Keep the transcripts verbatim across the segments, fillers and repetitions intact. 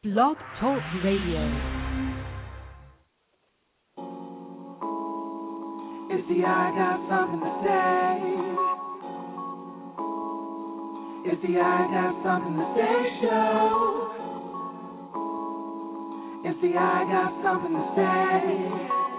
Blog Talk Radio. It's the I Got Something to Say. It's the I Got Something to Say show. It's the I Got Something to Say.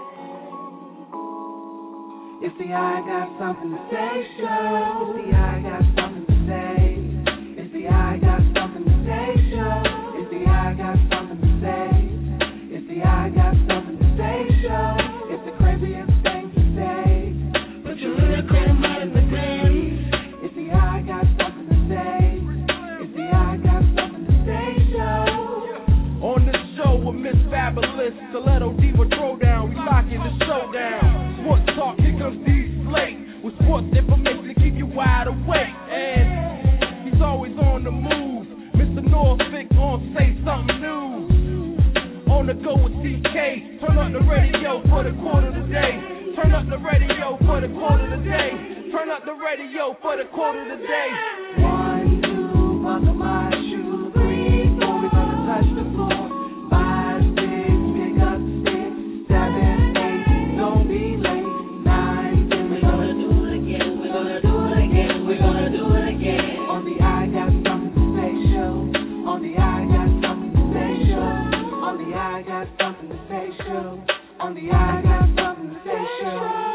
It's the I Got Something to Say show. It's the I Got Something to Say. It's the I Got Something to Say show. It's the I Got Something to Say. It's the I Got Something to Say show. It's the craziest thing to say, but you really couldn't mind the day. It's the I Got Something to Say. It's the I Got Something to Say show. On the show with Miss Fabulous, Stiletto Diva Throwdown, we locking the show down. Sports talk, here comes D Slate with sports information to keep you wide awake. And he's always on the move. Mister Norfolk on Say Something New. On the go with T K. Turn up the radio for the quarter of the day. Turn up the radio for the quarter of the day. Turn up the radio for the quarter of the day. One, two, buckle my shoe. Three, four, we're gonna touch the floor. Five, six, pick up six. Seven, eight, don't be late. Nine, ten, we're gonna do it again. We're gonna do it again. We're gonna do it again. On the I Got Something to Say show. On the I Got Something to Say show. On the I Got Something to Say show. On the I Got Something to Say show.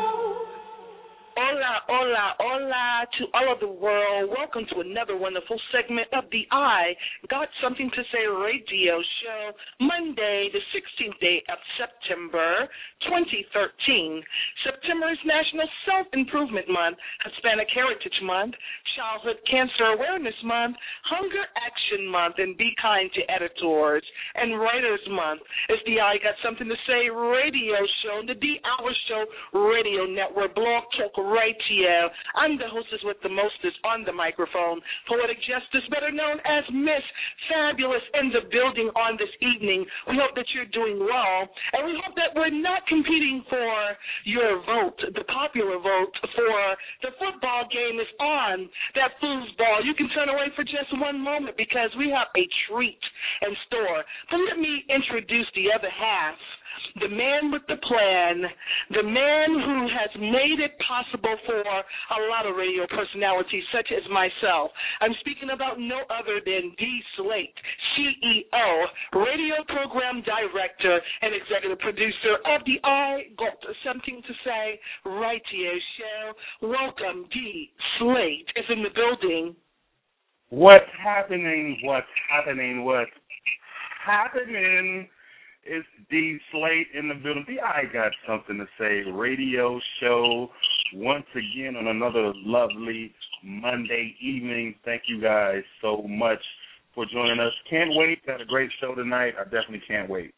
Hola, hola, hola to all of the world. Welcome to another wonderful segment of the I Got Something to Say radio show, Monday, the sixteenth day of September, twenty thirteen. September is National Self-Improvement Month, Hispanic Heritage Month, Childhood Cancer Awareness Month, Hunger Action Month, and Be Kind to Editors and Writers Month. It's the I Got Something to Say radio show, the D-Hour Show radio network, Blog Talk Radio. I'm the hostess with the mostest on the microphone, Poetic Justice, better known as Miss Fabulous, in the building on this evening. We hope that you're doing well, and we hope that we're not competing for your vote, the popular vote for the football game is on. That foosball, you can turn away for just one moment because we have a treat in store. But let me introduce the other half. The man with the plan, the man who has made it possible for a lot of radio personalities such as myself. I'm speaking about no other than D Slate, C E O, radio program director, and executive producer of the I Got Something to Say radio show. Welcome, D Slate is in the building. What's happening? What's happening? What's happening? It's D Slate in the building. The I Got Something to Say radio show once again on another lovely Monday evening. Thank you guys so much for joining us. Can't wait. Got a great show tonight. I definitely can't wait.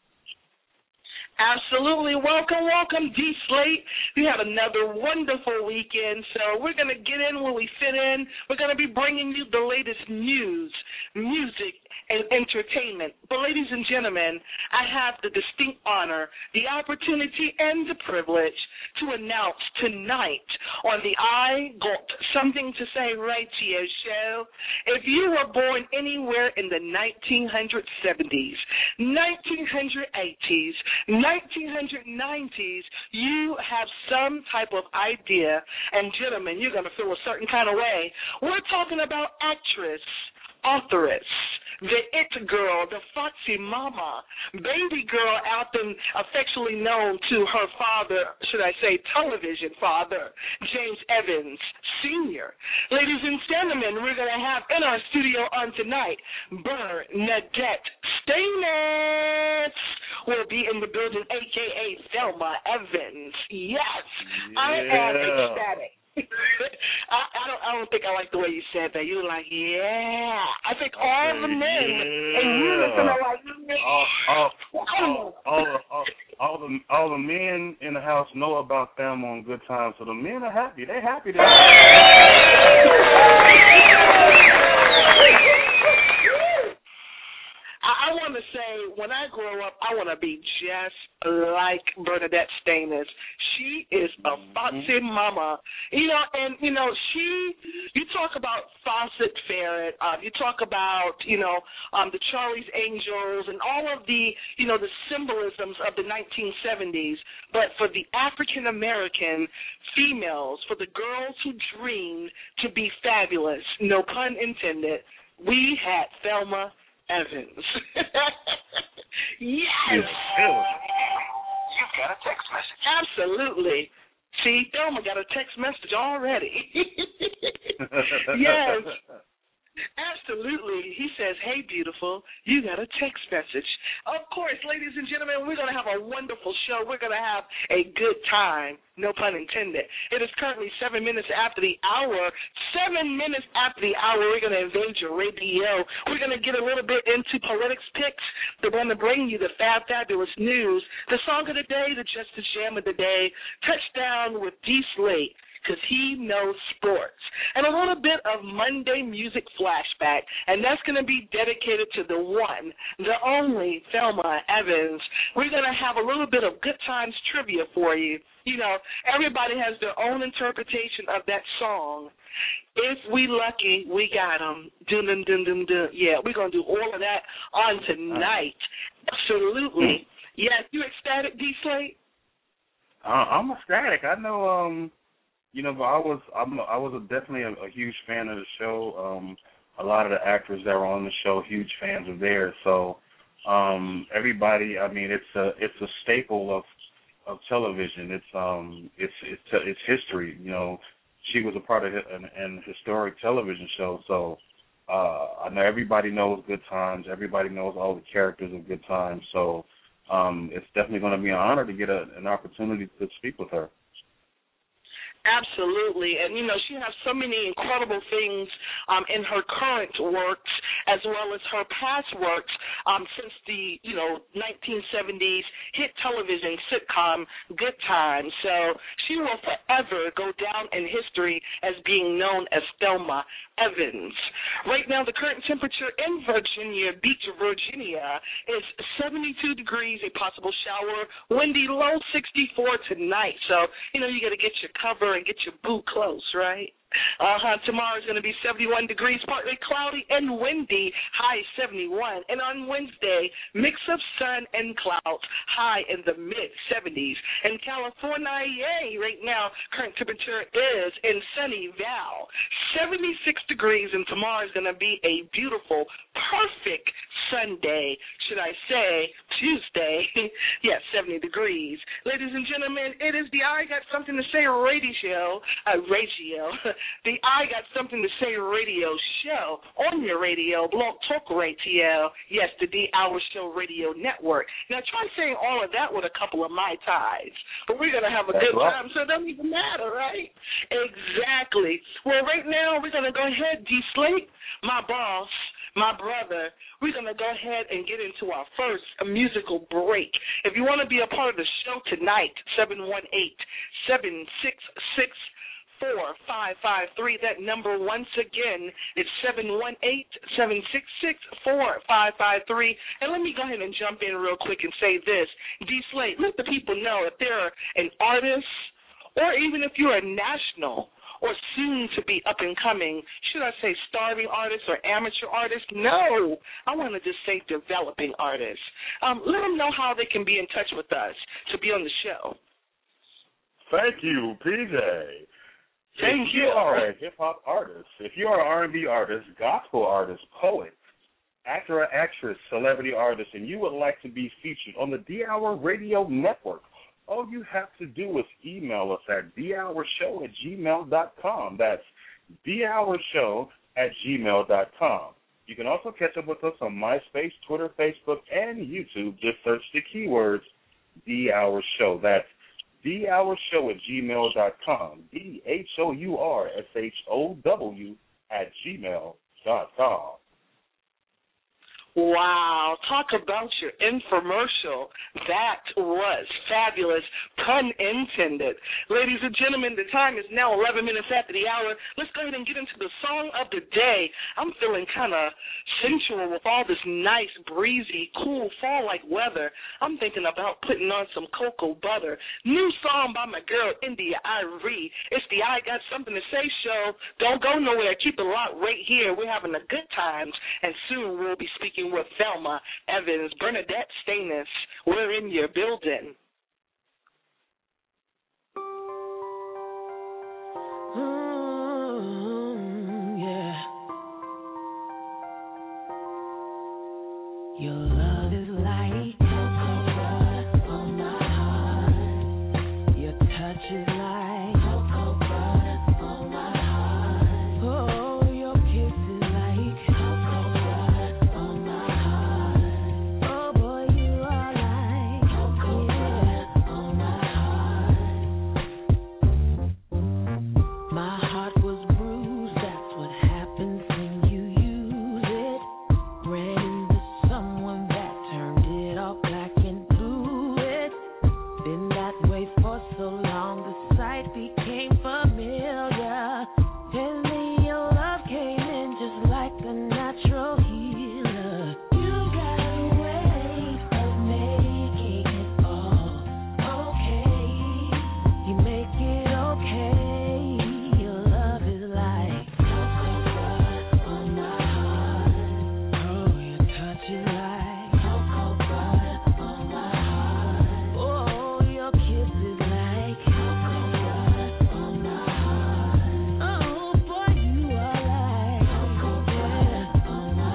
Absolutely. Welcome, welcome, D Slate. We have another wonderful weekend, so we're going to get in where we fit in. We're going to be bringing you the latest news, music, and entertainment. But ladies and gentlemen, I have the distinct honor, the opportunity, and the privilege to announce tonight on the I Got Something to Say radio show, if you were born anywhere in the nineteen seventies, nineteen eighties, nineteen nineties, you have some type of idea, and gentlemen, you're going to feel a certain kind of way. We're talking about actress, authoress, the it girl, the foxy mama, baby girl out there affectionately known to her father, should I say television father, James Evans Senior Ladies and gentlemen, we're going to have in our studio on tonight, Bernadette Stanis will be in the building, a k a. Thelma Evans. Yes, yeah. I am ecstatic. I, I don't. I don't think I like the way you said that. You were like, yeah. I think all the men yeah. and you are like, yeah. all, all, all, all, all, all the all the men in the house know about them on Good Times, so the men are happy. They're happy. They're I, I, I want to say, when I grow up, I want to be just like Bernadette Stanis. She is a foxy mama. You know, and, you know, she, you talk about Fawcett Ferret, uh, you talk about, you know, um, the Charlie's Angels and all of the, you know, the symbolisms of the nineteen seventies. But for the African-American females, for the girls who dreamed to be fabulous, no pun intended, we had Thelma Evans. Yes. You got a text message. Absolutely. See, Thelma got a text message already. Yes. Absolutely. He says, hey, beautiful, you got a text message. Of course, ladies and gentlemen, we're going to have a wonderful show. We're going to have a good time, no pun intended. It is currently seven minutes after the hour. Seven minutes after the hour, we're going to invade your radio. We're going to get a little bit into Poetics Picks. They're going to bring you the Fab Fabulous News, the song of the day, the Justice Jam of the day, Touchdown with D. Slate, because he knows sports, and a little bit of Monday music flashback, and that's going to be dedicated to the one, the only Thelma Evans. We're going to have a little bit of Good Times trivia for you. You know, everybody has their own interpretation of that song. If we lucky, we got them. Dun, dun, dun, dun, dun. Yeah, we're going to do all of that on tonight. Absolutely. Yeah, you ecstatic, D. Slate? Uh, I'm ecstatic. I know, um, you know, but I was I'm, I was a, definitely a, a huge fan of the show. Um, a lot of the actors that were on the show, huge fans of theirs. So um, everybody, I mean, it's a it's a staple of of television. It's um it's it's it's history. You know, she was a part of an, an historic television show. So uh, I know everybody knows Good Times. Everybody knows all the characters of Good Times. So um, it's definitely going to be an honor to get a, an opportunity to speak with her. Absolutely, and you know, she has so many incredible things um, in her current works as well as her past works um, since the, you know, nineteen seventies hit television sitcom Good Times. So she will forever go down in history as being known as Thelma Evans. Right now, the current temperature in Virginia Beach, Virginia is seventy-two degrees, a possible shower, windy low sixty-four tonight. So, you know, you got to get your cover and get your boo close, right? Uh-huh. Tomorrow's going to be seventy-one degrees, partly cloudy and windy, high seventy-one. And on Wednesday, mix of sun and clouds, high in the mid-seventies. In California, yay, right now, current temperature is in Sunny Val, seventy-six degrees, and tomorrow's going to be a beautiful, perfect Sunday, should I say, Tuesday. Yes, seventy degrees. Ladies and gentlemen, it is the I Got Something to Say radio, uh, radio. The I Got Something to Say radio show on your radio, Blog Talk Radio. Yes, the D Hour Show Radio Network. Now, try saying all of that with a couple of Mai Tais, but we're going to have a That's good right. time, so it doesn't even matter, right? Exactly. Well, right now, we're going to go ahead, D. Slate, my boss, my brother, we're going to go ahead and get into our first musical break. If you want to be a part of the show tonight, seven one eight, seven six six, four five five three. That number, once again, it's seven one eight, seven six six, four five five three. And let me go ahead and jump in real quick and say this. D. Slate, let the people know if they're an artist or even if you're a national or soon to be up and coming, should I say starving artists or amateur artists? No, I want to just say developing artists. Um, let them know how they can be in touch with us to be on the show. Thank you, P J. Thank if you. you are a hip-hop artist, if you are an R and B artist, gospel artist, poet, actor or actress, celebrity artist, and you would like to be featured on the D Hour Radio Network, all you have to do is email us at d hour show at gmail dot com. That's d hour show at gmail dot com. You can also catch up with us on MySpace, Twitter, Facebook, and YouTube. Just search the keywords D Hour Show. That's d hour show at gmail dot com. D H O U R S H O W at gmail dot com. Wow, talk about your infomercial. That was fabulous, pun intended. Ladies and gentlemen, the time is now eleven minutes after the hour. Let's go ahead and get into the song of the day. I'm feeling kind of sensual with all this nice, breezy, cool fall-like weather. I'm thinking about putting on some cocoa butter. New song by my girl, India Irie. It's the I Got Something to Say show. Don't go nowhere. Keep it locked right here. We're having a good time, and soon we'll be speaking with Thelma Evans, Bernadette Stanis. We're in your building. Mm, yeah. Your love is like cocoa on my heart. Your touch is like cocoa on my heart. Oh, your kiss is like cocoa on my heart. Oh boy, you are like cocoa on my heart. My heart was bruised. That's what happens when you use it. Ran into someone that turned it all black and blew it. Been that way for so long, the sight became familiar. And then your love came in just like a natural healer. You got a way of making it all okay. You make it okay. Your love is like cocoa on my heart. Oh, your touch is like cocoa on my heart. Oh, your kiss is like cocoa on my heart. Oh, boy, you are like cocoa on my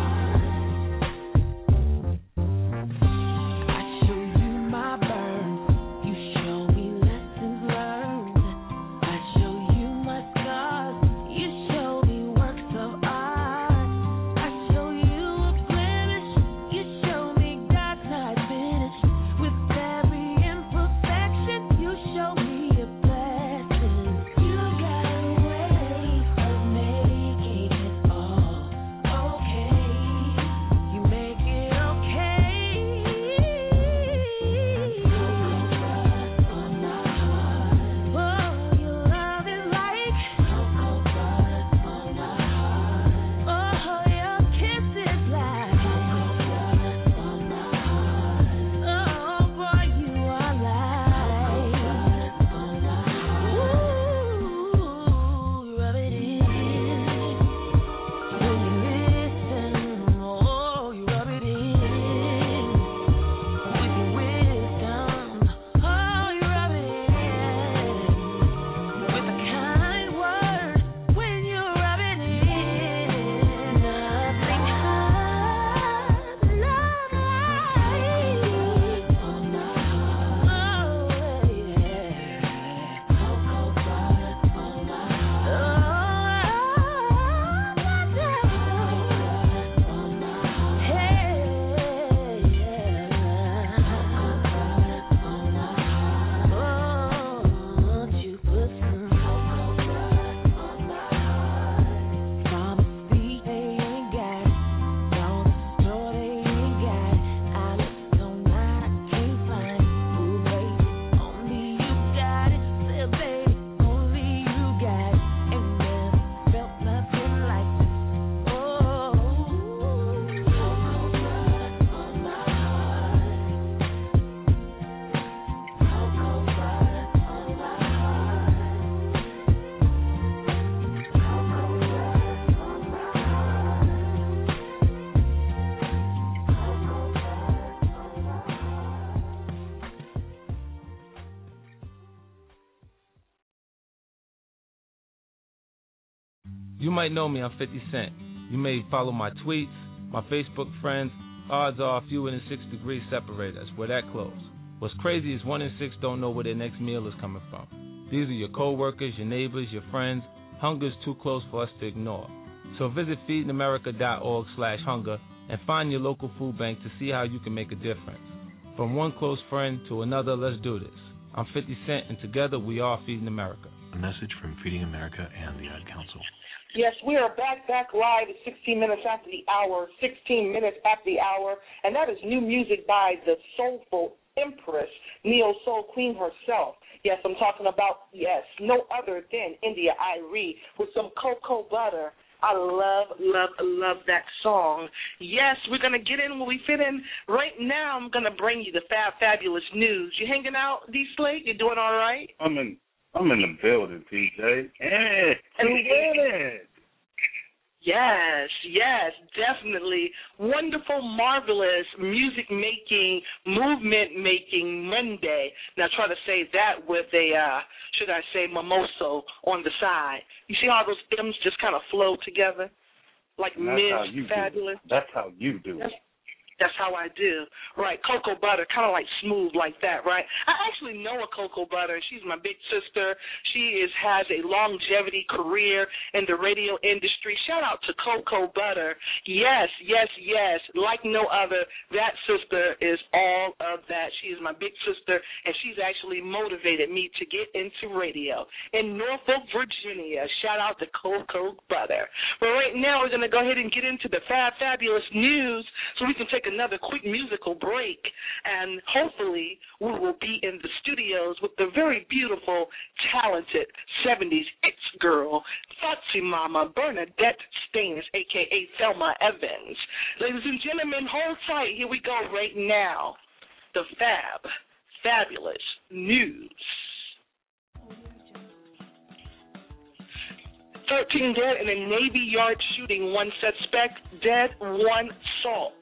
heart. I show you my burns. You show me lessons learned. I show you my scars. You show me works of art. I show you a blemish. You show me God's not finished. With every imperfection, you show me a blessing. You got a way of making it all okay. You make it okay. Cocoa on my heart. Oh, your love is like cocoa on my heart. Oh, your kiss is like cocoa on my heart. Oh, boy, you are like on my heart. Ooh, rub it in when you listen. Oh, you rub it in with your wisdom. Oh, you rub it in with a kind word when you rub it in. Nothing hard, love like on my heart. Oh, yeah. Cocoa butter on my heart. Oh, on my heart. Hey, yeah. On my heart. Oh, won't you put some cocoa butter on my heart? From a street they ain't got it. Down the store they ain't got it. I looked online, I can't find it. Ooh, baby, only you got it. Say, baby, only you got it. Ain't never felt nothing like this. Oh, cocoa butter on my heart. Cocoa butter on my heart. Cocoa butter on my heart. You might know me, I'm fifty Cent. You may follow my tweets, my Facebook friends. Odds are fewer than six degrees separate us. We're that close. What's crazy is one in six don't know where their next meal is coming from. These are your co-workers, your neighbors, your friends. Hunger's too close for us to ignore. So visit feedingamerica.org slash hunger and find your local food bank to see how you can make a difference. From one close friend to another, let's do this. I'm fifty Cent, and together we are Feeding America. A message from Feeding America and the Ad Council. Yes, we are back, back live at sixteen minutes after the hour, sixteen minutes after the hour, and that is new music by the soulful Empress, Neo Soul Queen herself. Yes, I'm talking about, yes, no other than India Arie with some cocoa butter. I love, love, love that song. Yes, we're going to get in where we fit in. Right now, I'm going to bring you the Fab Fabulous News. You hanging out, D Slate? You doing all right? I'm in I'm in the building, P J. Hey, and we get it. Yes, yes, definitely. Wonderful, marvelous music-making, movement-making Monday. Now, try to say that with a, uh, should I say, mimosa on the side. You see how those M's just kind of flow together? Like Miz Fabulous? That's how you do it. That's, that's how I do. Right, cocoa butter, kind of like smooth like that, right? I actually know a cocoa butter. She's my big sister. She is has a longevity career in the radio industry. Shout out to Cocoa Butter. Yes, yes, yes. Like no other, that sister is all of that. She is my big sister, and she's actually motivated me to get into radio. In Norfolk, Virginia, shout out to Cocoa Butter. But right now, we're going to go ahead and get into the Fab Fabulous News so we can take another quick musical break, and hopefully we will be in the studios with the very beautiful, talented seventies It's girl, Foxy Mama Bernadette Staines, a k a. Thelma Evans. Ladies and gentlemen, hold tight. Here we go right now. The Fab Fabulous News. thirteen dead in a Navy Yard shooting. One suspect dead, one assault.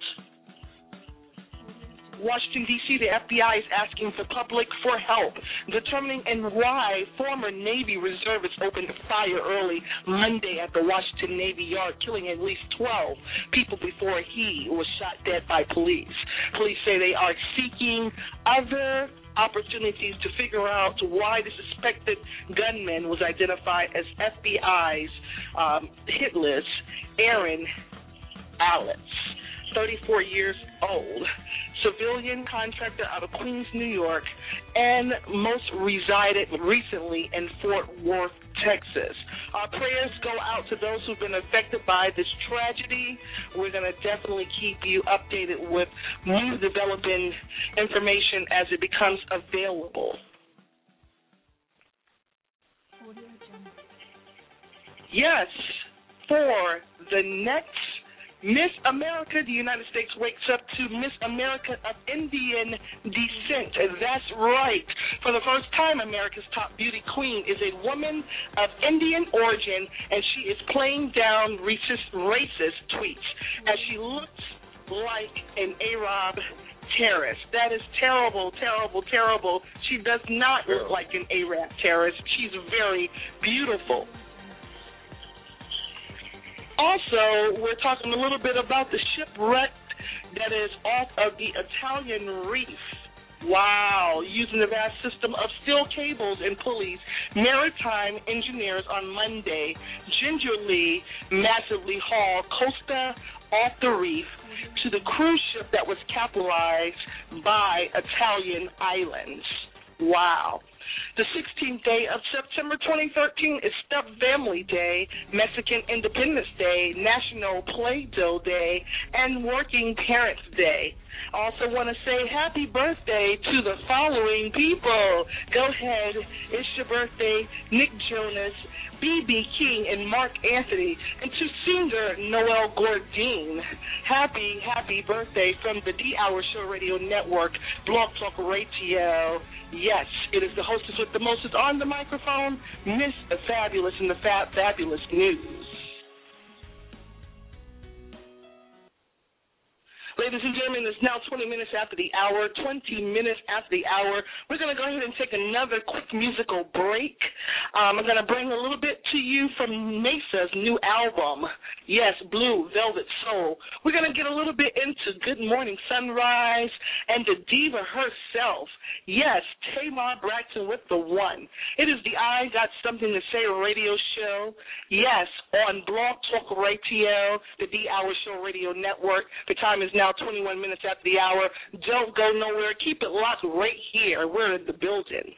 Washington, D C, the F B I is asking the public for help, determining and why former Navy reservists opened fire early Monday at the Washington Navy Yard, killing at least twelve people before he was shot dead by police. Police say they are seeking other opportunities to figure out why the suspected gunman was identified as F B I's um, hit list, Aaron Alex, thirty-four years old, civilian contractor out of Queens, New York, and most resided recently in Fort Worth, Texas. Our prayers go out to those who've been affected by this tragedy. We're going to definitely keep you updated with new developing information as it becomes available. Yes, for the next Miss America, the United States wakes up to Miss America of Indian descent. That's right. For the first time, America's top beauty queen is a woman of Indian origin, and she is playing down racist, racist tweets as she looks like an Arab terrorist. That is terrible, terrible, terrible. She does not look like an Arab terrorist. She's very beautiful. Also, we're talking a little bit about the shipwreck that is off of the Italian reef. Wow. Using the vast system of steel cables and pulleys, maritime engineers on Monday gingerly, massively hauled Costa off the reef to the cruise ship that was capitalized by Italian islands. Wow. The sixteenth day of September twenty thirteen is Step Family Day, Mexican Independence Day, National Play-Doh Day, and Working Parents Day. Also want to say happy birthday to the following people. Go ahead. It's your birthday, Nick Jonas, B B. King, and Mark Anthony, and to singer Noel Gourdine. Happy, happy birthday from the D-Hour Show Radio Network, Blog Talk Radio. Yes, it is the hostess with the mostest on the microphone, Miss Fabulous in the Fab Fabulous News. Ladies and gentlemen, it's now twenty minutes after the hour, twenty minutes after the hour. We're going to go ahead and take another quick musical break. Um, I'm going to bring a little bit to you from Mesa's new album, yes, Blue Velvet Soul. We're going to get a little bit into Good Morning Sunrise and the diva herself, yes, Tamar Braxton with the one. It is the I Got Something to Say radio show, yes, on Blog Talk Radio, the D-Hour Show Radio Network. The time is now twenty-one minutes after the hour. Don't go nowhere. Keep it locked right here. We're in the building.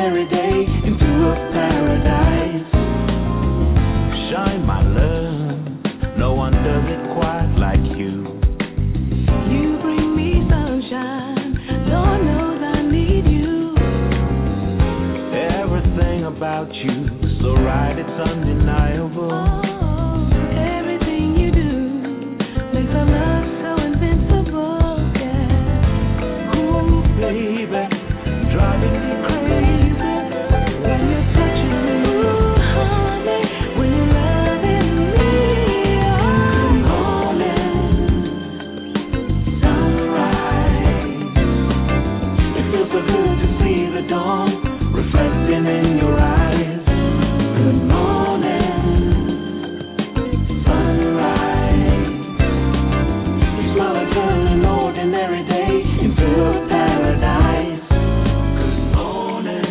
ordinary day into a paradise. Shine, my love, no one does it quite like you. You bring me sunshine, Lord knows I need you. Everything about you, so right, it's undeniable. Oh, everything you do makes our love so invincible, yeah. Ooh, baby, driving me crazy when you're touching me. Ooh, honey, when you're loving me. Good morning, Sunrise, it feels so good to see the dawn reflecting in your eyes. Good morning, sunrise. You smile and turn an ordinary day into a paradise. Good morning,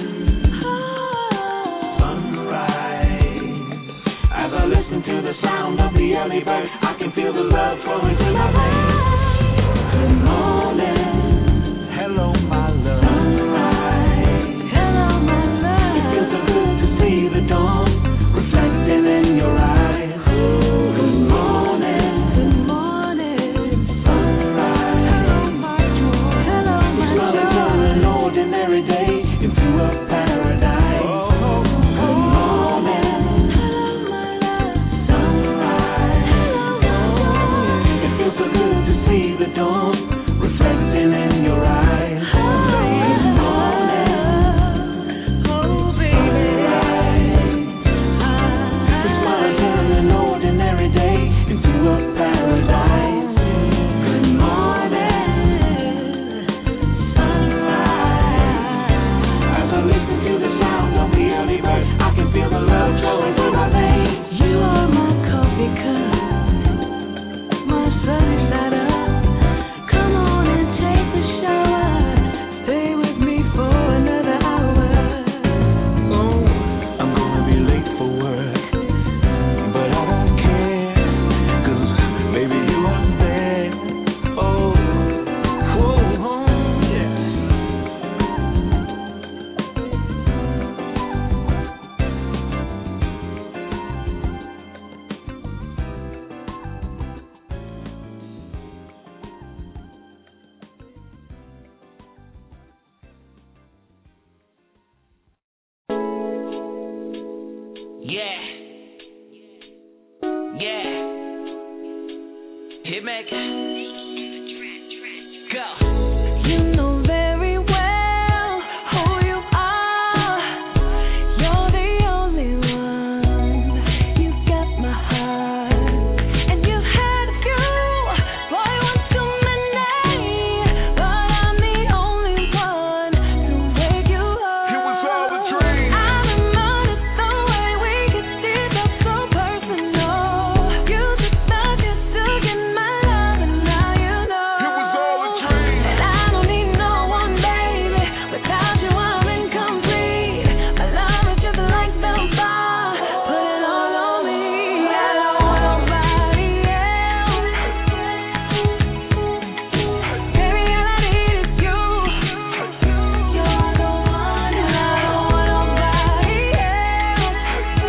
sunrise. As I listen to the sound of the early bird, I can feel the love flowing through my veins. Good morning, hello my love. Sunrise. hello my It feels so love. good to see the dawn reflecting in your eyes. Good morning, Good morning, sunrise. hello my joy, hello You my smile and turn an joy. ordinary day into a paradise. Good morning, Hello my love, sunrise. It feels so good to see the dawn reflecting in your eyes. Good morning, oh baby, you smile and turn an ordinary day into a paradise. Good morning, sunrise. As I listen to the sound of the early bird, I can feel the love flowing through my veins. you are my coffee cup, my sunny side up. Come on and take a shower, stay with me for another hour. Oh, I'm gonna be late for work, but I don't care, 'cause baby you are there. Oh, oh, oh, yeah. Yeah. Yeah. Hit Mac. Go. You know very well who you are. You're the only one. You got my heart, and you've had a few. Boy, one too many, but I'm the only one to wake you up. It was all a dream. I remember the way we could see that so personal. You just thought you took in my love, and now you know. It was all a dream. And I don't need no one, baby. Without you, I'm incomplete. My love is just like the bar. Put it all on me. I don't want nobody else. Baby, all I need is you. You're the one, and I don't want nobody else.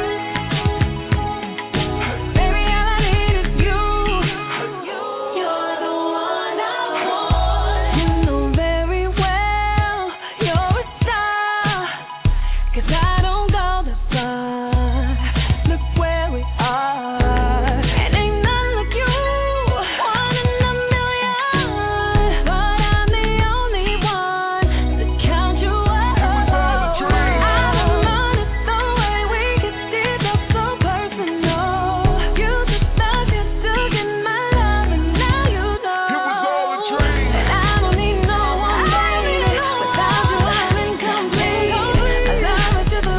Baby, all I need is you. You're the one I want. You know very well you're a star, 'cause I don't go that far. Look where we are, and ain't none like you, one in a million. But I'm the only one to count you up. I remember the way we could see that so personal. You just thought you took in my love, and now you know. It was all a dream. And I don't need no one, baby. Without you, I'm incomplete. My love is just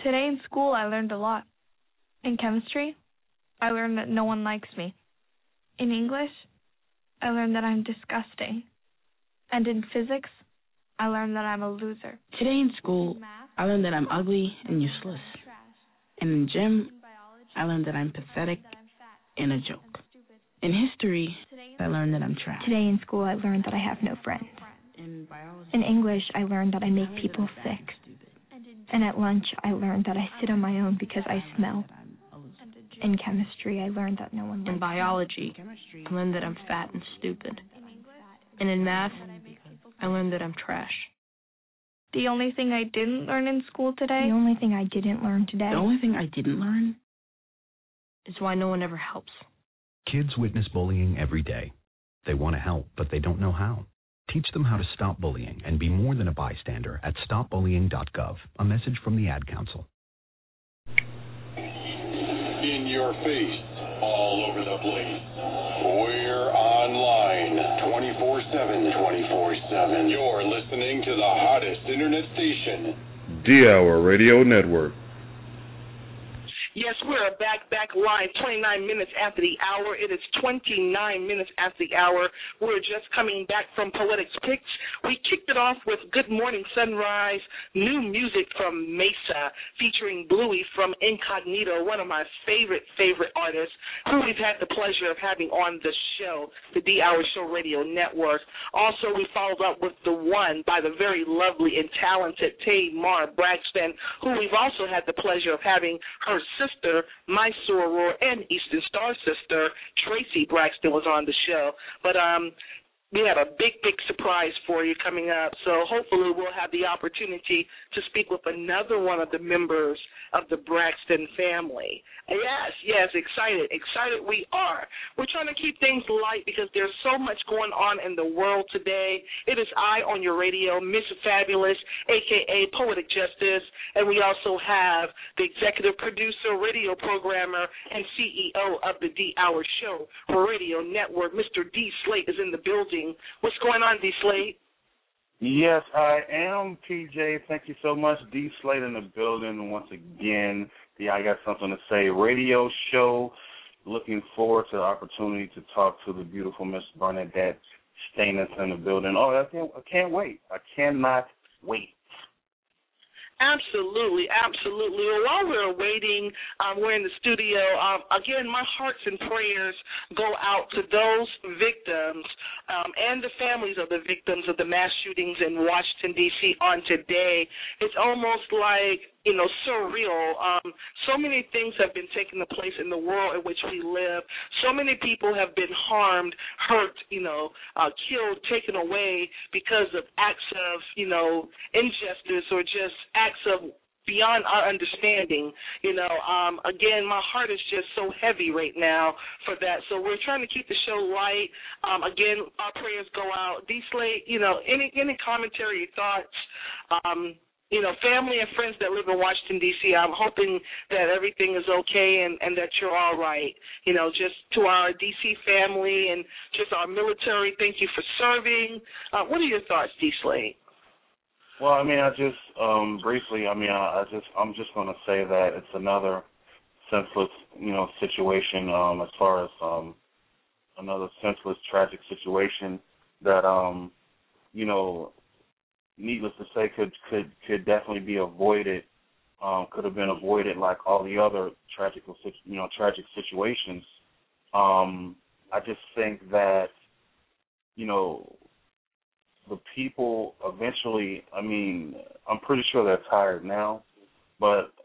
Today in school, I learned a lot. In chemistry, I learned that no one likes me. In English, I learned that I'm disgusting. And in physics, I learned that I'm a loser. Today in school, I learned that I'm ugly and useless. And in gym, I learned that I'm pathetic and a joke. In history, I learned that I'm trash. Today in school, I learned that I have no friends. In biology, In English, I learned that I make people sick. And at lunch, I learned that I sit on my own because I smell. In chemistry, I learned that no one likes me. In biology, I learned that I'm fat and stupid. And in math, I learned that I'm trash. The only thing I didn't learn in school today, The only thing I didn't learn today The only thing I didn't learn is why no one ever helps. Kids witness bullying every day. They want to help, but they don't know how. Teach them how to stop bullying and be more than a bystander at stop bullying dot gov. A message from the Ad Council. In your face, all over the place. We're online twenty-four seven, twenty-four seven. You're listening to the hottest internet station. D-Hour Radio Network. Yes, we're back, back live, twenty-nine minutes after the hour. It is twenty-nine minutes after the hour. We're just coming back from Poetics Picks. We kicked it off with Good Morning Sunrise, new music from Mesa, featuring Bluey from Incognito, one of my favorite, favorite artists, who we've had the pleasure of having on the show, the D-Hour Show Radio Network. Also, we followed up with The One by the very lovely and talented Tamar Braxton, who we've also had the pleasure of having her sister, my soror, and Eastern Star sister, Tracy Braxton, was on the show. But um, we have a big, big surprise for you coming up. So hopefully we'll have the opportunity to speak with another one of the members of the Braxton family. Yes, yes, excited, excited we are. We're trying to keep things light because there's so much going on in the world today. It is I on your radio, Miss Fabulous, a k a. Poetic Justice, and we also have the executive producer, radio programmer, and C E O of the D-Hour Show Radio Network, Mister D. Slate, is in the building. What's going on, D. Slate? Yes, I am, P J. Thank you so much. D. Slate in the building once again. The I Got Something to Say radio show. Looking forward to the opportunity to talk to the beautiful Miss Bernadette Stanis in the building. Oh, I can't, I can't wait. I cannot wait. Absolutely, absolutely. Well, while we're waiting, um, we're in the studio. Um, again, my hearts and prayers go out to those victims um, and the families of the victims of the mass shootings in Washington, D C on today. It's almost like, you know, surreal. Um, so many things have been taking place in the world in which we live. So many people have been harmed, hurt, you know, uh, killed, taken away because of acts of, you know, injustice or just acts of beyond our understanding. You know, um, again, my heart is just so heavy right now for that. So we're trying to keep the show light. Um, again, our prayers go out. D. Slate, you know, any any commentary, thoughts? Um, You know, family and friends that live in Washington, D C, I'm hoping that everything is okay and, and that you're all right. You know, just to our D C family and just our military, thank you for serving. Uh, what are your thoughts, D. Slate? Well, I mean, I just um, briefly, I mean, I, I just, I'm just going to say that it's another senseless, you know, situation um, as far as um, another senseless, tragic situation that, um, you know, needless to say, could could could definitely be avoided. Um, could have been avoided like all the other tragic, you know, tragic situations. Um, I just think that, you know, the people eventually. I mean, I'm pretty sure they're tired now, but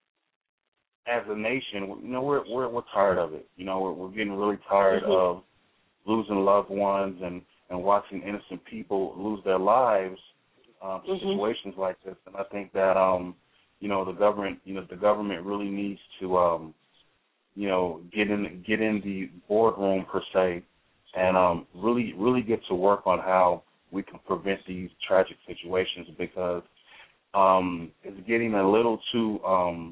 as a nation, you know, we're we're we're tired of it. You know, we're we're getting really tired mm-hmm. of losing loved ones and and watching innocent people lose their lives. Um, mm-hmm. Situations like this, and I think that um, you know the government, you know the government really needs to um, you know get in get in the boardroom per se, and um, really really get to work on how we can prevent these tragic situations because um, it's getting a little too um,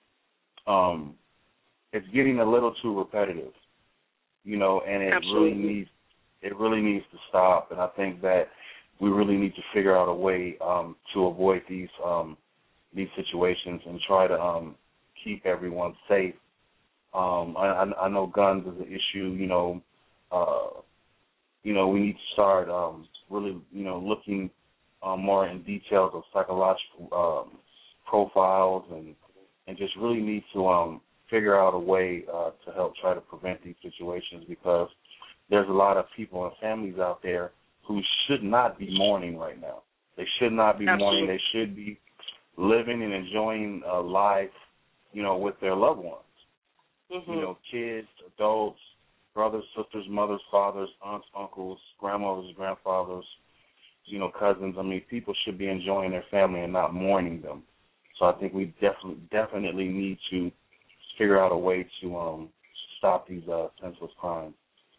um, it's getting a little too repetitive, you know, and it Absolutely. really needs it really needs to stop, and I think that we really need to figure out a way um, to avoid these um, these situations and try to um, keep everyone safe. Um, I, I know guns is an issue. You know, uh, you know, we need to start um, really, you know, looking um, more in details of psychological um, profiles and and just really need to um, figure out a way uh, to help try to prevent these situations, because there's a lot of people and families out there who should not be mourning right now. They should not be Absolutely. mourning. They should be living and enjoying uh, life, you know, with their loved ones. Mm-hmm. You know, kids, adults, brothers, sisters, mothers, fathers, aunts, uncles, grandmothers, grandfathers, you know, cousins. I mean, people should be enjoying their family and not mourning them. So I think we definitely definitely need to figure out a way to um, stop these uh, senseless crimes.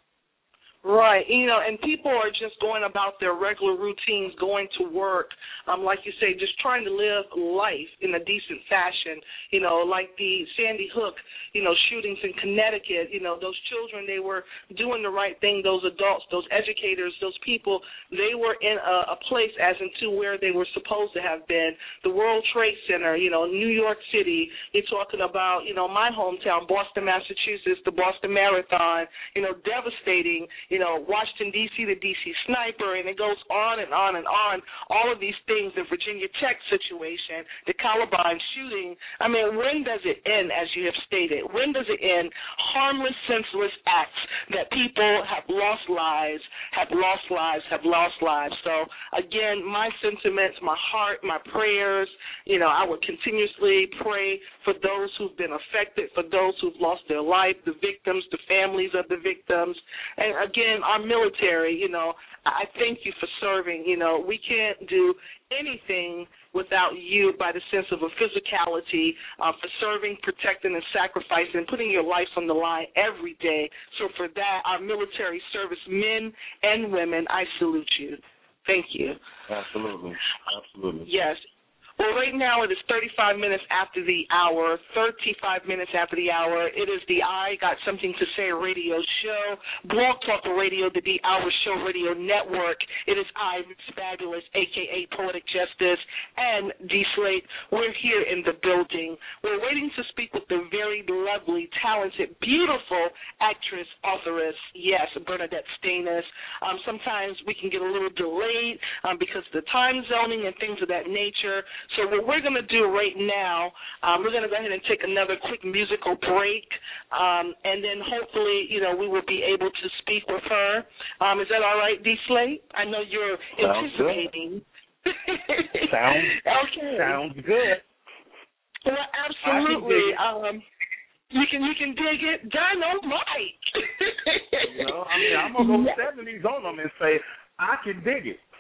Right, you know, and people are just going about their regular routines, going to work, um, like you say, just trying to live life in a decent fashion, you know, like the Sandy Hook, you know, shootings in Connecticut, you know, those children, they were doing the right thing, those adults, those educators, those people, they were in a, a place as into where they were supposed to have been. The World Trade Center, you know, New York City, you're talking about, you know, my hometown, Boston, Massachusetts, the Boston Marathon, you know, devastating, you know, Washington, D C, the D C sniper, and it goes on and on and on, all of these things, the Virginia Tech situation, the Columbine shooting. I mean, when does it end, as you have stated? When does it end? Harmless, senseless acts that people have lost lives, have lost lives, have lost lives. So, again, my sentiments, my heart, my prayers, you know, I would continuously pray for those who've been affected, for those who've lost their life, the victims, the families of the victims, and again, our military, you know, I thank you for serving. You know, we can't do anything without you by the sense of a physicality, uh, for serving, protecting, and sacrificing, putting your life on the line every day. So for that, our military service men and women, I salute you. Thank you. Absolutely. Absolutely. Yes. Well, right now it is thirty-five minutes after the hour, thirty-five minutes after the hour. It is the I Got Something to Say radio show, Blog Talk Radio, the D Hour Show Radio Network. It is I, Miss Fabulous, a k a. Poetic Justice, and D Slate. We're here in the building. We're waiting to speak with the very lovely, talented, beautiful actress, authoress, yes, Bernadette Stanis. Um, sometimes we can get a little delayed um, because of the time zoning and things of that nature. So what we're going to do right now, um, we're going to go ahead and take another quick musical break, um, and then hopefully, you know, we will be able to speak with her. Um, is that all right, D. Slate? I know you're Sounds anticipating. Good. sounds, okay. sounds good. Well, absolutely. Um, you can you can dig it. Dynamite. You know, I mean, I'm going to go seventies on them and say, I can dig it.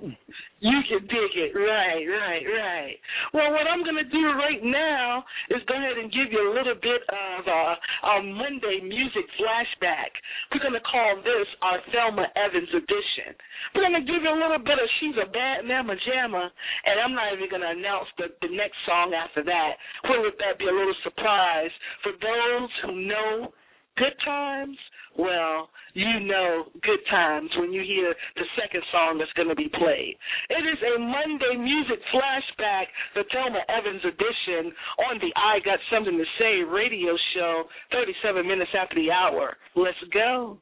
You can dig it. Right, right, right. Well, what I'm going to do right now is go ahead and give you a little bit of uh, our Monday music flashback. We're going to call this our Thelma Evans edition. We're going to give you a little bit of She's a Bad Mama Jamma, and I'm not even going to announce the, the next song after that. Where would that be a little surprise? For those who know Good Times, well, you know Good Times when you hear the second song that's going to be played. It is a Monday music flashback, the Thelma Evans edition on the I Got Something to Say radio show, thirty-seven minutes after the hour. Let's go.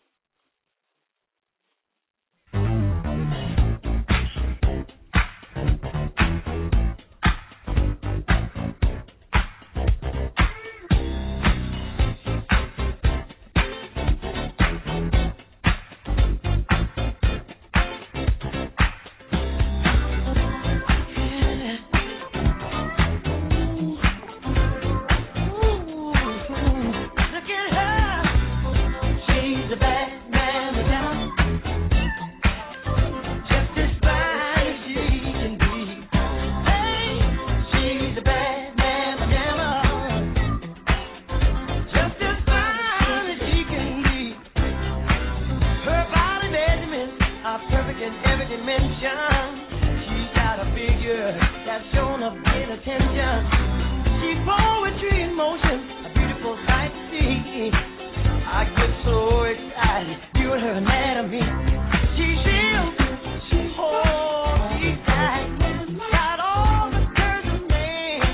Got all the girls in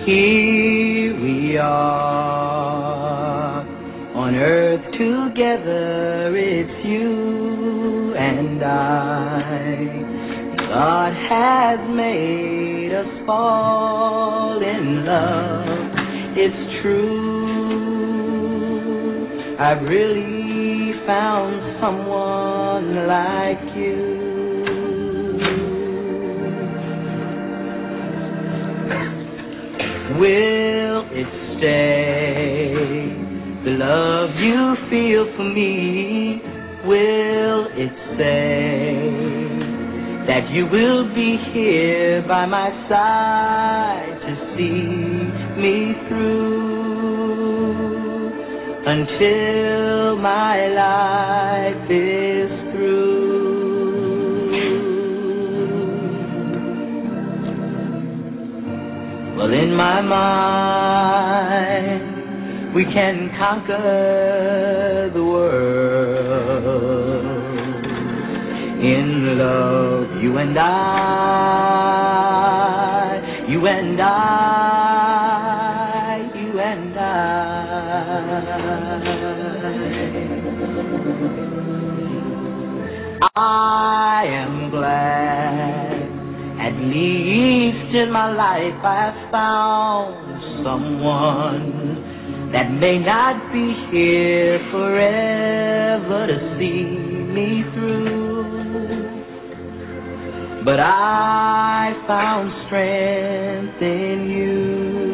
here we are on earth together, it's you and I. God has made us fall in love, it's true. I've really found someone like you. Will it stay? The love you feel for me, will it say that you will be here by my side to see me through until my life is through? Well, in my mind, we can conquer the world. In love, you and I, you and I, you and I. I am glad, at least in my life I have found someone that may not be here forever to see me through, but I found strength in you.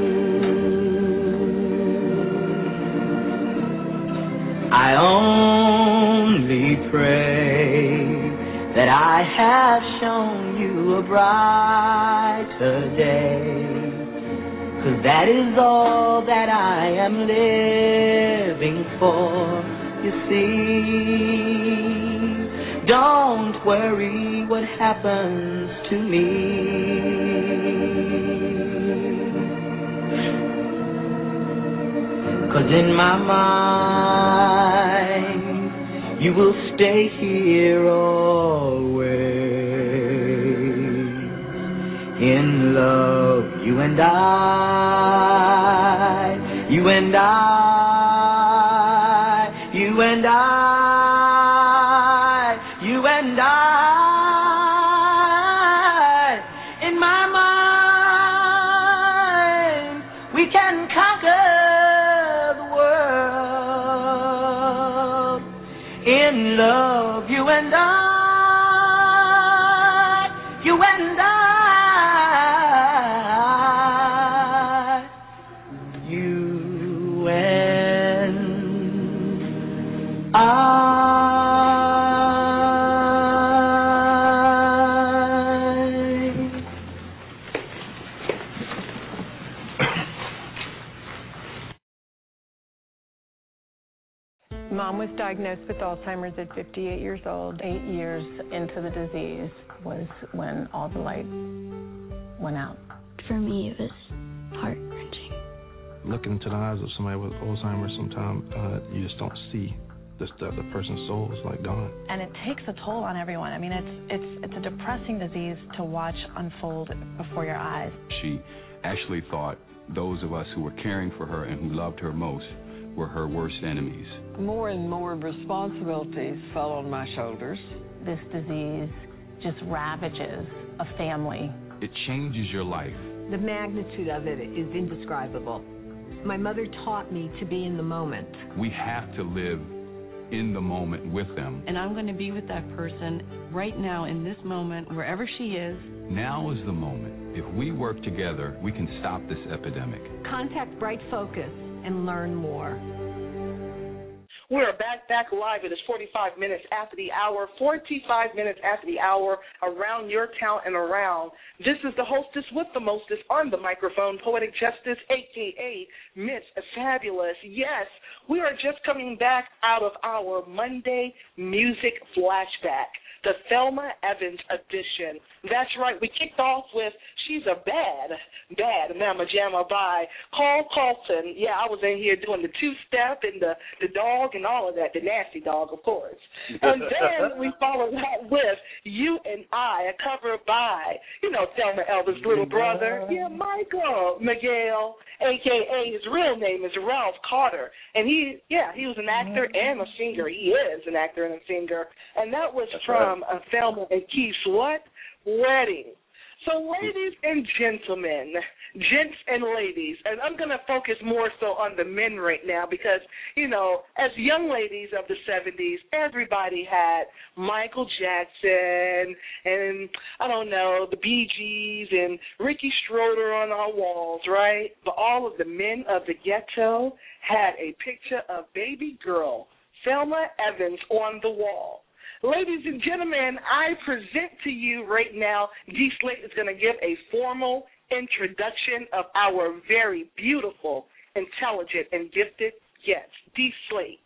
I only pray that I have shown you a brighter day, 'cause that is all that I am living for, you see. Don't worry what happens to me, 'cause in my mind you will stay here always. In love, you and I, you and I, you and I, you and I. In my mind, we can conquer the world. In love, you and I, you and I. Mom was diagnosed with Alzheimer's at fifty-eight years old. Eight years into the disease was when all the light went out. For me, it was heart-wrenching. Looking into the eyes of somebody with Alzheimer's, sometimes uh, you just don't see the, the, the person's soul is like gone. And it takes a toll on everyone. I mean, it's it's it's a depressing disease to watch unfold before your eyes. She actually thought those of us who were caring for her and who loved her most were her worst enemies. More and more responsibilities fell on my shoulders. This disease just ravages a family. It changes your life. The magnitude of it is indescribable. My mother taught me to be in the moment. We have to live in the moment with them. And I'm going to be with that person right now in this moment, wherever she is. Now is the moment. If we work together, we can stop this epidemic. Contact Bright Focus and learn more. We're back, back live. It is forty-five minutes after the hour, forty-five minutes after the hour, around your town and around. This is the hostess with the mostest on the microphone, Poetic Justice, a k a. Miss Fabulous. Yes, we are just coming back out of our Monday music flashback, the Thelma Evans edition. That's right, we kicked off with She's a Bad, Bad Mama Jamma by Carl Carlton. Yeah, I was in here doing the two-step and the, the dog and all of that, the nasty dog, of course. And then we followed that with You and I, a cover by, you know, know Thelma Elvis' little brother. Yeah, Michael Miguel, a k a his real name is Ralph Carter. And he, yeah, he was an actor and a singer. He is an actor and a singer. And that was That's from right. uh, Thelma and Keith's what? Wedding. So, ladies and gentlemen, gents and ladies, and I'm going to focus more so on the men right now because, you know, as young ladies of the seventies, everybody had Michael Jackson and, I don't know, the Bee Gees and Ricky Schroeder on our walls, right? But all of the men of the ghetto had a picture of baby girl Thelma Evans on the wall. Ladies and gentlemen, I present to you right now, D. Slate is going to give a formal introduction of our very beautiful, intelligent, and gifted guest, D. Slate.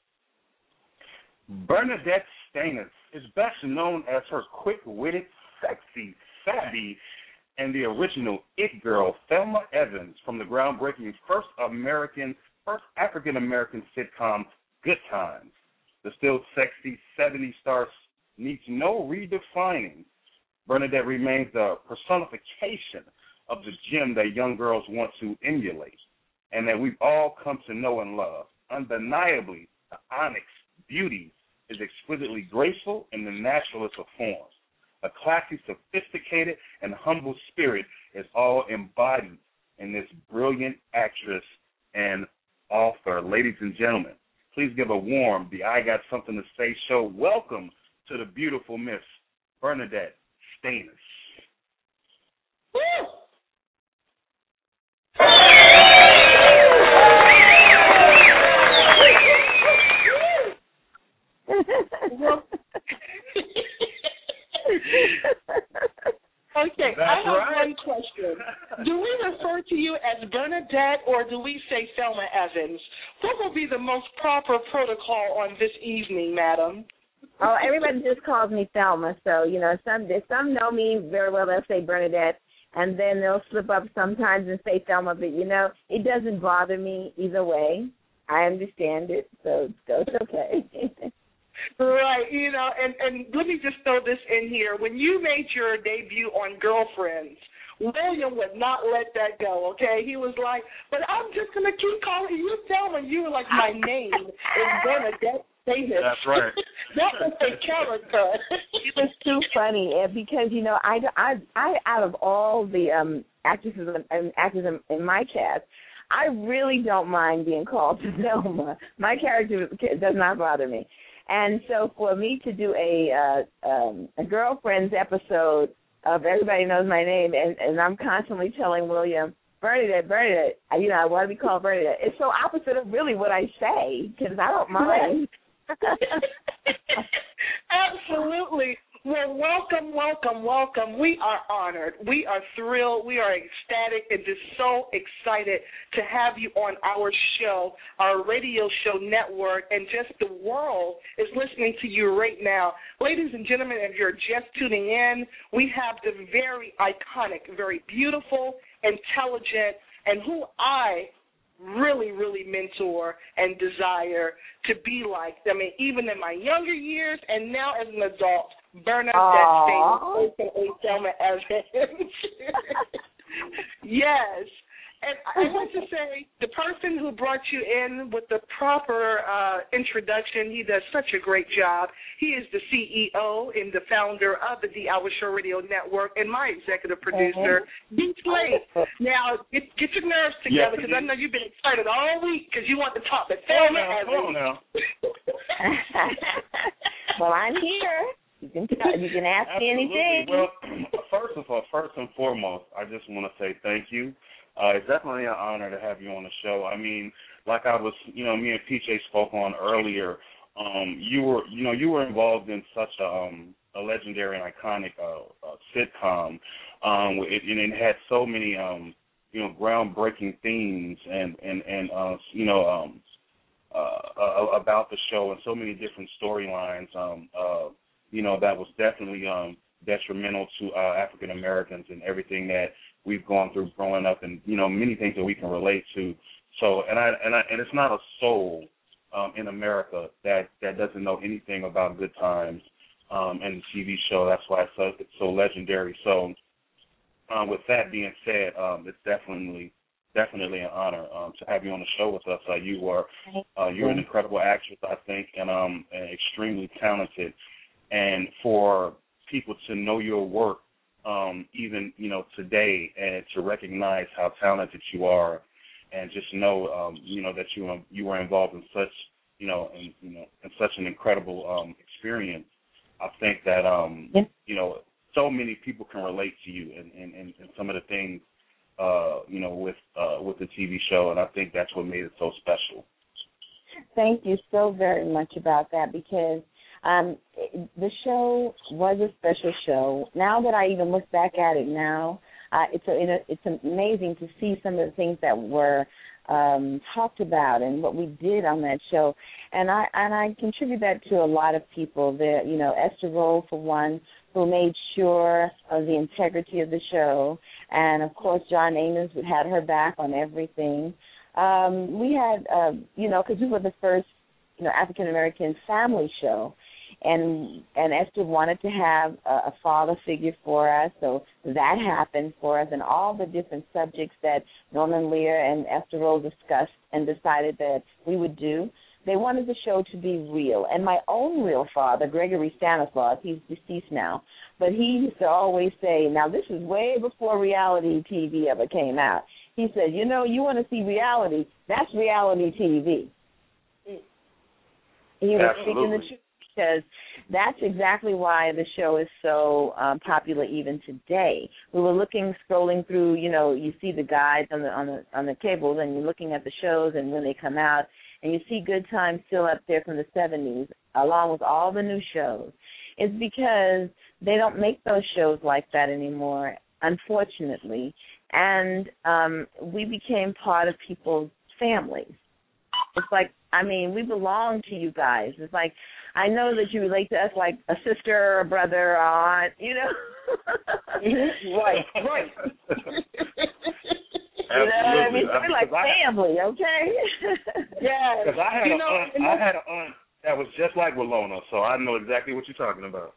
Bernadette Stanis is best known as her quick-witted, sexy, savvy, and the original it girl, Thelma Evans, from the groundbreaking first American, first African-American sitcom, Good Times. The still sexy seventies star needs no redefining. Bernadette remains the personification of the gem that young girls want to emulate and that we've all come to know and love. Undeniably, the onyx beauty is exquisitely graceful in the naturalest of forms. A classy, sophisticated, and humble spirit is all embodied in this brilliant actress and author. Ladies and gentlemen, please give a warm, the I Got Something to Say show welcome to the beautiful Miss Bernadette Stanis. Woo! Okay, That's I have right. one question. Do we refer to you as Bernadette or do we say Thelma Evans? What will be the most proper protocol on this evening, madam? Oh, everybody just calls me Thelma, so, you know, some some know me very well, they'll say Bernadette, and then they'll slip up sometimes and say Thelma, but, you know, it doesn't bother me either way. I understand it, so, so it's okay. Right, you know, and, and let me just throw this in here. When you made your debut on Girlfriends, William would not let that go, okay? He was like, but I'm just going to keep calling you Thelma. You were like, my name is Bernadette Stanis. That's right. That was a character. It was too funny because, you know, I, I, I out of all the um, actresses and actors in, in my cast, I really don't mind being called Thelma. My character does not bother me. And so for me to do a uh, um, a Girlfriends episode of Everybody Knows My Name, and, and I'm constantly telling William, Bernadette, Bernadette, you know, I want to be called Bernadette. It's so opposite of really what I say, because I don't mind. Absolutely. Well, welcome, welcome, welcome. We are honored. We are thrilled. We are ecstatic and just so excited to have you on our show, our radio show network, and just the world is listening to you right now. Ladies and gentlemen, if you're just tuning in, we have the very iconic, very beautiful, intelligent, and who I really, really mentor and desire to be like. I mean, even in my younger years and now as an adult, Bernadette Stanis, a k a. Thelma Evans. Yes. And I want to say the person who brought you in with the proper uh, introduction, he does such a great job. He is the C E O and the founder of the D Hour Show Radio Network and my executive producer, D. Slate. Now, get, get your nerves together because yes, I know you've been excited all week because you want to talk to Thelma Evans. now. Well, I'm here. You can tell, you can ask me anything. Well, first of all, first and foremost, I just want to say thank you. Uh, it's definitely an honor to have you on the show. I mean, like I was, you know, me and P J spoke on earlier. Um, you were, you know, you were involved in such a, um, a legendary and iconic uh, uh, sitcom, um, it, and it had so many, um, you know, groundbreaking themes and and and uh, you know, um, uh, uh, about the show and so many different storylines. Um, uh, you know, that was definitely um, detrimental to uh, African Americans and everything that we've gone through growing up, and you know, many things that we can relate to. So, and I and I and it's not a soul um, in America that, that doesn't know anything about Good Times um, and the T V show. That's why it's so, it's so legendary. So, uh, with that being said, um, it's definitely definitely an honor um, to have you on the show with us. Uh, you are uh, you're an incredible actress, I think, and um, and extremely talented. And for people to know your work, um, even you know today, and to recognize how talented you are, and just know um, you know that you um, you were involved in such you know in, you know in such an incredible um, experience. I think that um, you know so many people can relate to you and, and, and, and some of the things. Uh, you know, with uh, with the T V show, and I think that's what made it so special. Thank you so very much about that, because um, the show was a special show. Now that I even look back at it now, uh, it's a, it's amazing to see some of the things that were um, talked about and what we did on that show. And I and I contribute that to a lot of people. There, you know, Esther Rolle, for one, who made sure of the integrity of the show. And, of course, John Amos had her back on everything. Um, we had, uh, you know, because we were the first, you know, African-American family show. And and Esther wanted to have a, a father figure for us, so that happened for us. And all the different subjects that Norman Lear and Esther Rolle discussed and decided that we would do, they wanted the show to be real. And my own real father, Gregory Stanislaus, he's deceased now, but he used to always say, now this is way before reality T V ever came out. He said, you know, you want to see reality, that's reality T V. He was Absolutely. speaking the truth, because that's exactly why the show is so um, popular even today. We were looking, scrolling through, you know, you see the guides on the on the on the cables, and you're looking at the shows and when they come out, and you see Good Times still up there from the seventies, along with all the new shows. It's because they don't make those shows like that anymore, unfortunately. And um, we became part of people's families. It's like, I mean, we belong to you guys. It's like, I know that you relate to us like a sister or a brother or aunt, you know? Right, right. You know what I mean? So we're like family, okay? Yeah. Because I had You a know, aunt, and I had an aunt that was just like Willona, so I know exactly what you're talking about.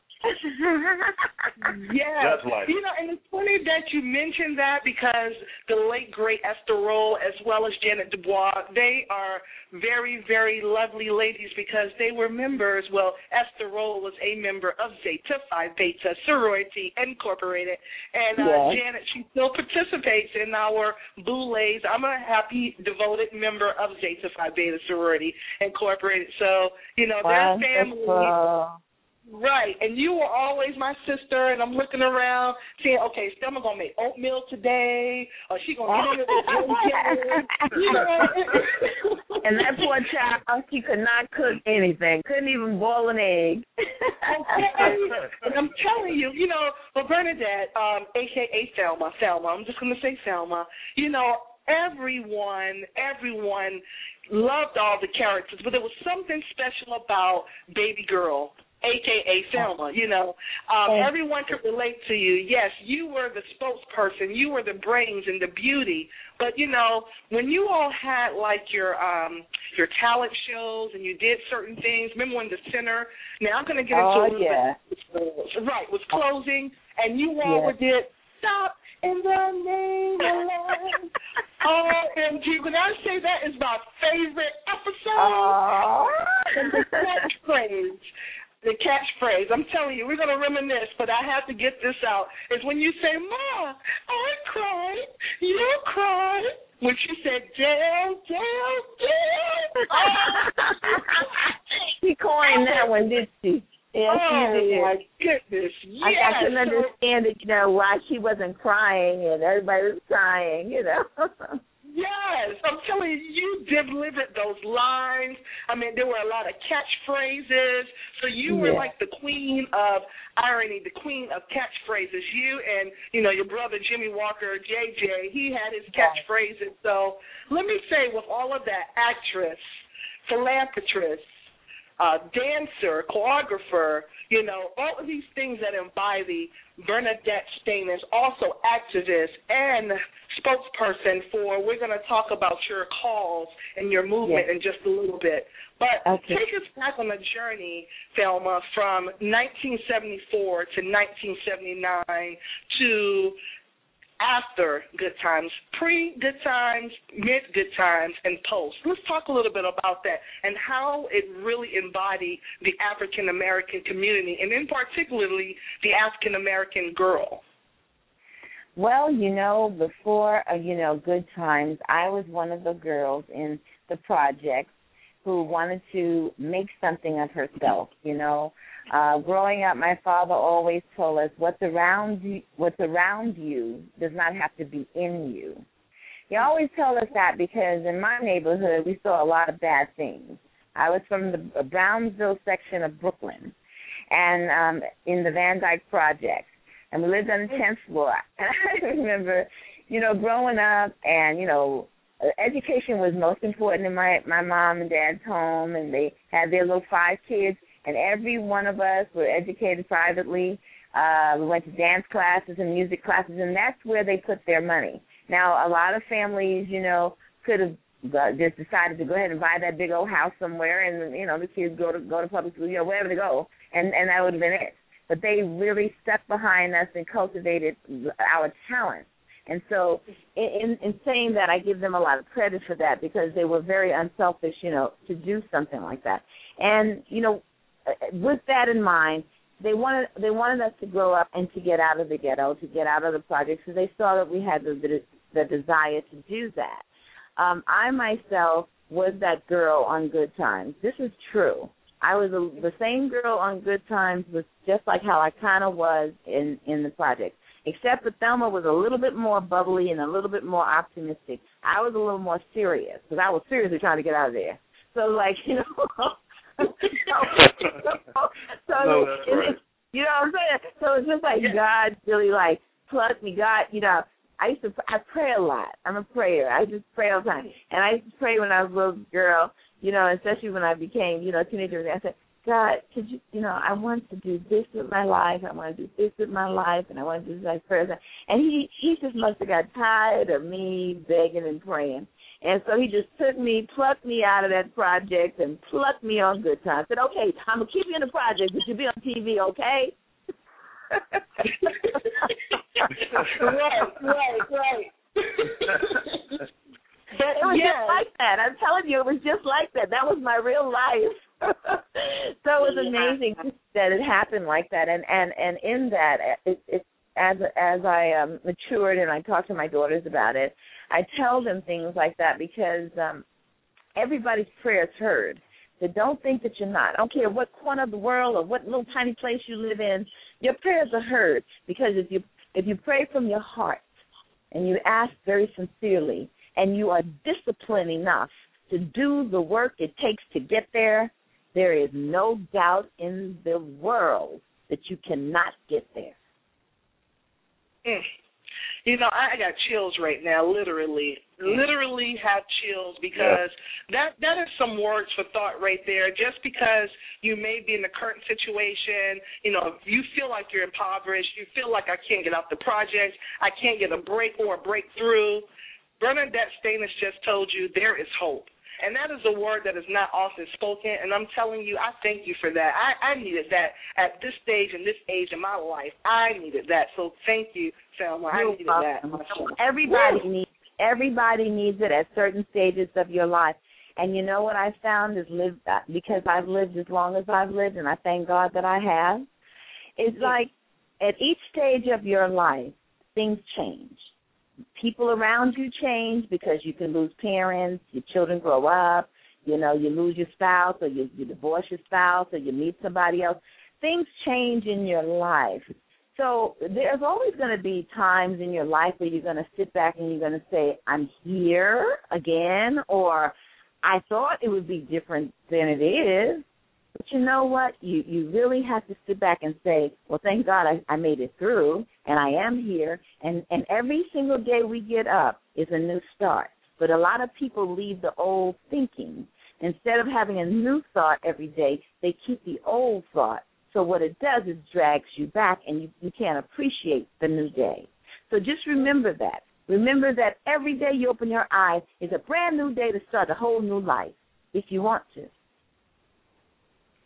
Yeah, Just like you know, and it's funny that you mentioned that, because the late great Esther Rolle as well as Janet Dubois, they are very, very lovely ladies, because they were members. Well, Esther Rolle was a member of Zeta Phi Beta Sorority Incorporated, and uh, Yes. Janet, she still participates in our Boulets. I'm a happy, devoted member of Zeta Phi Beta Sorority Incorporated. So, you know, their family. Wonderful. Right, and you were always my sister, and I'm looking around, saying, okay, Stelma going to make oatmeal today, or she going to get on it with ginger, you know. And that poor child, she could not cook anything, couldn't even boil an egg. Okay. And I'm telling you, you know, but Bernadette, um, a k a. Thelma, Thelma, I'm just going to say Thelma, you know, everyone, everyone loved all the characters, but there was something special about Baby Girl, a k a. Thelma, you know. Um, everyone could relate to you. Yes, you were the spokesperson. You were the brains and the beauty. But, you know, when you all had, like, your um, your talent shows and you did certain things, remember when the center, now I'm going to get into Oh, a little yeah. bit, right, was closing, and you all Yeah. did Stop in the Name of Love. O M G, when I say that is my favorite episode, Oh. and the catchphrase. The catchphrase, I'm telling you, we're going to reminisce, but I have to get this out, is when you say, Ma, I cried, you cried, when she said, Dale, Dale, Dale. She coined that one, did she? Yes, Oh, she did. my goodness, yes. I, I couldn't understand it, you know, why she wasn't crying and everybody was crying, you know. Yes, I'm telling you, you delivered those lines. I mean, there were a lot of catchphrases. So you were Yeah. like the queen of irony, the queen of catchphrases. You and, you know, your brother Jimmy Walker, J J, he had his catchphrases. So let me say, with all of that, actress, philanthropist, uh, dancer, choreographer, you know, all of these things that embody Bernadette Staines, also activist and spokesperson for, we're going to talk about your cause and your movement Yes. in just a little bit. But Okay. take us back on a journey, Thelma, from nineteen seventy-four to nineteen seventy-nine to after Good Times, pre-Good Times, mid-Good Times, and post. Let's talk a little bit about that and how it really embodied the African-American community, and in particularly the African-American girl. Well, you know, before, uh, you know, Good Times, I was one of the girls in the project who wanted to make something of herself, you know. Uh, growing up, my father always told us what's around you, what's around you does not have to be in you. He always told us that because in my neighborhood, we saw a lot of bad things. I was from the Brownsville section of Brooklyn and um, in the Van Dyke Project. And we lived on the tenth floor. And I remember, you know, growing up and, you know, education was most important in my, my mom and dad's home, and they had their little five kids, and every one of us were educated privately. Uh, we went to dance classes and music classes, and that's where they put their money. Now, a lot of families, you know, could have just decided to go ahead and buy that big old house somewhere, and, you know, the kids go to go to public school, you know, wherever they go, and, and that would have been it. But they really stuck behind us and cultivated our talent. And so in, in saying that, I give them a lot of credit for that because they were very unselfish, you know, to do something like that. And, you know, with that in mind, they wanted they wanted us to grow up and to get out of the ghetto, to get out of the projects, so they saw that we had the, the, the desire to do that. Um, I myself was that girl on Good Times. This is true. I was a, the same girl on Good Times, was just like how I kind of was in, in the project, except that Thelma was a little bit more bubbly and a little bit more optimistic. I was a little more serious because I was seriously trying to get out of there. So, like, you know, so, so no, it, right. it, you know what I'm saying? So it's just like God really, like, plugged me. God, you know, I used to, I pray a lot. I'm a prayer. I just pray all the time. And I used to pray when I was a little girl, you know, especially when I became, you know, a teenager. I said, God, could you, you know, I want to do this with my life. I want to do this with my life, and I want to do this like prayers. And he, he just must have got tired of me begging and praying. And so he just took me, plucked me out of that project and plucked me on Good Times. Said, okay, I'm going to keep you in the project, but you'll be on T V, okay? right, right, right. But it was yes. just like that. I'm telling you, it was just like that. That was my real life. So it was amazing yeah. that it happened like that. And and, and in that, it, it, as as I um, matured and I talked to my daughters about it, I tell them things like that because um, everybody's prayer is heard. So don't think that you're not. I don't care what corner of the world or what little tiny place you live in, your prayers are heard because if you if you pray from your heart and you ask very sincerely, and you are disciplined enough to do the work it takes to get there, there is no doubt in the world that you cannot get there. Mm. You know, I got chills right now, literally. Literally have chills because yeah. that that is some words for thought right there. Just because you may be in the current situation, you know, if you feel like you're impoverished, you feel like I can't get out the project, I can't get a break or a breakthrough, Bernadette Stanis just told you there is hope. And that is a word that is not often spoken, and I'm telling you, I thank you for that. I, I needed that at this stage and this age in my life. I needed that, so thank you, Thelma. I needed that. Everybody Woo. needs everybody needs it at certain stages of your life. And you know what I found is live because I've lived as long as I've lived, and I thank God that I have. It's yeah. like at each stage of your life, things change. People around you change because you can lose parents, your children grow up, you know, you lose your spouse or you, you divorce your spouse or you meet somebody else. Things change in your life. So there's always going to be times in your life where you're going to sit back and you're going to say, I'm here again, or I thought it would be different than it is. But you know what? You you really have to sit back and say, well, thank God I, I made it through, and I am here. And, and every single day we get up is a new start. But a lot of people leave the old thinking. Instead of having a new thought every day, they keep the old thought. So what it does is drags you back, and you, you can't appreciate the new day. So just remember that. Remember that every day you open your eyes is a brand new day to start a whole new life if you want to.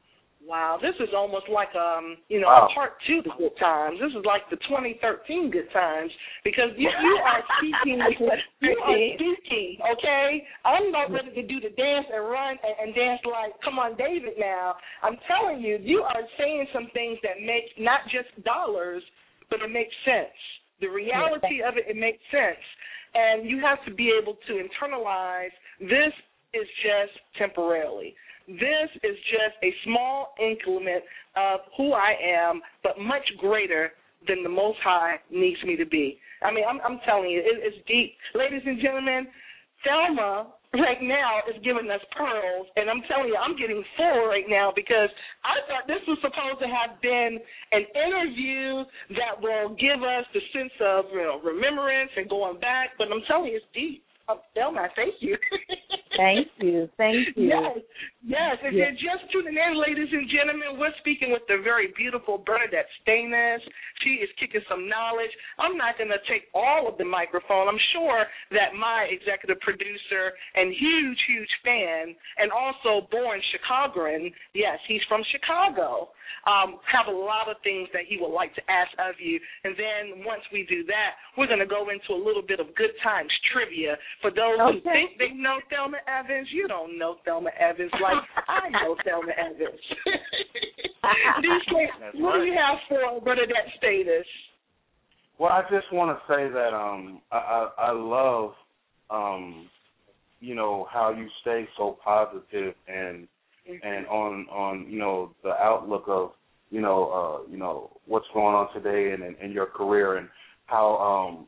Wow, this is almost like um, you know, wow. a part two to Good Times. This is like the twenty thirteen Good Times because you, you are speaking, you are speaking. Okay, I'm not ready to do the dance and run and, and dance like, come on, David. Now I'm telling you, you are saying some things that make not just dollars, but it makes sense. The reality of it, it makes sense, and you have to be able to internalize this is just temporarily. This is just a small increment of who I am, but much greater than the Most High needs me to be. I mean, I'm, I'm telling you, it, it's deep. Ladies and gentlemen, Thelma right now is giving us pearls, and I'm telling you, I'm getting full right now because I thought this was supposed to have been an interview that will give us the sense of, you know, remembrance and going back, but I'm telling you, it's deep. Oh, Thelma, thank you. Thank you. Thank you. Yes, yes. If yes. you're just tuning in, ladies and gentlemen, we're speaking with the very beautiful Bernadette Stanis. She is kicking some knowledge. I'm not going to take all of the microphone. I'm sure that my executive producer and huge, huge fan, and also born Chicagoan, yes, he's from Chicago, um, have a lot of things that he would like to ask of you. And then once we do that, we're going to go into a little bit of Good Times trivia. For those okay. who think they know Thelma Evans, you don't know Thelma Evans like I know Thelma Evans. D K, what do you have for Bernadette Stanis? Well, I just want to say that um, I, I, I love, um, you know, how you stay so positive and mm-hmm. and on on you know the outlook of you know uh, you know what's going on today and in, in your career and how. Um,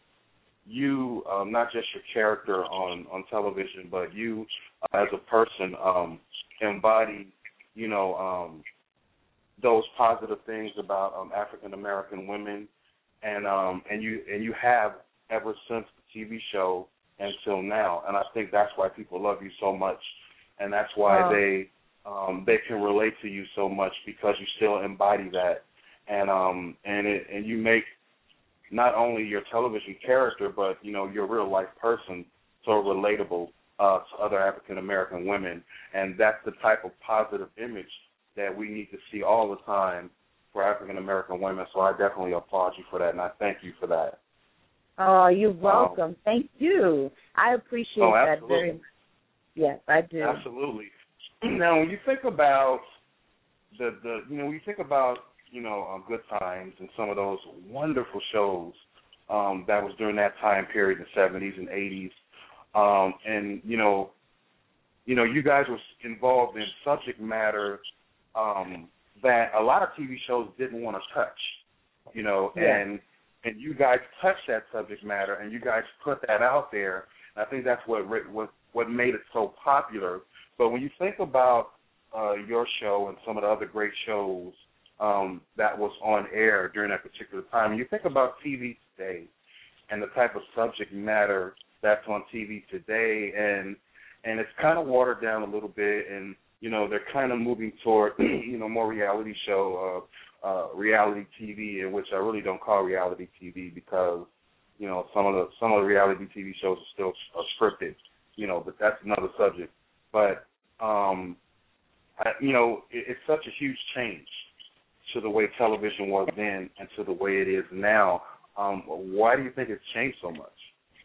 You, um, not just your character on, on television, but you uh, as a person um, embody, you know, um, those positive things about um, African American women, and um, and you and you have ever since the T V show until now, and I think that's why people love you so much, and that's why oh. they um, they can relate to you so much because you still embody that, and um, and it, and you make. Not only your television character, but, you know, your real-life person so relatable uh, to other African-American women. And that's the type of positive image that we need to see all the time for African-American women. So I definitely applaud you for that, and I thank you for that. Oh, you're welcome. Um, thank you. I appreciate oh, that very much. Yes, I do. Absolutely. Now, when you think about the, the you know, when you think about, you know, um, Good Times and some of those wonderful shows um, that was during that time period, the seventies and eighties. Um, and, you know, you know, you guys were involved in subject matter um, that a lot of T V shows didn't want to touch, you know, yeah. and and you guys touched that subject matter and you guys put that out there. And I think that's what, what, what made it so popular. But when you think about uh, your show and some of the other great shows, Um, that was on air during that particular time. And you think about T V today and the type of subject matter that's on T V today, and and it's kind of watered down a little bit, and, you know, they're kind of moving toward, you know, more reality show, uh, uh, reality T V, in which I really don't call reality T V because, you know, some of the some of the reality T V shows are still are scripted, you know, but that's another subject. But, um, I, you know, it, it's such a huge change to the way television was then and to the way it is now. Um, why do you think it's changed so much?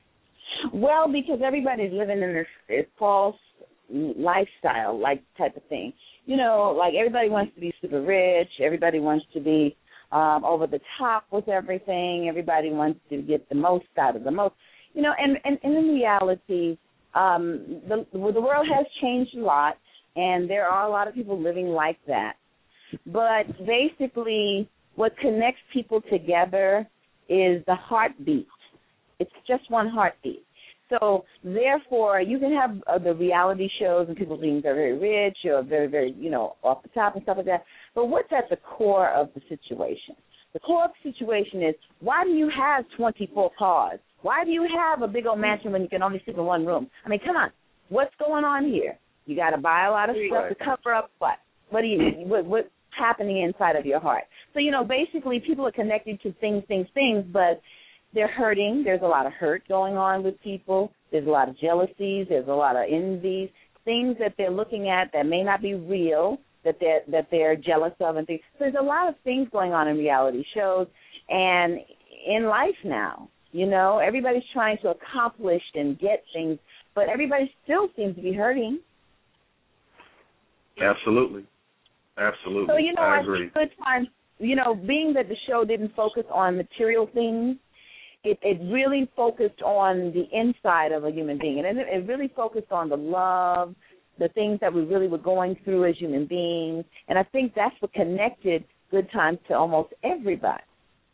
Well, because everybody's living in this, this false lifestyle, like type of thing. You know, like everybody wants to be super rich. Everybody wants to be um, over the top with everything. Everybody wants to get the most out of the most. You know, and, and, and in reality, um, the, the world has changed a lot, and there are a lot of people living like that. But basically, what connects people together is the heartbeat. It's just one heartbeat. So, therefore, you can have uh, the reality shows and people being very, very rich or very, very, you know, off the top and stuff like that. But what's at the core of the situation? The core of the situation is, why do you have twenty-four cars? Why do you have a big old mansion when you can only sleep in one room? I mean, come on. What's going on here? You got to buy a lot of stuff to cover up what? What do you, what, what's happening inside of your heart? So, you know, basically people are connected to things, things, things, but they're hurting. There's a lot of hurt going on with people. There's a lot of jealousies. There's a lot of envies, things that they're looking at that may not be real, that they're that they're jealous of and things. So there's a lot of things going on in reality shows and in life now. You know, everybody's trying to accomplish and get things, but everybody still seems to be hurting. Absolutely. Absolutely. So, you know, I I agree. think good times, you know, being that the show didn't focus on material things, it, it really focused on the inside of a human being. And it, it really focused on the love, the things that we really were going through as human beings. And I think that's what connected Good Times to almost everybody.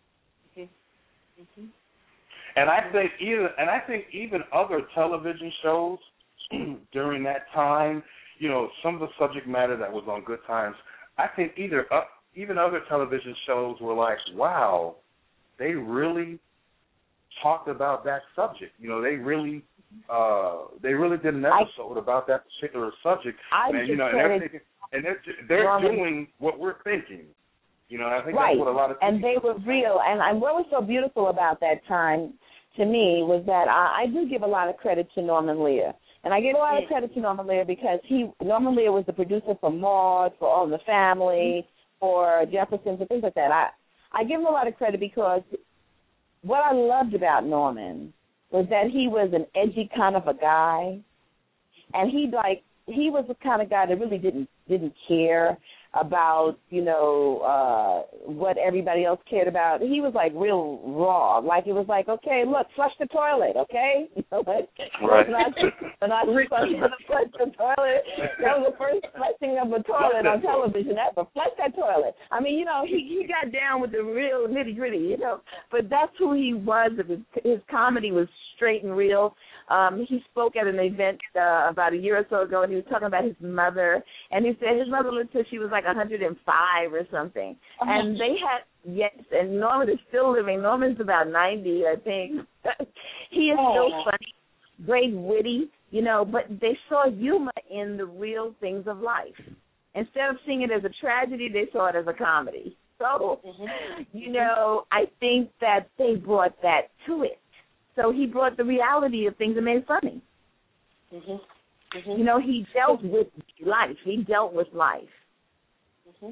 Mm-hmm. Mm-hmm. And I think even and I think even other television shows during that time, you know, some of the subject matter that was on Good Times, I think either uh, even other television shows were like, wow, they really talked about that subject. You know, they really uh, they really did an episode I, about that particular subject. I and, you know, and they're, thinking, and they're they're Norman, doing what we're thinking. You know, I think right. that's what a lot of people and they were real. And, and what was so beautiful about that time to me was that I, I do give a lot of credit to Norman Lear. And I give a lot of credit to Norman Lear because he Norman Lear was the producer for Maude, for All in the Family, for Jeffersons and things like that. I, I give him a lot of credit because what I loved about Norman was that he was an edgy kind of a guy. And he like he was the kind of guy that really didn't didn't care about, you know, uh, what everybody else cared about. He was, like, real raw. Like, it was like, okay, look, flush the toilet, okay? You know, like, right. not, not flush, flush the toilet. That was the first flushing of a toilet on television ever. Flush that toilet. I mean, you know, he, he got down with the real nitty-gritty, you know. But that's who he was. His, his comedy was straight and real. Um, he spoke at an event uh, about a year or so ago, and he was talking about his mother. And he said his mother lived till she was like one hundred five or something. Uh-huh. And they had, yes, and Norman is still living. Norman's about ninety, I think. He is oh. still funny, great witty, you know, but they saw humor in the real things of life. Instead of seeing it as a tragedy, they saw it as a comedy. So, mm-hmm. you know, I think that they brought that to it. So he brought the reality of things and made it funny. Mm-hmm. Mm-hmm. You know, he dealt with life. He dealt with life. Mm-hmm.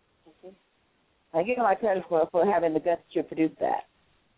Mm-hmm. I give him my credit for, for having the guts to produce that.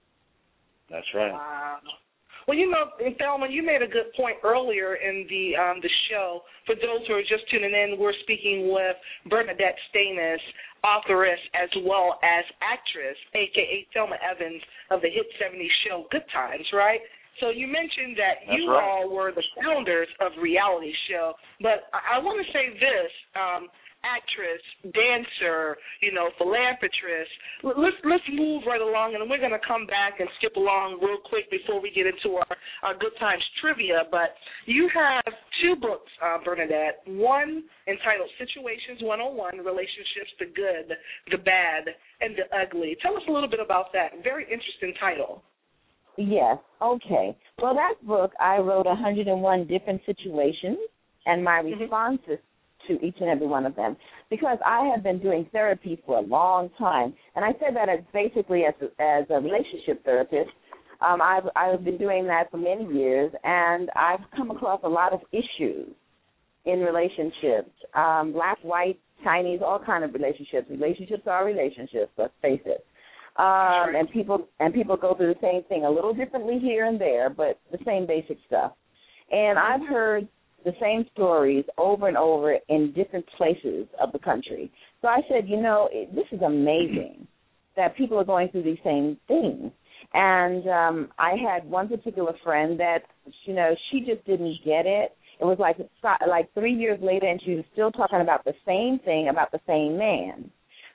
That's right. Wow. Well, you know, Thelma, you made a good point earlier in the um, the show. For those who are just tuning in, we're speaking with Bernadette Stanis, authoress as well as actress, a k a. Thelma Evans of the hit seventies show Good Times, right? So you mentioned that That's you right. all were the founders of reality show, but I, I want to say this. Um, actress, dancer, you know, philanthropist. Let's let's move right along, and we're going to come back and skip along real quick before we get into our, our Good Times trivia. But you have two books, uh, Bernadette. One entitled Situations one oh one, Relationships, the Good, the Bad, and the Ugly. Tell us a little bit about that. Very interesting title. Yes. Okay. Well, that book, I wrote one hundred one different situations and my Mm-hmm. responses to each and every one of them, because I have been doing therapy for a long time, and I said that as basically as a, as a relationship therapist. Um, I've I've been doing that for many years, and I've come across a lot of issues in relationships, um, black, white, Chinese, all kind of relationships. Relationships are relationships. Let's face it. Um, and people and people go through the same thing a little differently here and there, but the same basic stuff. And I've heard the same stories over and over in different places of the country. So I said, you know, it, this is amazing that people are going through these same things. And um, I had one particular friend that, you know, she just didn't get it. It was like like three years later, and she was still talking about the same thing about the same man.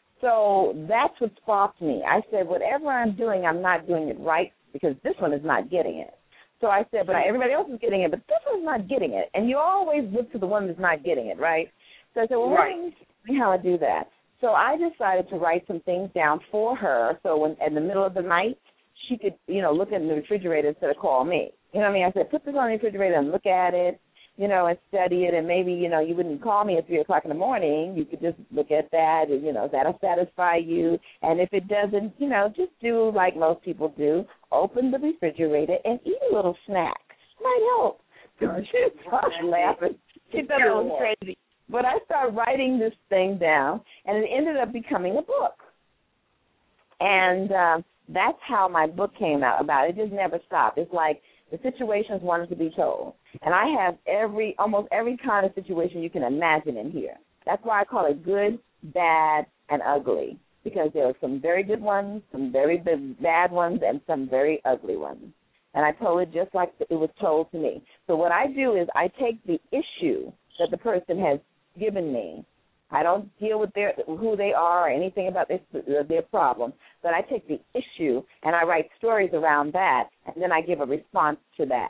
So that's what sparked me. I said, whatever I'm doing, I'm not doing it right because this one is not getting it. So I said, but everybody else is getting it, but this one's not getting it. And you always look to the one that's not getting it, right? So I said, well, right. let me see how I do that. So I decided to write some things down for her so when in the middle of the night she could, you know, look in the refrigerator instead of call me. You know what I mean? I said, put this on the refrigerator and look at it, you know, and study it, and maybe, you know, you wouldn't call me at three o'clock in the morning. You could just look at that, and, you know, that'll satisfy you. And if it doesn't, you know, just do like most people do, open the refrigerator and eat a little snack. Might help. She was laughing. She thought it was crazy. But I started writing this thing down, and it ended up becoming a book. And uh, that's how my book came out about. It just never stopped. It's like the situations wanted to be told. And I have every, almost every kind of situation you can imagine in here. That's why I call it good, bad, and ugly, because there are some very good ones, some very bad ones, and some very ugly ones. And I told it just like it was told to me. So what I do is I take the issue that the person has given me. I don't deal with their who they are or anything about their, their problem, but I take the issue and I write stories around that, and then I give a response to that.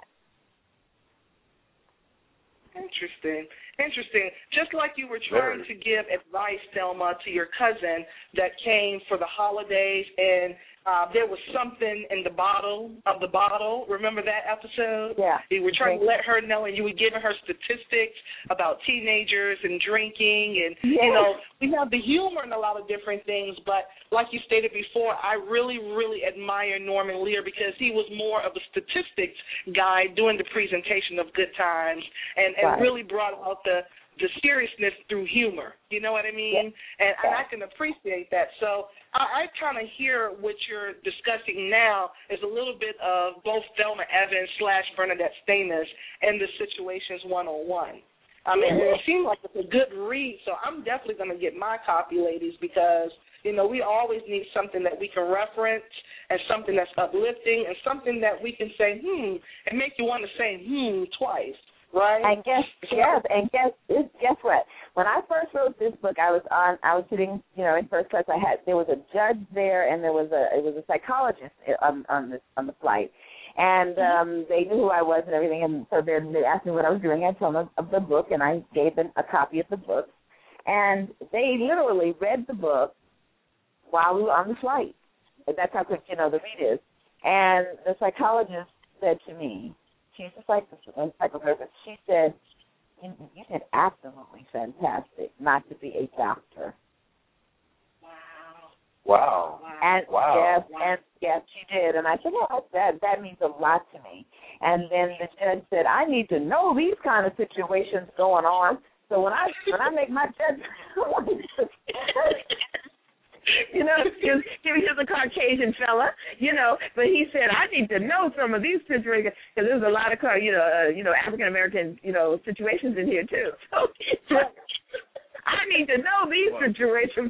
Interesting. Interesting. Just like you were trying to give advice, Thelma, to your cousin that came for the holidays, and uh, there was something in the bottle of the bottle. Remember that episode? Yeah. You were trying to let her know, and you were giving her statistics about teenagers and drinking, and yes. you know, we have the humor in a lot of different things. But like you stated before, I really, really admire Norman Lear because he was more of a statistics guy doing the presentation of Good Times, and, and right. really brought out the the seriousness through humor. You know what I mean? Yeah. And, and yeah. I can appreciate that. So I, I kind of hear what you're discussing now is a little bit of both Thelma Evans slash Bernadette Stamos and the Situations one-on-one. I mean, mm-hmm. it seems like it's a good read, so I'm definitely going to get my copy, ladies, because, you know, we always need something that we can reference and something that's uplifting and something that we can say, hmm, and make you want to say, hmm, twice. Right. And guess yes, and guess guess what? When I first wrote this book, I was on. I was sitting, you know, in first class. I had there was a judge there, and there was a it was a psychologist on on the on the flight, and um, they knew who I was and everything. And so they they asked me what I was doing. I told them of the book, and I gave them a copy of the book, and they literally read the book while we were on the flight. That's how quick, you know, the read is. And the psychologist said to me, she's a psychotherapist, she said, you, you did absolutely fantastic not to be a doctor. Wow. And wow. yes, wow. and yes, she did. And I said, well, that that means a lot to me. And then the judge said, I need to know these kind of situations going on. So when I when I make my judgment, you know, he was, he was just a Caucasian fella, you know, but he said, I need to know some of these situations, because there's a lot of, you know, uh, you know, African-American, you know, situations in here, too. So I need to know these wow. situations.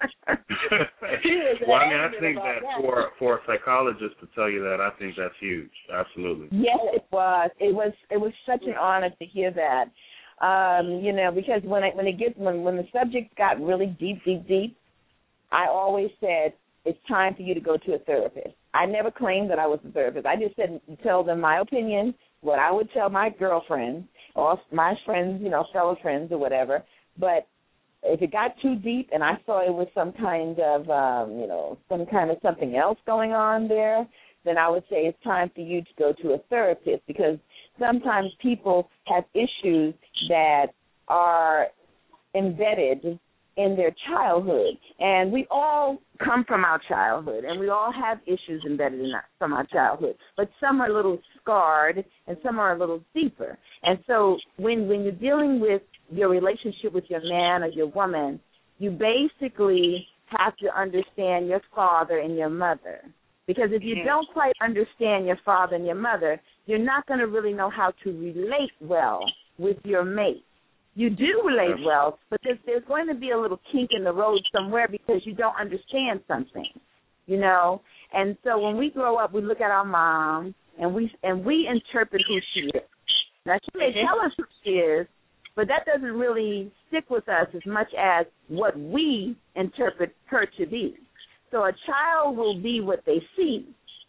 Well, I mean, I think that, that for for a psychologist to tell you that, I think that's huge. Absolutely. Yes, it was. It was it was such an honor to hear that. Um, you know, because when it when it gets when when the subject got really deep, deep, deep, I always said it's time for you to go to a therapist. I never claimed that I was a therapist. I just said tell them my opinion, what I would tell my girlfriends or my friends, you know, fellow friends or whatever. But if it got too deep and I saw it was some kind of, um, you know, some kind of something else going on there, then I would say it's time for you to go to a therapist, because sometimes people have issues that are embedded in their childhood. And we all come from our childhood, and we all have issues embedded in our, from our childhood. But some are a little scarred, and some are a little deeper. And so when, when you're dealing with your relationship with your man or your woman, you basically have to understand your father and your mother. Because if you don't quite understand your father and your mother, you're not going to really know how to relate well with your mate. You do relate well, but there's, there's going to be a little kink in the road somewhere because you don't understand something, you know. And so when we grow up, we look at our mom, and we and we interpret who she is. Now, she may tell us who she is, but that doesn't really stick with us as much as what we interpret her to be. So a child will be what they see,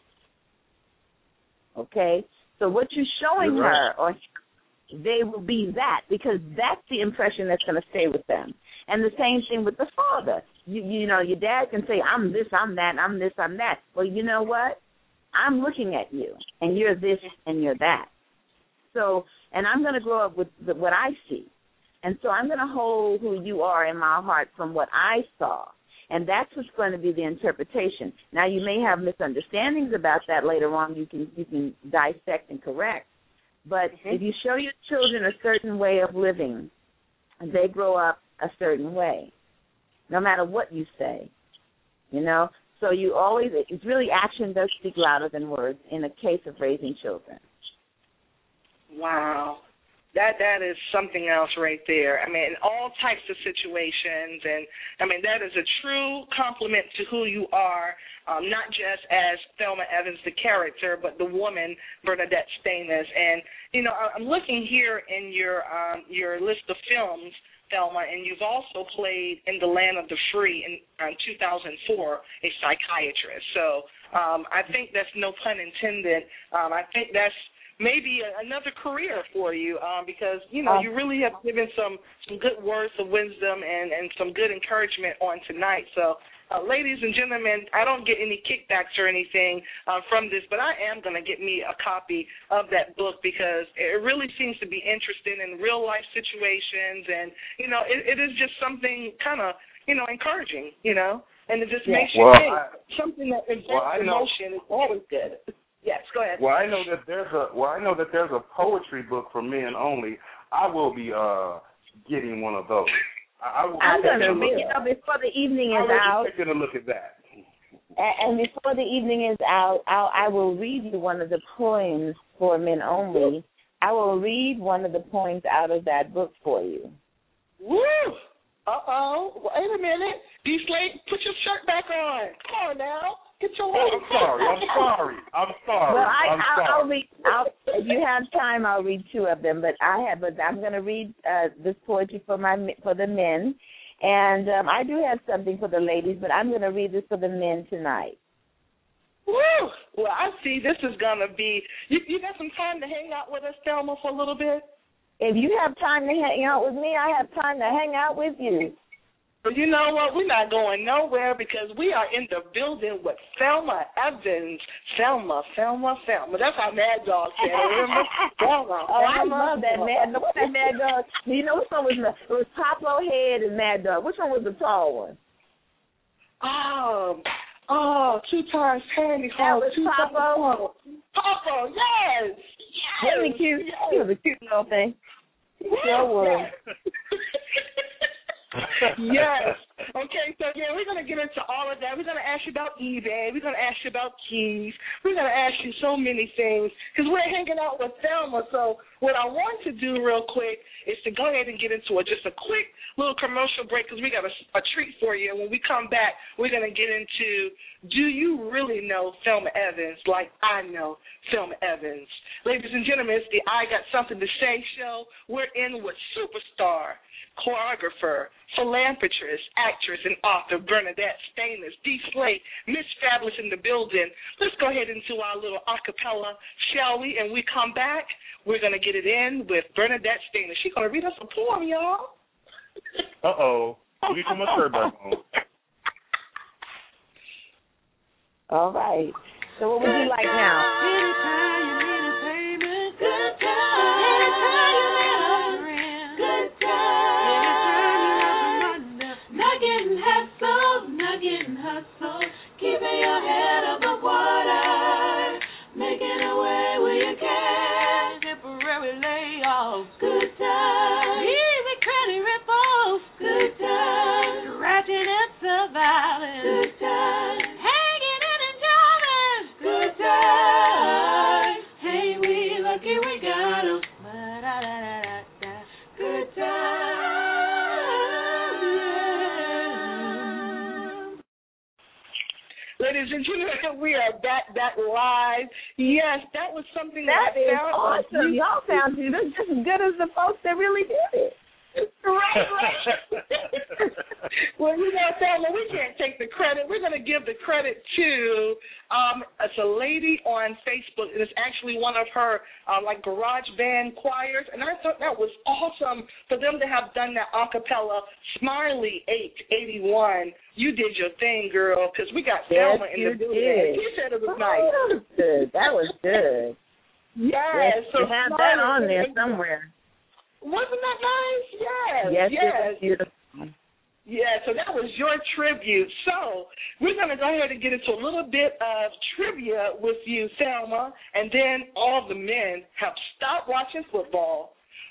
okay? So what you're showing You're right. her, or they will be that, because that's the impression that's going to stay with them. And the same thing with the father. You, you know, your dad can say, I'm this, I'm that, I'm this, I'm that. Well, you know what? I'm looking at you, and you're this, and you're that. So, and I'm going to grow up with the, what I see. And so I'm going to hold who you are in my heart from what I saw. And that's what's going to be the interpretation. Now, you may have misunderstandings about that later on. You can you can dissect and correct. But mm-hmm. if you show your children a certain way of living, they grow up a certain way, no matter what you say, you know. So you always, it's really action does speak louder than words in the case of raising children. Wow. That that is something else right there. I mean, in all types of situations, and I mean that is a true compliment to who you are, um, not just as Thelma Evans, the character, but the woman Bernadette Stanis. And you know, I'm looking here in your um, your list of films, Thelma, and you've also played in The Land of the Free in um, two thousand four, a psychiatrist. So um, I think that's no pun intended. Um, I think that's maybe another career for you um, because, you know, you really have given some, some good words of wisdom and, and some good encouragement on tonight. So, uh, ladies and gentlemen, I don't get any kickbacks or anything uh, from this, but I am going to get me a copy of that book because it really seems to be interesting in real-life situations. And, you know, it, it is just something kind of, you know, encouraging, you know, and it just yeah. makes you well, think. I, something that invokes well, emotion is always good. Yes, go ahead. Well, I know that there's a well, I know that there's a poetry book for men only. I will be uh, getting one of those. I, I will I'm gonna read it before the evening is I out. I'm taking a look at that. And, and before the evening is out, I'll, I will read you one of the poems for men only. I will read one of the poems out of that book for you. Woo! Uh oh! Wait a minute, D Slate, put your shirt back on. Come on now. Get your oh, I'm sorry. I'm sorry. I'm sorry. Well, I, I'm I'll, sorry. I'll read. I'll, if you have time, I'll read two of them. But I have. But I'm going to read uh, this poetry for my for the men, and um, I do have something for the ladies. But I'm going to read this for the men tonight. Woo! Well, I see. This is going to be. You, you got some time to hang out with us, Thelma, for a little bit. If you have time to hang out with me, I have time to hang out with you. But you know what? We're not going nowhere because we are in the building with Thelma Evans. Thelma, Thelma, Thelma. That's how Mad Dog said it, remember? Thelma, oh, I Thelma, love that Mad Dog. What's that Mad Dog? You know which one was the, it was Pablo Head and Mad Dog. Which one was the tall one? Oh, oh, two times Handy That was two Pablo. Pablo, yes. Yes. Really cute. Yes. He was a cute little thing. He sure was. Yes. Okay, so yeah, we're going to get into all of that. We're going to ask you about eBay. We're going to ask you about keys. We're going to ask you so many things because we're hanging out with Thelma. So what I want to do real quick is to go ahead and get into a, just a quick little commercial break because we got a, a treat for you. And when we come back, we're going to get into, do you really know Thelma Evans like I know Thelma Evans? Ladies and gentlemen, it's the I Got Something to Say show. We're in with superstar, choreographer, philanthropist, actress, and author Bernadette Stanis, D Slate, Miss Fabulous in the building. Let's go ahead into our little acapella, shall we? And we come back, we're going to get it in with Bernadette Stanis. She's going to read us a poem, y'all. Uh-oh. Let me put my shirt back on. All right. So what would you like now? Keeping your head above water, making a way where you can. Temporary layoffs, good times. Easy credit ripples, good times. Scratching and surviving, good times. Hanging in and jumping, good times. Hey, we lucky we got 'em. Good times. Ladies and gentlemen, we are back, back live. Yes, that was something that, that is sound awesome. You, Y'all sound just as good as the folks that really did it. Right, right. Well, you know, Thelma, we can't take the credit. We're going to give the credit to um, it's a lady on Facebook, and it's actually one of her uh, like garage band choirs, and I thought that was awesome for them to have done that a cappella. Smiley eight eighty-one, you did your thing, girl, because we got yes, Thelma in the building. She said it was oh, nice. That was good. That was good. Yes, yes so you have that on there somewhere. Wasn't that nice? Yes. Yes, yes. It was beautiful. Yeah, so that was your tribute. So we're going to go ahead and get into a little bit of trivia with you, Thelma, and then all the men have stopped watching football,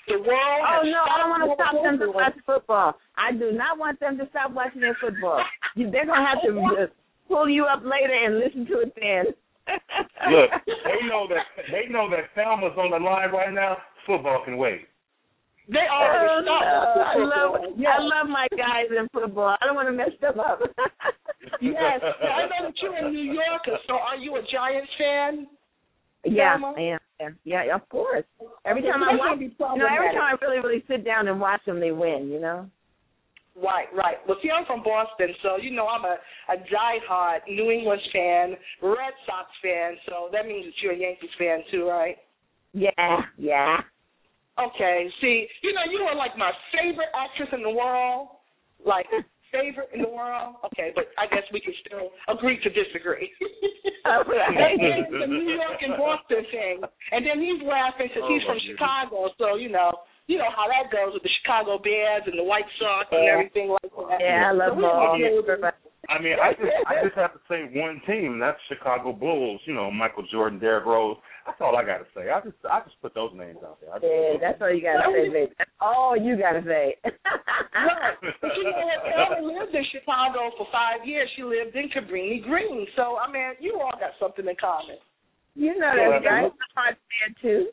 The world. Oh has no, I don't want to stop them to football. watch football. I do not want them to stop watching their football. You, they're gonna have to uh, pull you up later and listen to it then. Look, they know that they know that Thelma's on the line right now. Football can wait. They already Oh, stopped. no. I watching love football. I love my guys in football. I don't want to mess them up. Yes, I know that you're a New Yorker, so are you a Giants fan? Yeah, Thelma? I am. Yeah, yeah, of course. Every Okay, time so I that's watch, gonna be you know, every problematic. time I really, really sit down and watch them, they win. You know. Right, right. Well, see, I'm from Boston, so you know I'm a, a diehard New England fan, Red Sox fan, so that means that you're a Yankees fan too, right? Yeah, yeah. Okay, see, you know, you are like my favorite actress in the world, like favorite in the world. Okay, but I guess we can still agree to disagree. Right. It's the New York and Boston thing, and then he's laughing because he's Oh, from my Chicago, so you know, you know how that goes with the Chicago Bears and the White Sox and Yeah. everything like that. Yeah, I love so we ball. all know that- I mean, I just I just have to say one team. That's Chicago Bulls. You know, Michael Jordan, Derrick Rose. That's all I got to say. I just I just put those names out there. I just, Yeah, that's all you gotta say, baby. That's all you gotta say. Right. But you know what? Ella lived in Chicago for five years. She lived in Cabrini Green. So, I mean, you all got something in common. You know Yeah, that, right? I'm fan too.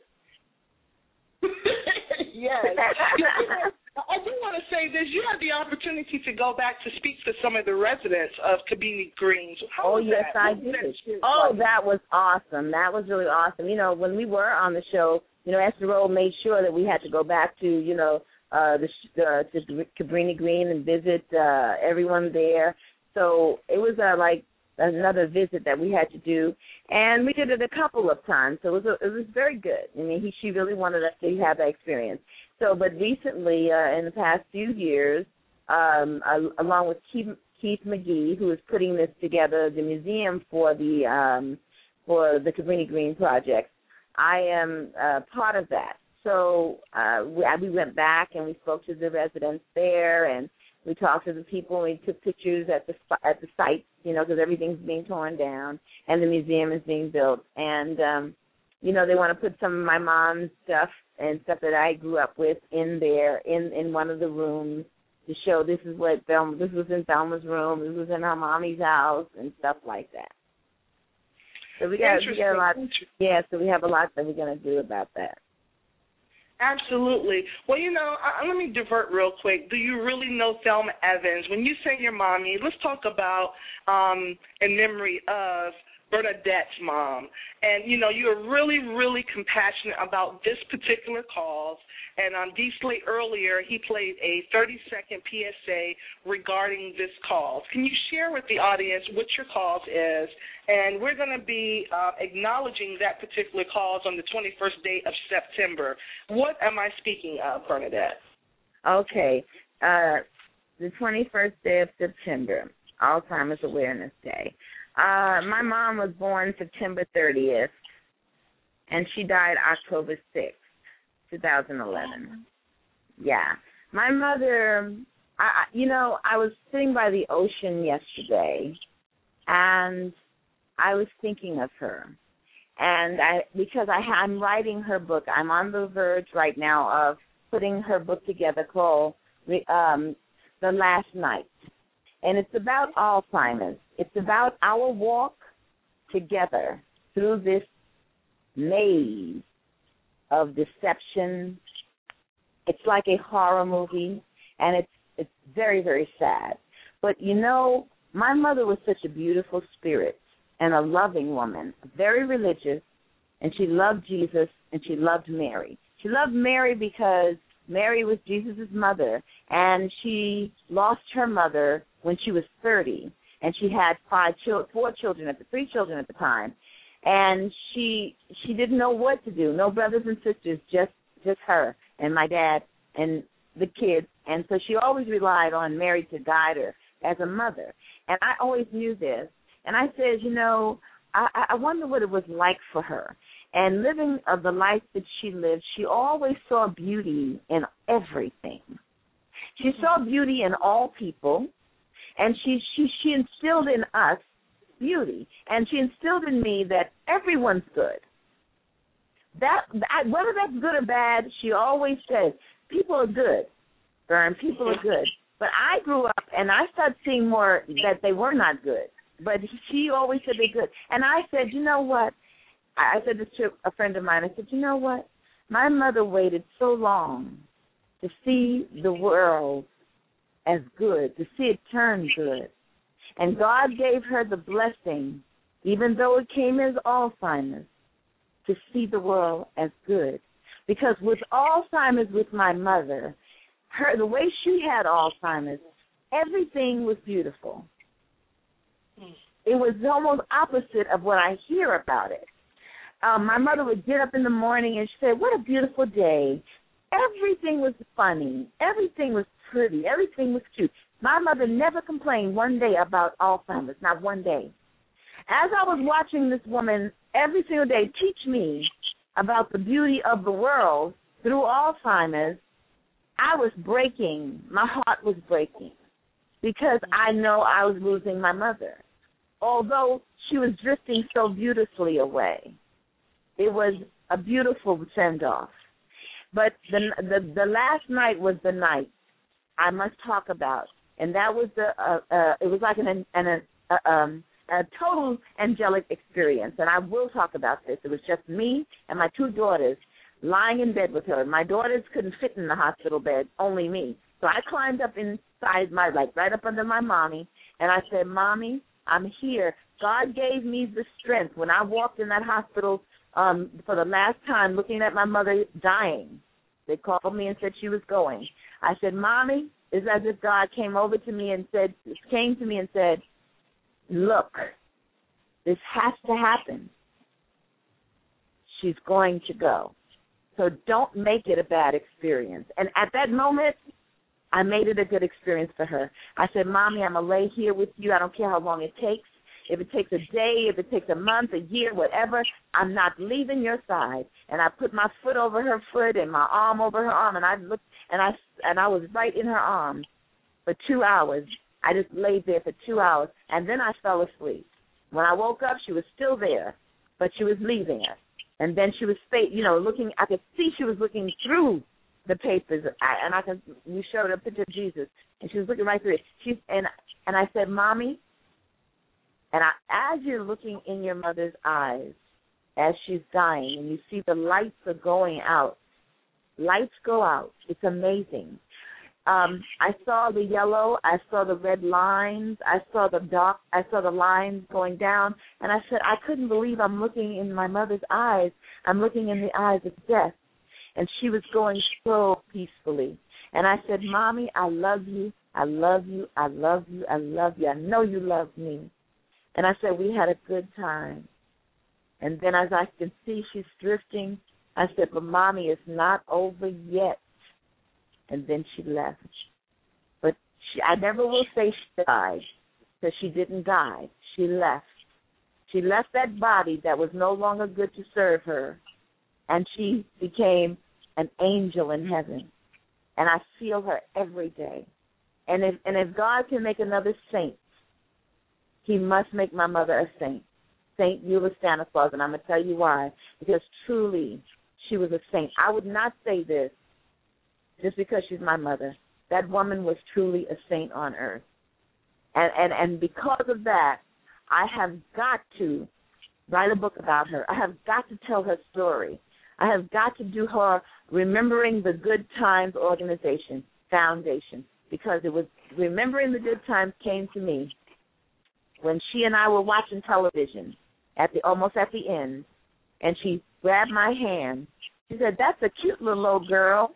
Yes. Yeah, I do want to say this. You had the opportunity to go back to speak to some of the residents of Cabrini Greens. How Oh was yes, that? I What was did. that experience Oh, like? that was awesome. That was really awesome. You know, when we were on the show, you know, Esther Roll made sure that we had to go back to, you know, uh, the uh, to Cabrini Green and visit uh, everyone there. So it was uh, like another visit that we had to do, and we did it a couple of times. So it was a, it was very good. I mean, he she really wanted us to have that experience. So, but recently, uh, in the past few years, um, uh, along with Keith, Keith McGee, who is putting this together, the museum for the um, for the Cabrini Green project, I am uh, part of that. So uh, we, we went back and we spoke to the residents there, and we talked to the people, and we took pictures at the at the site, you know, because everything's being torn down and the museum is being built. And, um, you know, they want to put some of my mom's stuff and stuff that I grew up with in there, in, in one of the rooms to show this is what Thelma, this was in Thelma's room, this was in her mommy's house and stuff like that. So we got, we got a lot, yeah, so we have a lot that we're going to do about that. Absolutely. Well, you know, I, let me divert real quick. Do you really know Thelma Evans? When you say your mommy, let's talk about um, in memory of Bernadette's mom. And, you know, you're really, really compassionate about this particular cause. And on D. Slate earlier, he played a thirty-second P S A regarding this cause. Can you share with the audience what your cause is? And we're going to be uh, acknowledging that particular cause on the twenty-first day of September. What am I speaking of, Bernadette? Okay. Uh, the twenty-first day of September, Alzheimer's Awareness Day. Uh, my mom was born September thirtieth, and she died October sixth, two thousand eleven. Yeah. My mother, I, you know, I was sitting by the ocean yesterday, and I was thinking of her. And I, because I, I'm writing her book, I'm on the verge right now of putting her book together called um, The Last Night. And it's about Alzheimer's. It's about our walk together through this maze of deception. It's like a horror movie, and it's it's very, very sad. But, you know, my mother was such a beautiful spirit and a loving woman, very religious, and she loved Jesus, and she loved Mary. She loved Mary because Mary was Jesus' mother, and she lost her mother when she was thirty, and she had five, chil- four children at the three children at the time, and she she didn't know what to do. No brothers and sisters, just just her and my dad and the kids, and so she always relied on Mary to guide her as a mother. And I always knew this, and I said, you know, I, I wonder what it was like for her. And living of the life that she lived, she always saw beauty in everything. She saw beauty in all people, and she, she, she instilled in us beauty. And she instilled in me that everyone's good. that, that whether that's good or bad, she always says, people are good, Vern, people are good. But I grew up, and I started seeing more that they were not good. But she always said they're good. And I said, you know what? I said this to a friend of mine. I said, you know what? My mother waited so long to see the world as good, to see it turn good. And God gave her the blessing, even though it came as Alzheimer's, to see the world as good. Because with Alzheimer's with my mother, her the way she had Alzheimer's, everything was beautiful. It was almost opposite of what I hear about it. Um, my mother would get up in the morning and she said, what a beautiful day. Everything was funny. Everything was pretty. Everything was cute. My mother never complained one day about Alzheimer's, not one day. As I was watching this woman every single day teach me about the beauty of the world through Alzheimer's, I was breaking. My heart was breaking because I know I was losing my mother. Although she was drifting so beautifully away, it was a beautiful send-off. But the, the the last night was the night I must talk about, and that was the uh, uh, it was like an an a, um, a total angelic experience, and I will talk about this. It was just me and my two daughters lying in bed with her. My daughters couldn't fit in the hospital bed, only me. So I climbed up inside my, like right up under my mommy, and I said, Mommy, I'm here. God gave me the strength. When I walked in that hospital um, for the last time looking at my mother dying, they called me and said she was going. I said, Mommy, it's as if God came over to me and said, came to me and said, look, this has to happen. She's going to go. So don't make it a bad experience. And at that moment, I made it a good experience for her. I said, Mommy, I'm going to lay here with you. I don't care how long it takes. If it takes a day, if it takes a month, a year, whatever, I'm not leaving your side. And I put my foot over her foot and my arm over her arm, and I looked, and I and I was right in her arms for two hours. I just laid there for two hours, and then I fell asleep. When I woke up, she was still there, but she was leaving us. And then she was, you know, looking. I could see she was looking through the papers, I, and I could. We showed her a picture of Jesus, and she was looking right through it. She's and and I said, Mommy. And I, as you're looking in your mother's eyes, as she's dying, and you see the lights are going out, lights go out. It's amazing. Um, I saw the yellow. I saw the red lines. I saw the dark. I saw the lines going down. And I said, I couldn't believe I'm looking in my mother's eyes. I'm looking in the eyes of death. And she was going so peacefully. And I said, Mommy, I love you. I love you. I love you. I love you. I know you love me. And I said, we had a good time. And then as I can see she's drifting, I said, but Mommy, it's not over yet. And then she left. But she, I never will say she died, because she didn't die. She left. She left that body that was no longer good to serve her, and she became an angel in heaven. And I feel her every day. And if, and if God can make another saint, He must make my mother a saint, Saint Eula Stanislaus, and I'm going to tell you why. Because truly, she was a saint. I would not say this just because she's my mother. That woman was truly a saint on earth. And, and, and because of that, I have got to write a book about her. I have got to tell her story. I have got to do her Remembering the Good Times organization, foundation, because it was Remembering the Good Times came to me when she and I were watching television at the almost at the end, and she grabbed my hand. She said, that's a cute little old girl.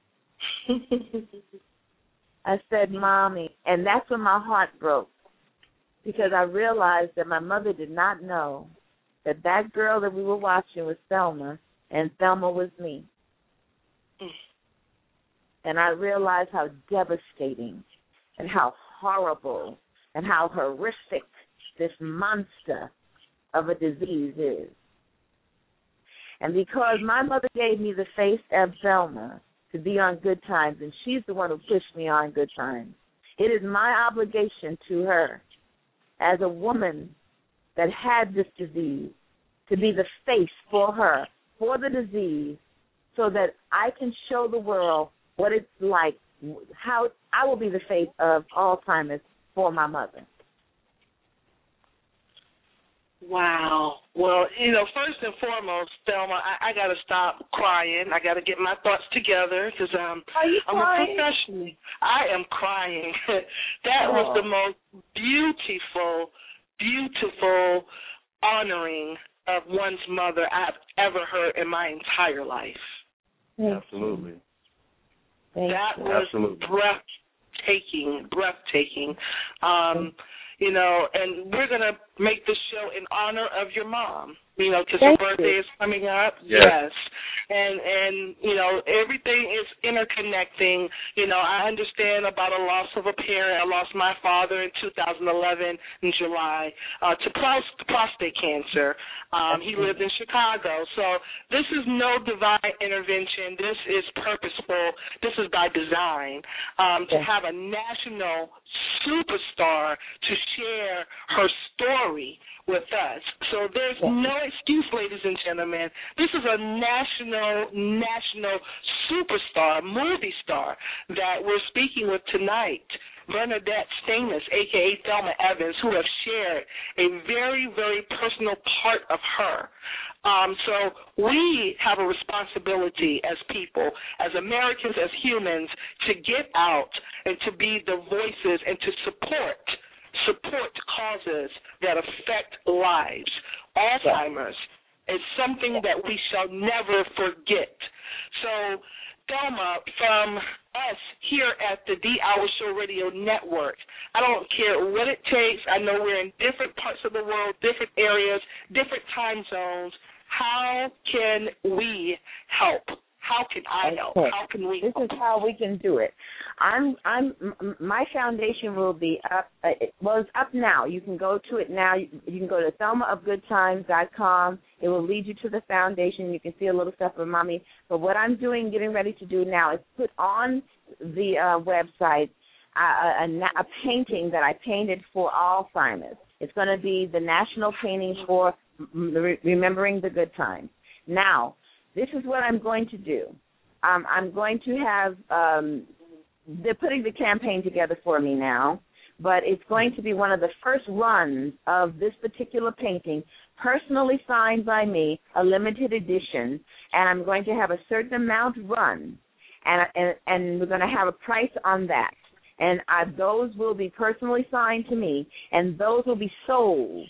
I said, Mommy, and that's when my heart broke, because I realized that my mother did not know that that girl that we were watching was Thelma, and Thelma was me. And I realized how devastating and how horrible and how horrific this monster of a disease is. And because my mother gave me the face of Thelma to be on Good Times, and she's the one who pushed me on Good Times, it is my obligation to her as a woman that had this disease to be the face for her, for the disease so that I can show the world what it's like, how I will be the face of Alzheimer's for my mother. Wow. Well, you know, first and foremost, Thelma, I, I got to stop crying. I got to get my thoughts together because um, I'm a professional. I am crying. That oh. was the most beautiful, beautiful honoring of one's mother I've ever heard in my entire life. Absolutely. That was Absolutely. breathtaking, breathtaking. Um, you know, and we're going to make this show in honor of your mom, you know, because her birthday is coming up. Yes. yes. And, and, you know, everything is interconnecting. You know, I understand about a loss of a parent. I lost my father in two thousand eleven in July uh, to pros- prostate cancer. Um, he lived in Chicago. So this is no divine intervention. This is purposeful. This is by design. Um, to have a national superstar to share her story with us. So there's no excuse, ladies and gentlemen. This is a national, national superstar, movie star that we're speaking with tonight, Bernadette Stanis, a k a. Thelma Evans, who have shared a very, very personal part of her. Um, so we have a responsibility as people, as Americans, as humans, to get out and to be the voices and to support support causes that affect lives. Alzheimer's is something that we shall never forget. So, Thelma, from us here at the D Hour Show Radio Network, I don't care what it takes. I know we're in different parts of the world, different areas, different time zones. How can we help? How can I help? Okay. How can we This help? is how we can do it. I'm, I'm, m- my foundation will be up. Uh, it, well, it's up now. You can go to it now. You, you can go to thelma of good times dot com. It will lead you to the foundation. You can see a little stuff from Mommy. But what I'm doing, getting ready to do now, is put on the uh, website uh, a, a, a painting that I painted for Alzheimer's. It's going to be the national painting for re- remembering the good times. Now, this is what I'm going to do. Um, I'm going to have, um, they're putting the campaign together for me now, but it's going to be one of the first runs of this particular painting, personally signed by me, a limited edition, and I'm going to have a certain amount run, and, and, and we're going to have a price on that. And I, those will be personally signed to me, and those will be sold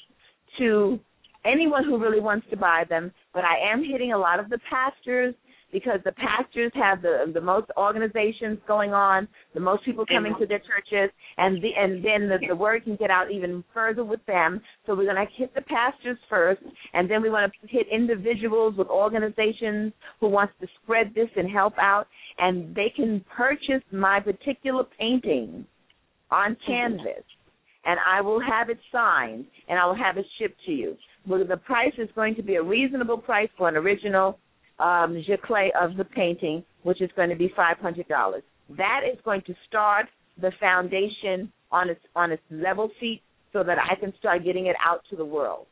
to anyone who really wants to buy them, but I am hitting a lot of the pastors because the pastors have the the most organizations going on, the most people coming to their churches, and the, and then the, the word can get out even further with them. So we're going to hit the pastors first, and then we want to hit individuals with organizations who wants to spread this and help out, and they can purchase my particular painting on canvas, and I will have it signed, and I will have it shipped to you. Well, the price is going to be a reasonable price for an original um, giclée of the painting, which is going to be five hundred dollars. That is going to start the foundation on its on its level feet so that I can start getting it out to the world.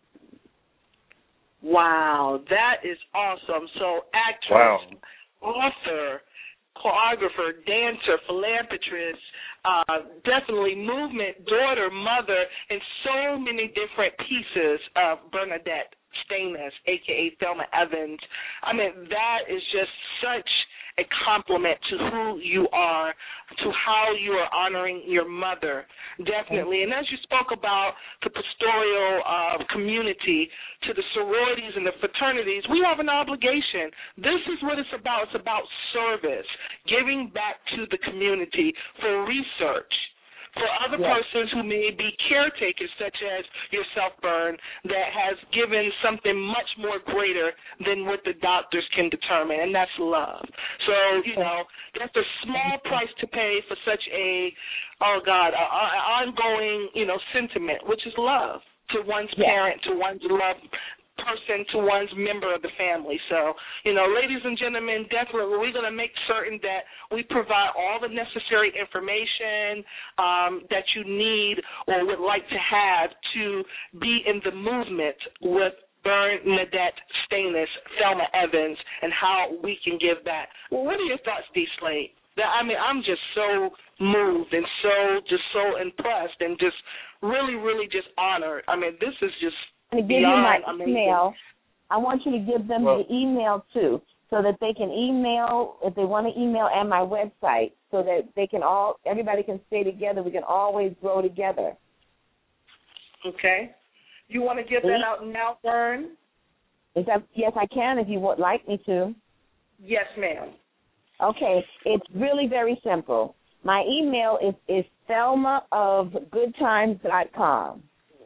Wow, that is awesome. So actress, wow. author, choreographer, dancer, philanthropist, uh, definitely movement, daughter, mother, and so many different pieces of Bernadette Stanis, a k a. Thelma Evans. I mean, that is just such a compliment to who you are, to how you are honoring your mother, definitely. And as you spoke about the pastoral uh, community, to the sororities and the fraternities, we have an obligation. This is what it's about. It's about service, giving back to the community for research, for other yes. persons who may be caretakers, such as yourself, Bern, that has given something much more greater than what the doctors can determine, and that's love. So, you know, that's a small price to pay for such a, oh, God, a, a ongoing, you know, sentiment, which is love to one's yes. parent, to one's loved person, to one's member of the family. So, you know, ladies and gentlemen, definitely we're going to make certain that we provide all the necessary information um, that you need or would like to have to be in the movement with Bernadette Stanis, Thelma Evans and how we can give back. Well, what are your thoughts, D. Slade? That, I mean, I'm just so moved and so just so impressed and just really, really just honored. I mean, this is just I'm going to give you my amazing. email. I want you to give them well, the email, too, so that they can email, if they want to email, and my website, so that they can all, everybody can stay together. We can always grow together. Okay. You want to give that out now, Vern? Is that, yes, I can if you would like me to. Yes, ma'am. Okay, it's really very simple. My email is, is Thelma of good times dot com.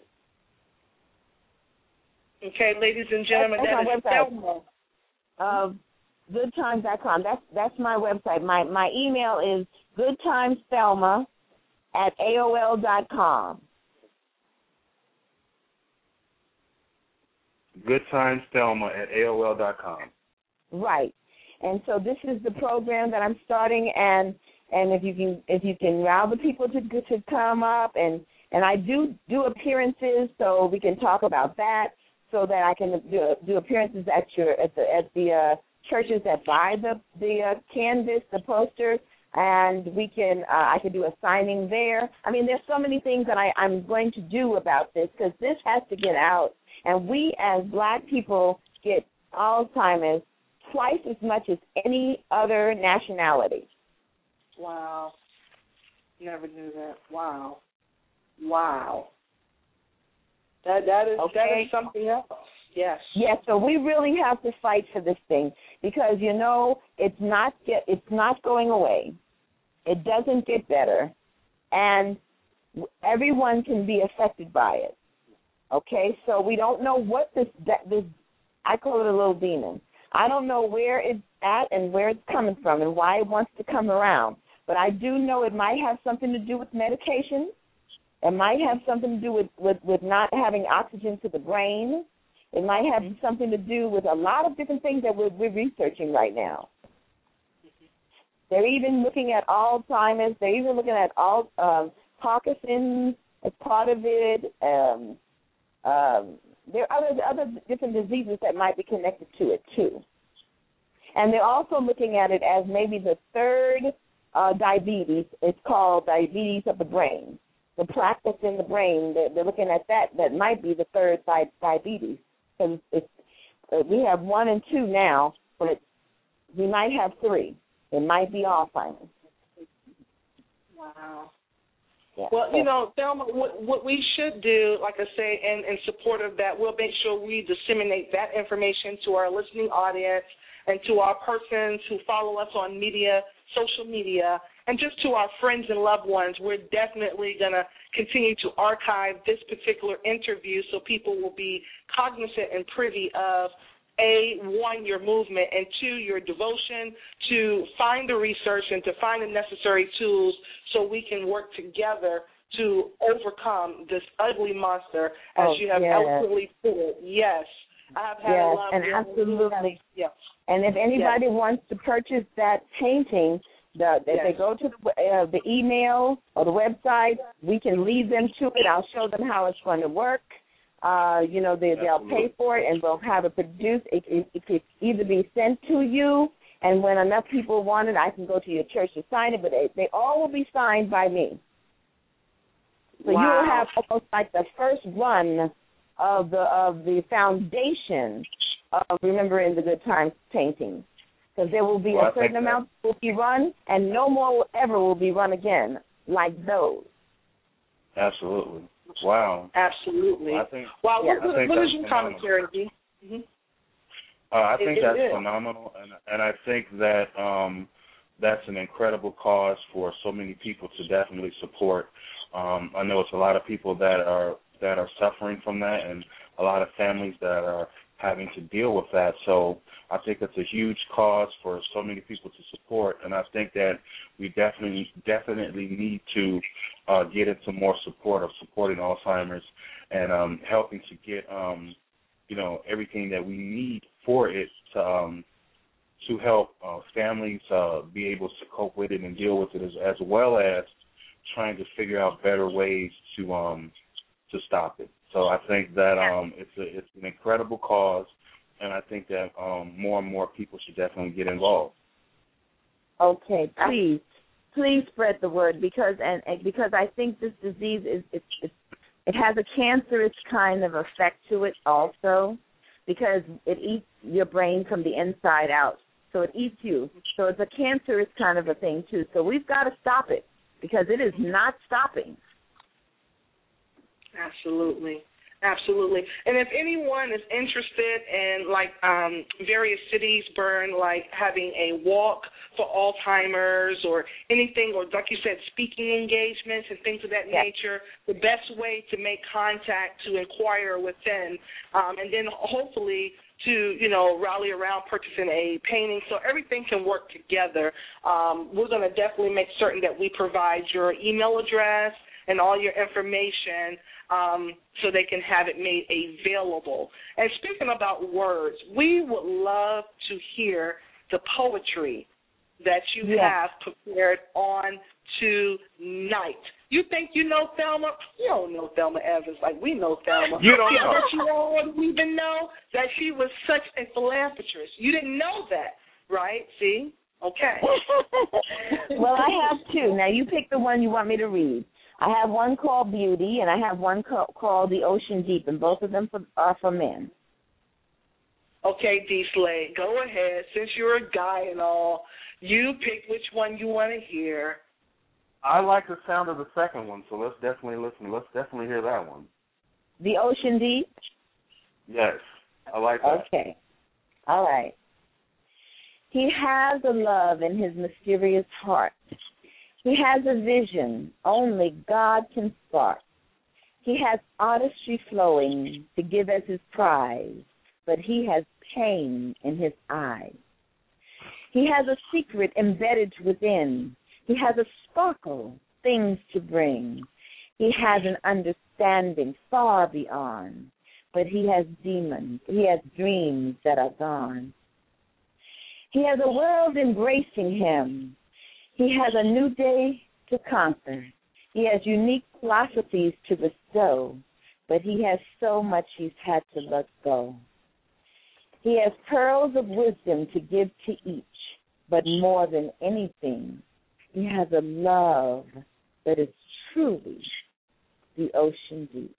Okay, ladies and gentlemen, that's, that's that my is website. Thelma. Of good times dot com. That's that's my website. My my email is goodtimesthelma at A O L dot com. goodtimesthelma at A O L dot com. Right. And so this is the program that I'm starting, and and if you can if you can allow the people to to come up, and and I do do appearances, so we can talk about that, so that I can do, do appearances at your at the at the uh, churches that buy the the uh, canvas, the posters, and we can uh, I can do a signing there. I mean, there's so many things that I, I'm going to do about this, because this has to get out, and we as Black people get Alzheimer's twice as much as any other nationality. Wow. Never knew that. Wow. Wow. That that is okay. that is something else. Yes. Yes, so we really have to fight for this thing, because you know it's not get it's not going away. It doesn't get better, and everyone can be affected by it. Okay, so we don't know what this that, this I call it a little demon. I don't know where it's at and where it's coming from and why it wants to come around. But I do know it might have something to do with medication. It might have something to do with, with, with not having oxygen to the brain. It might have mm-hmm. something to do with a lot of different things that we're, we're researching right now. They're even looking at Alzheimer's. They're even looking at all um, Parkinson's as part of it. Um, um, There are other, other different diseases that might be connected to it, too. And they're also looking at it as maybe the third uh, diabetes. It's called diabetes of the brain. The plaque that's in the brain, they're, they're looking at that. That might be the third di- diabetes. Because it's, uh, we have one and two now, but we might have three. It might be Alzheimer's. Wow. Yeah. Well, you know, Thelma, what, what we should do, like I say, in, in support of that, we'll make sure we disseminate that information to our listening audience and to our persons who follow us on media, social media, and just to our friends and loved ones. We're definitely going to continue to archive this particular interview so people will be cognizant and privy of, A, one, your movement, and two, your devotion to find the research and to find the necessary tools so we can work together to overcome this ugly monster, as oh, you have yes. eloquently put it. Yes. I have had yes, a lot and of absolutely. Yes. And if anybody yes. wants to purchase that painting, the, if yes. they go to the, uh, the email or the website, we can lead them to it. I'll show them how it's going to work. Uh, you know, they, they'll pay for it, and we'll have it produced. It, it, it could either be sent to you, and when enough people want it, I can go to your church to sign it, but they, they all will be signed by me. So wow. you will have almost like the first run of the of the foundation of Remembering the Good Times painting, because there will be well, a certain amount that will be run, and no more will ever will be run again like those. Absolutely. Wow. Absolutely. Well, I think, wow. yeah, What, I what is think your commentary, D? Mm-hmm. Uh, I think it, that's it phenomenal, and and I think that um, that's an incredible cause for so many people to definitely support. Um, I know it's a lot of people that are that are suffering from that, and a lot of families that are having to deal with that. So I think it's a huge cause for so many people to support, and I think that we definitely definitely need to uh, get into more support of supporting Alzheimer's and um, helping to get um, you know everything that we need for it to um, to help uh, families uh, be able to cope with it and deal with it, as, as well as trying to figure out better ways to um, to stop it. So I think that um, it's a, it's an incredible cause, and I think that um, more and more people should definitely get involved. Okay, please, please spread the word because and, and because I think this disease is it, it, it has a cancerous kind of effect to it also, because it eats your brain from the inside out. So it eats you. So it's a cancerous kind of a thing too. So we've got to stop it because it is not stopping. Absolutely. Absolutely. And if anyone is interested in, like, um, various cities, Bern, like having a walk for Alzheimer's or anything, or like you said, speaking engagements and things of that yes. nature, the best way to make contact to inquire within, um, and then hopefully to, you know, rally around purchasing a painting so everything can work together. Um, we're going to definitely make certain that we provide your email address and all your information um, so they can have it made available. And speaking about words, we would love to hear the poetry that you yes. have prepared on tonight. You think you know Thelma? You don't know Thelma Evans like we know Thelma. You don't know. But you all even know that she was such a philanthropist. You didn't know that, right? See? Okay. Well, I have two. Now, you pick the one you want me to read. I have one called Beauty, and I have one call, called The Ocean Deep, and both of them for, are for men. Okay, D. Slade, go ahead. Since you're a guy and all, you pick which one you want to hear. I like the sound of the second one, so let's definitely listen. Let's definitely hear that one. The Ocean Deep? Yes, I like that. Okay. All right. He has a love in his mysterious heart. He has a vision only God can spark. He has artistry flowing to give as his prize, but he has pain in his eyes. He has a secret embedded within. He has a sparkle, things to bring. He has an understanding far beyond, but he has demons. He has dreams that are gone. He has a world embracing him. He has a new day to conquer. He has unique philosophies to bestow, but he has so much he's had to let go. He has pearls of wisdom to give to each, but more than anything, he has a love that is truly the ocean deep.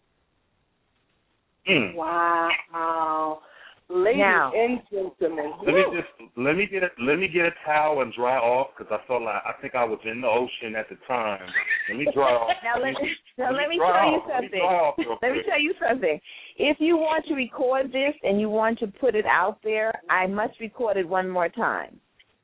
Mm. Wow. Ladies now, and gentlemen, let me just let me get a let me get a towel and dry off because I felt like I think I was in the ocean at the time. Let me dry off. Now let, now let, let me tell you off. something. Let me, let me tell you something. If you want to record this and you want to put it out there, I must record it one more time.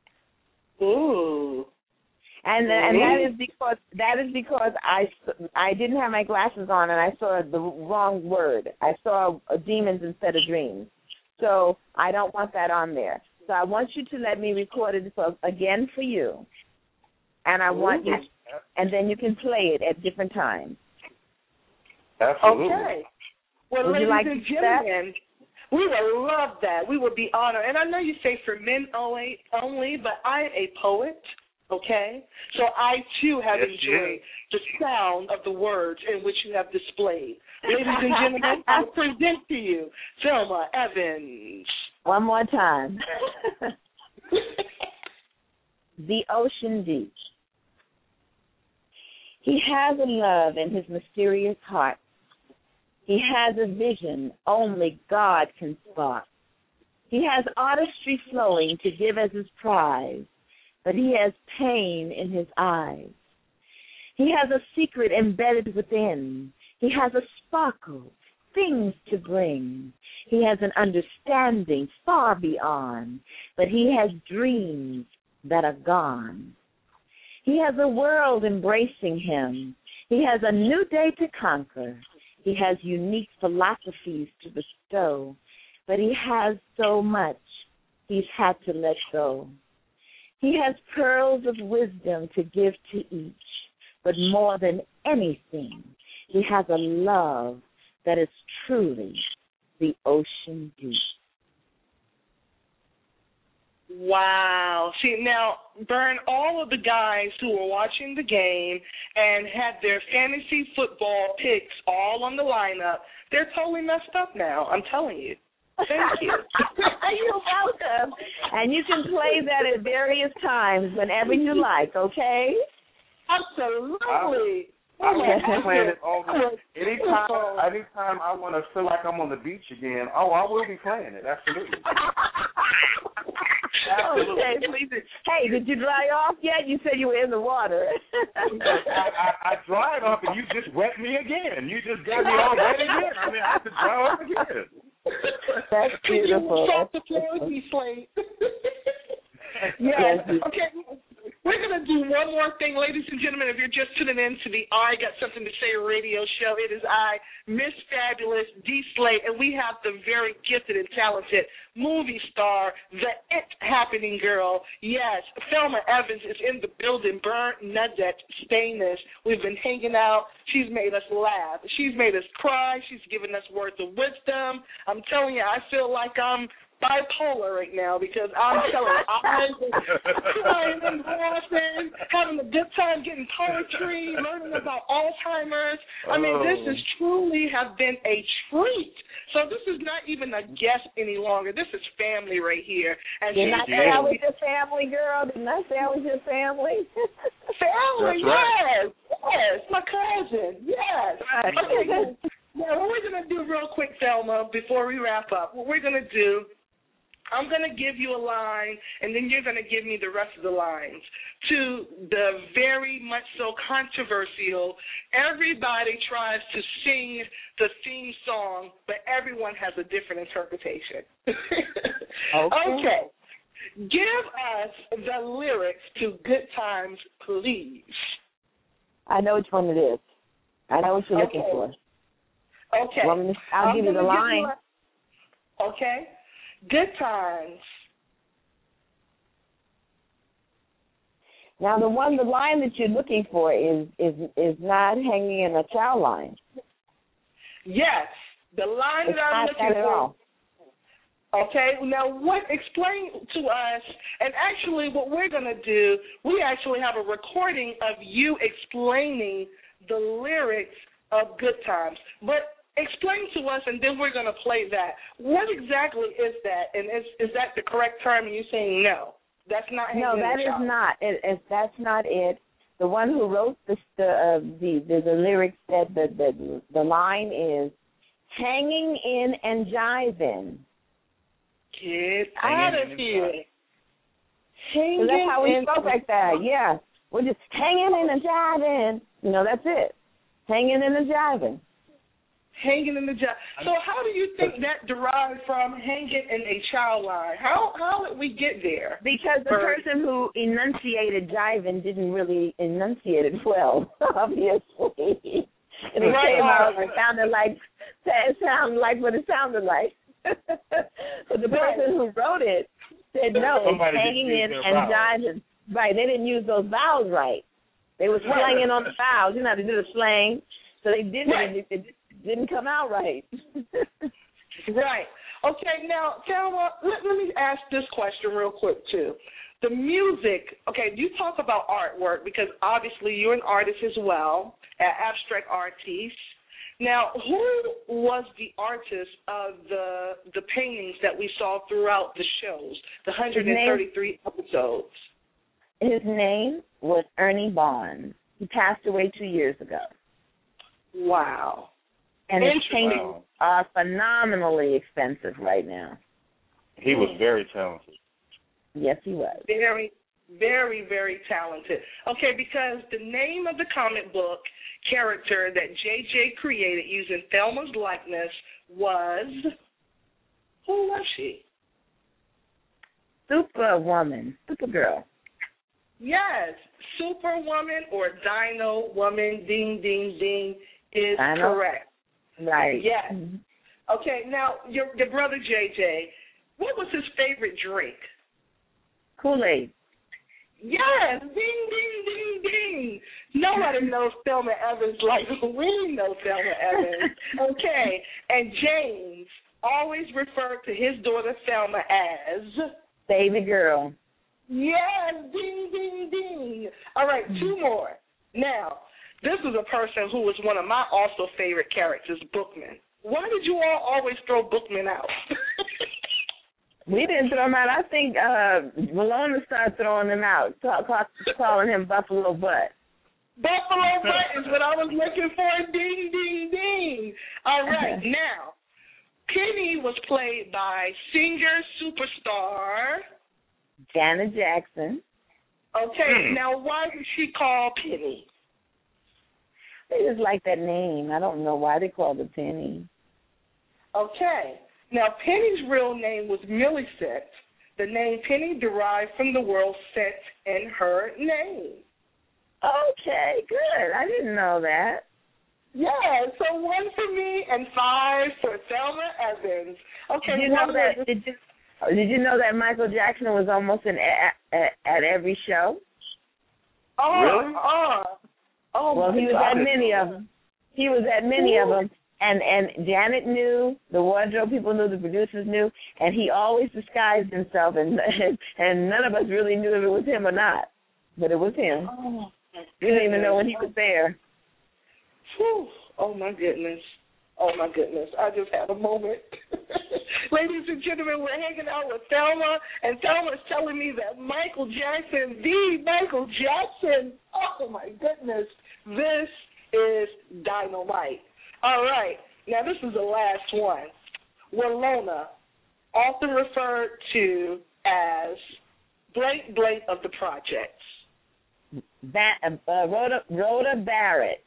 Ooh. And and that is because that is because I, I didn't have my glasses on and I saw the wrong word. I saw demons instead of dreams. So I don't want that on there. So I want you to let me record it for, again for you, and I want you, and then you can play it at different times. Absolutely. Okay. Well, would ladies you like and to gentlemen, we would love that. We would be honored. And I know you say for men only, only, but I'm a poet. Okay, so I too have yes, enjoyed yes. the sound of the words in which you have displayed. Ladies and gentlemen, I present to you Thelma Evans. One more time. The Ocean Deep. He has a love in his mysterious heart. He has a vision only God can spark. He has artistry flowing to give as his prize, but he has pain in his eyes. He has a secret embedded within. He has a sparkle, things to bring. He has an understanding far beyond, but he has dreams that are gone. He has a world embracing him. He has a new day to conquer. He has unique philosophies to bestow, but he has so much he's had to let go. He has pearls of wisdom to give to each, but more than anything, he has a love that is truly the ocean deep. Wow. See, now, Bern, all of the guys who were watching the game and had their fantasy football picks all on the lineup, they're totally messed up now, I'm telling you. Thank you. You're welcome. And you can play that at various times whenever you like, okay? Absolutely. I will be playing it all the anytime. Anytime I want to feel like I'm on the beach again. Oh, I will be playing it. Absolutely. Absolutely. Okay, please. Hey, did you dry off yet? You said you were in the water. I, I, I dried off, and you just wet me again. You just got me all wet again. I mean, I have to dry off again. That's beautiful. Stop the floaty slate. Yes. Okay. We're going to do one more thing, ladies and gentlemen. If you're just tuning in to the I Got Something to Say radio show, it is I, Miss Fabulous D. Slate, and we have the very gifted and talented movie star, the It Happening girl. Yes, Thelma Evans is in the building. Bernadette Stanis. We've been hanging out. She's made us laugh. She's made us cry. She's given us words of wisdom. I'm telling you, I feel like I'm bipolar right now because I'm telling you, I'm crying and laughing, having a good time getting poetry, learning about Alzheimer's. I mean, this has truly have been a treat. So this is not even a guest any longer. This is family right here. And Didn't I say I was your family, girl? Didn't I say I was your family? Family, That's right. yes. Yes, my cousin, yes. Right. Okay, now what we're going to do real quick, Thelma, before we wrap up, what we're going to do, I'm going to give you a line, and then you're going to give me the rest of the lines. To the very much so controversial, everybody tries to sing the theme song, but everyone has a different interpretation. Okay. Okay. Give us the lyrics to Good Times, please. I know which one it is. I know what you're Okay. looking for. Okay. Well, I'll I'm give you the gonna give line. you a- okay. Good times. Now, the one, the line that you're looking for is is is not hanging in a chow line. Yes, the line It's that I'm not looking that at for. all. Okay, now what? Explain to us, and actually what we're going to do, we actually have a recording of you explaining the lyrics of Good Times. But explain to us, and then we're going to play that. What exactly is that, and is, is that the correct term, and you're saying no? That's not hanging No, in that the is shop. not. It, it, that's not it. The one who wrote the the uh, the, the the lyrics said that the the line is hanging in and jiving. Get out of here. So that's how we spoke like that. Yeah, we're just hanging in and jiving. You know, that's it. Hanging in and jiving. Hanging in the job. So how do you think that derived from hanging in a child line? How how did we get there? Because the Bird. person who enunciated jiving didn't really enunciate it well, obviously. And it Right. came out and sounded like it sounded like what it sounded like. But the person who wrote it said no, it's Somebody didn't hanging use in their and vowels. jiving. Right, they didn't use those vowels right. They were slanging on the vowels. You know how to do the slang. So they didn't. Right. It, it didn't come out right. Right. Okay, now, Thelma, let, let me ask this question real quick, too. The music, okay, you talk about artwork because obviously you're an artist as well, an abstract artist. Now, who was the artist of the the paintings that we saw throughout the shows, the one hundred thirty-three episodes? His name was Ernie Barnes. He passed away two years ago. Wow. And his Interesting. paintings are phenomenally expensive right now. He was very talented. Yes, he was. Very, very, very talented. Okay, because the name of the comic book character that J J created using Thelma's likeness was, who was she? Superwoman, Supergirl. Yes, Superwoman or Dino Woman, ding, ding, ding, is Dino? correct. Right. Yes. Mhm. Okay, now, your, your brother J J, what was his favorite drink? Kool-Aid. Yes, ding, ding, ding, ding. Nobody knows Thelma Evans like we know Thelma Evans. Okay, and James always referred to his daughter Thelma as Baby girl. yes, ding, ding, ding. All right, two more. Now, this is a person who was one of my also favorite characters, Bookman. Why did you all always throw Bookman out? We didn't throw him out. I think uh, Malone started throwing him out, call, call, calling him Buffalo Butt. Buffalo Butt is what I was looking for. Ding, ding, ding. All right, now, Penny was played by singer superstar Janet Jackson. Okay, now why was she called Penny? They just like that name. I don't know why they called her Penny. Okay. Now, Penny's real name was Millicent. The name Penny derived from the word scent in her name. Okay, good. I didn't know that. Yeah, so one for me and five for Thelma Evans. Okay, did you know that? Did you, did you know that Michael Jackson was almost in at, at, at every show? Oh, really? Oh, oh well, he was God. at many of them. He was at many of them. And and Janet knew, the wardrobe people knew, the producers knew, and he always disguised himself, and and none of us really knew if it was him or not, but it was him. Oh, we didn't even know when he was there. Whew. Oh my goodness! Oh my goodness! I just had a moment. Ladies and gentlemen, we're hanging out with Thelma, and Thelma's telling me that Michael Jackson, the Michael Jackson. Oh my goodness! This is dynamite. All right, now this is the last one. Willona, often referred to as blank blank of the projects. That uh, Rhoda Rhoda Barrett.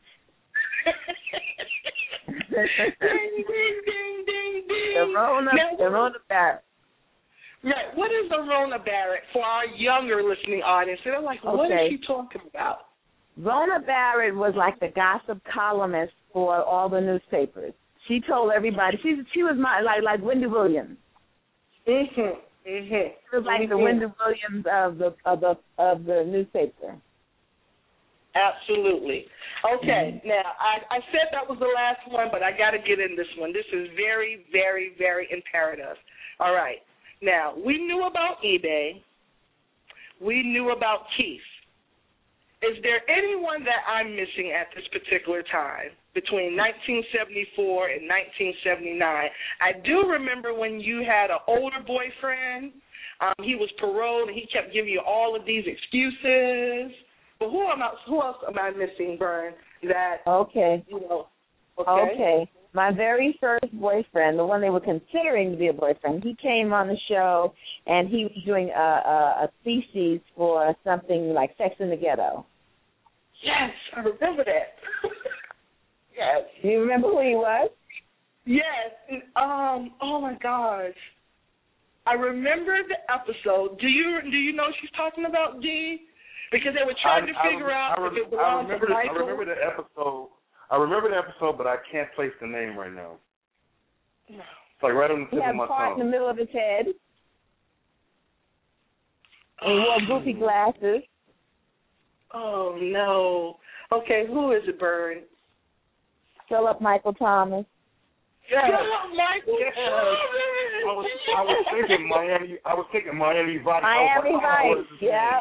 ding ding ding ding ding. The Rhoda, now, the Rhoda Barrett. Right. What is the Rhoda Barrett for our younger listening audience? They're like, what okay. is she talking about? Rhoda Barrett was like the gossip columnist for all the newspapers. She told everybody. She she was my like like Wendy Williams. Mhm. Mhm. She was like mm-hmm. the Wendy Williams of the of the of the newspaper. Absolutely. Okay. Mm-hmm. Now I I said that was the last one, but I got to get in this one. This is very very very imperative. All right. Now we knew about eBay. We knew about Keith. Is there anyone that I'm missing at this particular time between nineteen seventy-four and nineteen seventy-nine? I do remember when you had an older boyfriend. Um, he was paroled, and he kept giving you all of these excuses. But who am I, who else am I missing, Vern? That okay, you know. Okay. okay. My very first boyfriend, the one they were considering to be a boyfriend, he came on the show, and he was doing a, a, a thesis for something like Sex in the Ghetto. Yes, I remember that. Yes. Do you remember who he was? Yes. Um. Oh my gosh. I remember the episode. Do you do you know what she's talking about, Dee? Because they were trying I, to figure I, out I, if it I belonged remember to the, Michael. I remember the episode. I remember the episode, but I can't place the name right now. No. It's like right on the tip he had of my a part tongue. in the middle of his head. And he wore goofy glasses. Oh, no. Okay, who is it, Bern? Philip Michael Thomas. Yes. Philip Michael yes. Thomas. I was, I was thinking Miami. I was thinking Miami Vice. Miami like, Vice. Oh, yeah.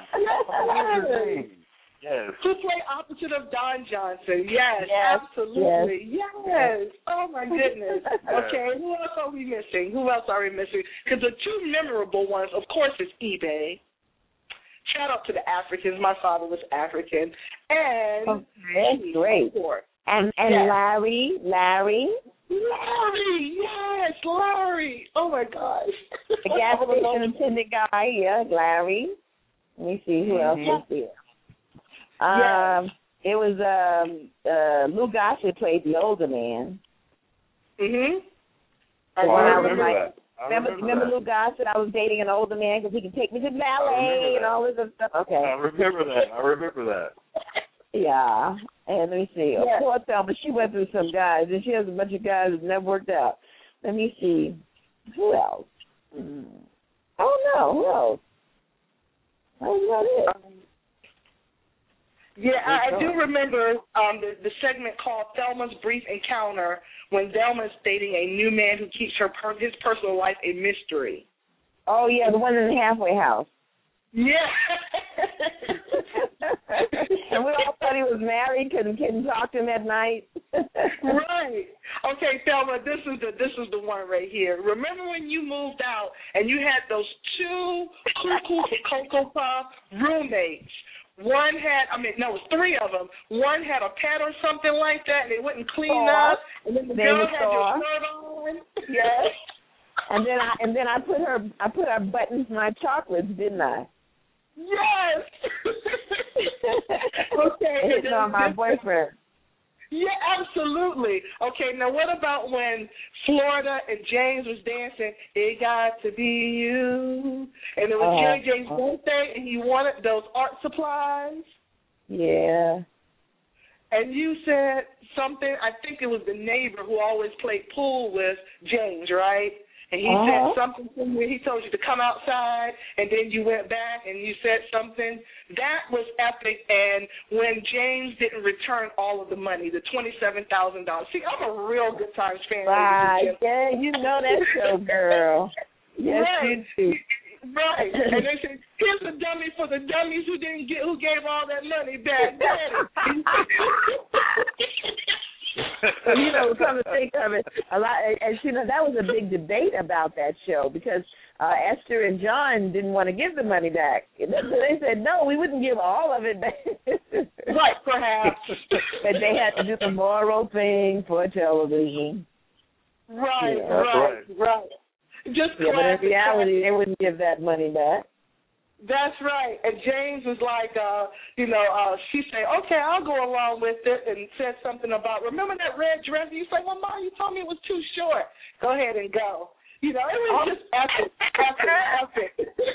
Yes. To play opposite of Don Johnson. Yes, yes. absolutely. Yes. yes. Oh, my goodness. Okay, who else are we missing? Who else are we missing? Because the two memorable ones, of course, is eBay. Shout out to the Africans. My father was African. And okay, great. And and yes. Larry, Larry. Larry, yes, Larry. Oh, my gosh. The gas station attendant guy, yeah, Larry. Let me see, who else was there? Um, yes. It was um, uh, Lou Gossett played the older man. Mm-hmm. And oh, when I I was remember like, that. I remember, remember, remember that. Lou Gossett? I was dating an older man because he could take me to ballet and all this other stuff. Okay. I remember that. I remember that. Yeah. And let me see. Yes. Oh, poor Thelma, she went through some guys, and she has a bunch of guys that never worked out. Let me see. Who else? Hmm. I don't know. Who else? That's not it. Um, Yeah, I, I do remember um, the, the segment called Thelma's Brief Encounter when Thelma is dating a new man who keeps her per, his personal life a mystery. Oh, yeah, the one in the halfway house. Yeah. And we all thought he was married, couldn't couldn't talk to him at night. Right. Okay, Thelma, this is the this is the one right here. Remember when you moved out and you had those two cuckoo for Cocoa Puff roommates? One had, I mean, no, it was three of them. One had a pet or something like that, and they wouldn't clean oh, up. And then the girl had saw. your shirt on. Yes. And then I and then I put her I put her buttons in my chocolates, didn't I? Yes. Okay. Hitting on my boyfriend. Yeah, absolutely. Okay, now what about when Florida and James was dancing, It Got to Be You, and it was uh, Jerry James' uh, birthday, and he wanted those art supplies? Yeah. And you said something, I think it was the neighbor who always played pool with James, right? And he uh-huh. said something to me. He told you to come outside, and then you went back and you said something. That was epic. And when James didn't return all of the money, the twenty-seven thousand dollars. See, I'm a real Good Times fan. Right. Yeah, you know that show, girl. Yes, right. you do. Right. And they said, here's the dummy for the dummies who didn't get, who gave all that money back. Daddy. So, you know, come to think of it, a lot, and you know, that was a big debate about that show because uh, Esther and John didn't want to give the money back. So they said, no, we wouldn't give all of it back. Right, perhaps. But they had to do the moral thing for television. Right, yeah. right, right. Just yeah, but in reality, they wouldn't give that money back. That's right. And James was like, uh, you know, uh, she said, okay, I'll go along with it, and said something about, remember that red dress? You say, well, Mom, you told me it was too short. Go ahead and go. You know, it was just epic, epic, epic.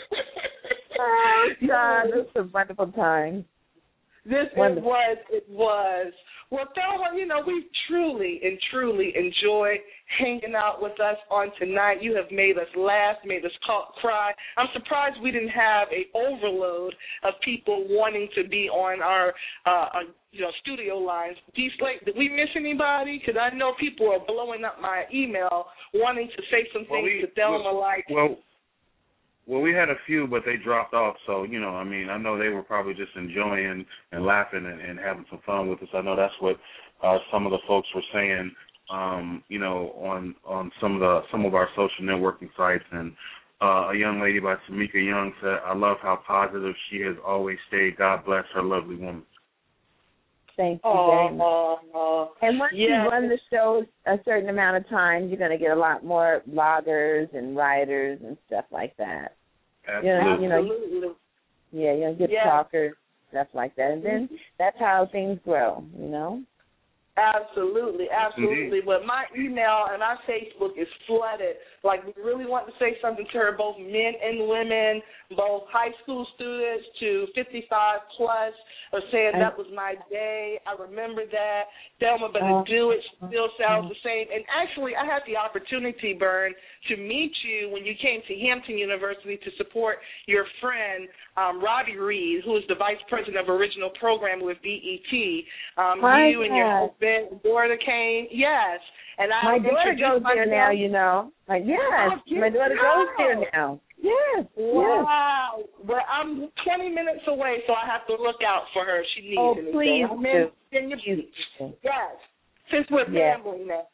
Oh, God, this was a wonderful time. This it was, it was. Well, Thelma, you know, we truly and truly enjoy hanging out with us on tonight. You have made us laugh, made us cry. I'm surprised we didn't have a overload of people wanting to be on our, uh, uh, you know, studio lines. D-Slate, did we miss anybody? Because I know people are blowing up my email wanting to say some well, things we, to Thelma well, like. Well, Well, we had a few, but they dropped off. So, you know, I mean, I know they were probably just enjoying and laughing and, and having some fun with us. I know that's what uh, some of the folks were saying, um, you know, on on some of the some of our social networking sites. And uh, a young lady by Tamika Young said, "I love how positive she has always stayed. God bless her lovely woman." Thank you oh, very much. Uh, and once yeah. you run the show a certain amount of times, you're going to get a lot more bloggers and writers and stuff like that. Absolutely. You know, you know, yeah, you're going to get yeah. talkers, stuff like that. And then that's how things grow, you know? Absolutely, absolutely. Indeed. But my email and our Facebook is flooded. Like, we really want to say something to her, both men and women, both high school students to fifty-five plus, are saying that was my day. I remember that. Thelma, but to do it still sounds the same. And actually, I had the opportunity, Bern, to meet you when you came to Hampton University to support your friend, um, Robbie Reed, who is the Vice President of Original Programming with B E T. Um, you and your husband, daughter came. Yes. And I my daughter goes there now, you know. Like, yes, oh, my daughter goes there now. Yes. Wow. Yes. Well, I'm twenty minutes away, so I have to look out for her if she needs oh, anything. Please I'm do. in your Yes. Since we're yes. family now.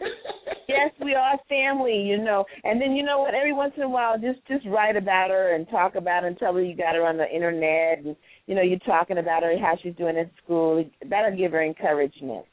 Yes, we are family, you know. And then, you know what, every once in a while, just just write about her and talk about her and tell her you got her on the internet. And, you know, you're talking about her, how she's doing at school. That'll give her encouragement.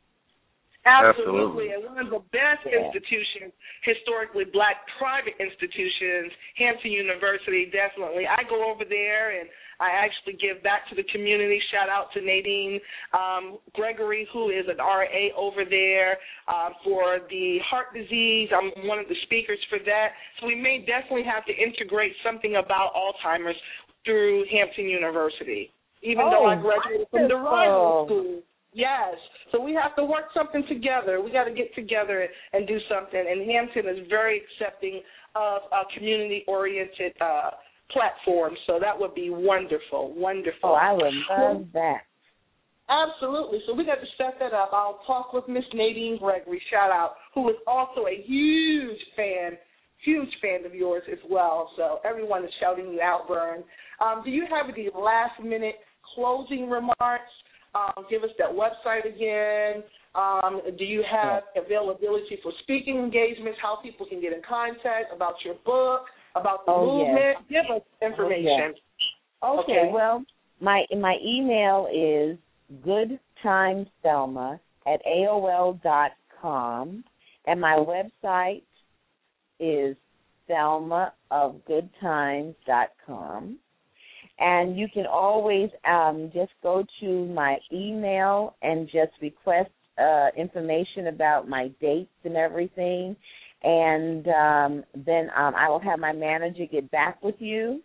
Absolutely. And one of the best yeah. institutions, historically black private institutions, Hampton University, definitely. I go over there and I actually give back to the community. Shout out to Nadine um, Gregory, who is an R A over there uh, for the heart disease. I'm one of the speakers for that. So we may definitely have to integrate something about Alzheimer's through Hampton University, even oh, though I graduated from the rival wonderful. school. Yes. So we have to work something together. We got to get together and do something. And Hampton is very accepting of a community-oriented uh, platform. So that would be wonderful, wonderful. Oh, I would love that. Absolutely. So we got to set that up. I'll talk with Miss Nadine Gregory, shout out, who is also a huge fan, huge fan of yours as well. So everyone is shouting you out, Bern. Um, do you have any last-minute closing remarks? Um, give us that website again. Um, do you have availability for speaking engagements, how people can get in contact, about your book, about the Oh, movement? yes. Give us information. Oh, yes. Okay, Okay. well, my my email is goodtimesselma at A O L dot com, and my website is selma of good times dot com. And you can always um, just go to my email and just request uh, information about my dates and everything. And um, then um, I will have my manager get back with you.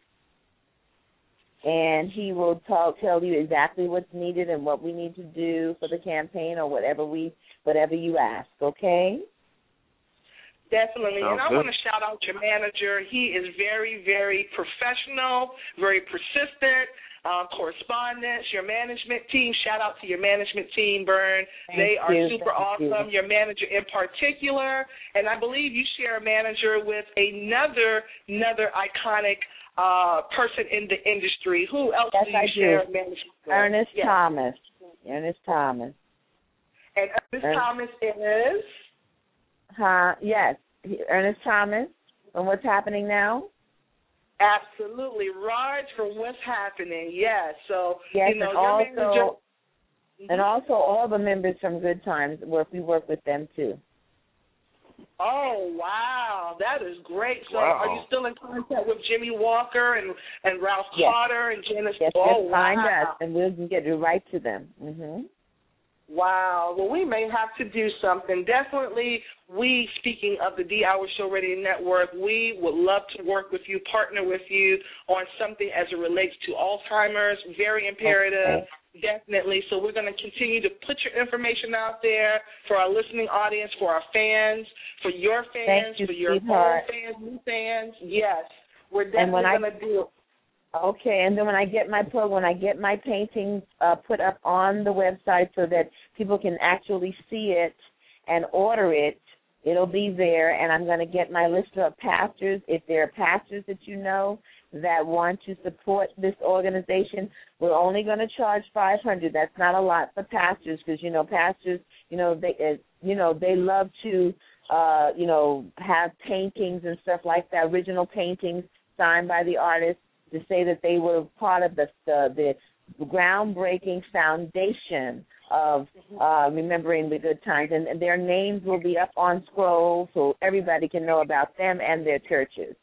And he will talk, tell you exactly what's needed and what we need to do for the campaign or whatever we, whatever you ask, okay? Definitely. Sounds and I good. want to shout out your manager. He is very, very professional, very persistent, uh, correspondence, your management team. Shout out to your management team, Bern. Thank they are you. super Thank awesome. you. Your manager in particular. And I believe you share a manager with another another iconic uh, person in the industry. Who else Yes, do you I share do. a manager with? Ernest Yes. Thomas. Ernest Thomas. And Ernest Ernest. Thomas is? Huh? Yes, He- Ernest Thomas. And what's happening now? Absolutely. Raj from What's Happening. Yes. So, Yes, you know, and your also, manager. and also all the members from Good Times, work we work with them too. Oh, wow. That is great. So Wow. are you still in contact with Jimmy Walker and, and Ralph Yes. Carter and Janice? Yes, oh, just find wow. us, and we'll get you right to them. Mm-hmm. Wow. Well, we may have to do something. Definitely, we, speaking of the D-Hour Show Radio Network, we would love to work with you, partner with you on something as it relates to Alzheimer's. Very imperative. Okay. Definitely. So we're going to continue to put your information out there for our listening audience, for our fans, for your fans, Thank you, for your sweetheart. old fans, new fans. Yes. We're And when definitely I- going to do it. Okay, and then when I get my pro, when I get my paintings uh, put up on the website so that people can actually see it and order it, it'll be there. And I'm going to get my list of pastors. If there are pastors that you know that want to support this organization, we're only going to charge five hundred dollars. That's not a lot for pastors because you know pastors, you know they, uh, you know they love to, uh, you know, have paintings and stuff like that, original paintings signed by the artist, to say that they were part of the the, the groundbreaking foundation of uh, remembering the good times, and, and their names will be up on scrolls so everybody can know about them and their churches.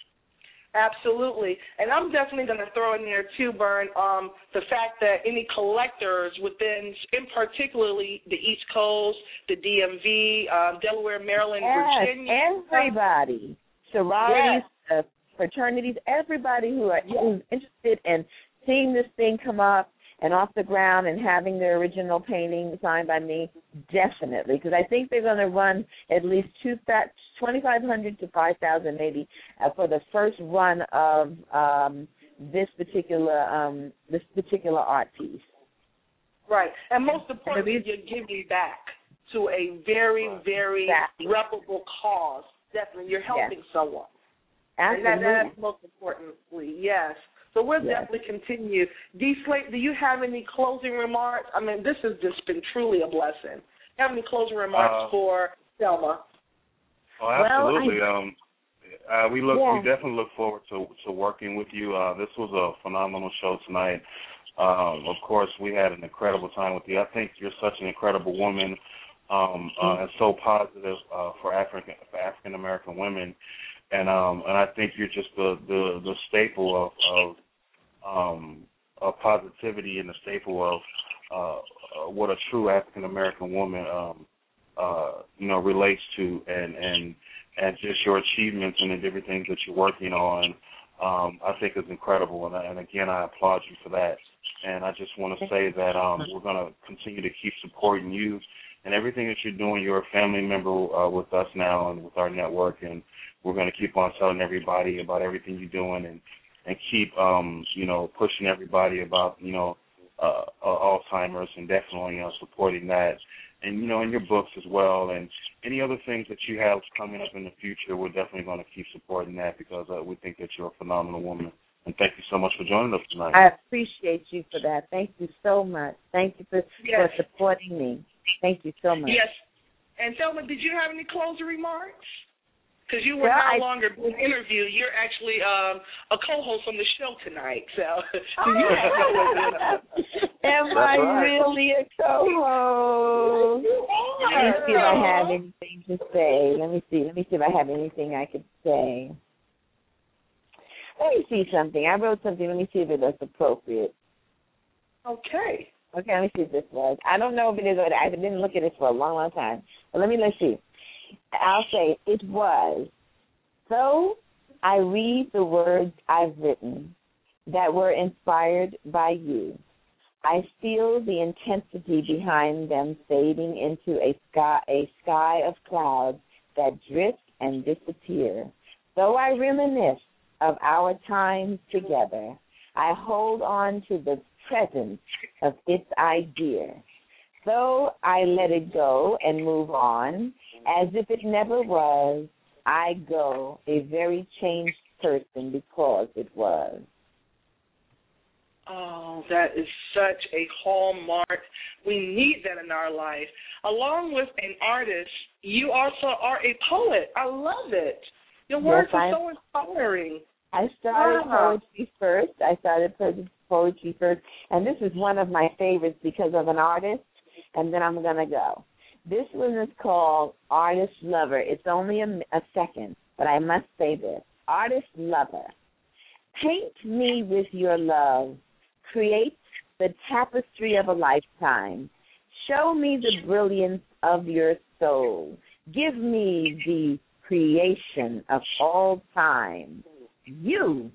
Absolutely. And I'm definitely going to throw in there, too, Bern, um, the fact that any collectors within, in particularly the East Coast, the D M V, um, Delaware, Maryland, Yes, Virginia. everybody, sororities, uh, fraternities, everybody who are who's interested in seeing this thing come up and off the ground and having their original painting signed by me, definitely, because I think they're going to run at least two twenty-five hundred to five thousand maybe uh, for the first run of um, this particular um, this particular art piece. Right. And most importantly, you're giving back to a very, very Exactly. reputable cause. Definitely. You're helping Yes. someone. Absolutely. And that, that's most importantly, yes. So we'll Yes. definitely continue. D. Slate, do you have any closing remarks? I mean, this has just been truly a blessing. Do you have any closing remarks Uh, for Selma? Oh, absolutely. Well, I- um, uh, we look, Yeah. we definitely look forward to to working with you. Uh, this was a phenomenal show tonight. Um, of course, we had an incredible time with you. I think you're such an incredible woman, um, uh, and so positive uh, for African for African American women. And um, and I think you're just the the, the staple of of, um, of positivity and the staple of uh, uh, what a true African American woman um, uh, you know relates to, and and and just your achievements and the different things that you're working on. Um, I think is incredible, and, and again, I applaud you for that. And I just want to say that um, we're going to continue to keep supporting you and everything that you're doing. You're a family member uh, with us now and with our network, and we're going to keep on telling everybody about everything you're doing, and and keep um, you know pushing everybody about you know uh, uh, Alzheimer's, and definitely uh, supporting that. And, you know, in your books as well, and any other things that you have coming up in the future, we're definitely going to keep supporting that because uh, we think that you're a phenomenal woman. And thank you so much for joining us tonight. I appreciate you for that. Thank you so much. Thank you for, Yes. for supporting me. Thank you so much. Yes. And Thelma, did you have any closing remarks? Because you were Well, no I- longer being interviewed. You're actually um, a co-host on the show tonight. So, Oh. Am That's I right. really a co-host? Let me see if I have anything to say. Let me see. Let me see if I have anything I could say. Let me see something. I wrote something. Let me see if it was appropriate. Okay. Okay, let me see if this was. I don't know if it is. I didn't look at it for a long, long time. But let me, let's see. I'll say it was. So I read the words I've written that were inspired by you. I feel the intensity behind them fading into a sky, a sky of clouds that drift and disappear. Though I reminisce of our times together, I hold on to the presence of its idea. Though I let it go and move on, as if it never was, I go a very changed person because it was. Oh, that is such a hallmark. We need that in our life. Along with an artist, you also are a poet. I love it. Your words Yes, are I- so inspiring. I started Wow. poetry first. I started po- poetry first, and this is one of my favorites because of an artist, and then I'm going to go. This one is called Artist Lover. It's only a, a second, but I must say this. Artist Lover. Paint me with your love. Create the tapestry of a lifetime. Show me the brilliance of your soul. Give me the creation of all time. You.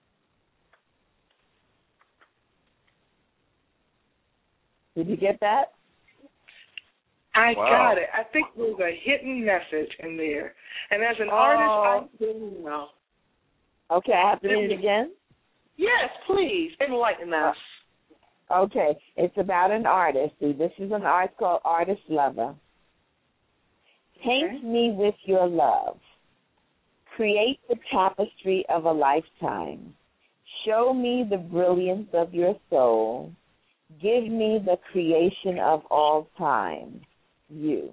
Did you get that? I Wow. got it. I think there's a hidden message in there. And as an Oh. artist, I do know. Okay, I have to read it again? Yes, please. Enlighten us. Okay, it's about an artist. See, this is an art called Artist Lover. Paint me with your love. Create the tapestry of a lifetime. Show me the brilliance of your soul. Give me the creation of all time. You.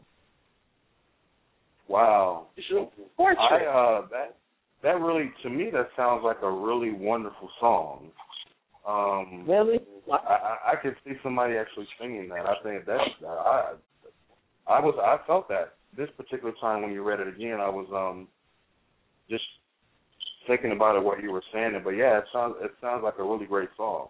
Wow. Portrait. I uh that that really, to me, that sounds like a really wonderful song. Um, really? I, I, I could see somebody actually singing that. I think that's I I was I felt that this particular time when you read it again. I was um just thinking about it, what you were saying it. But yeah, it sounds it sounds like a really great song.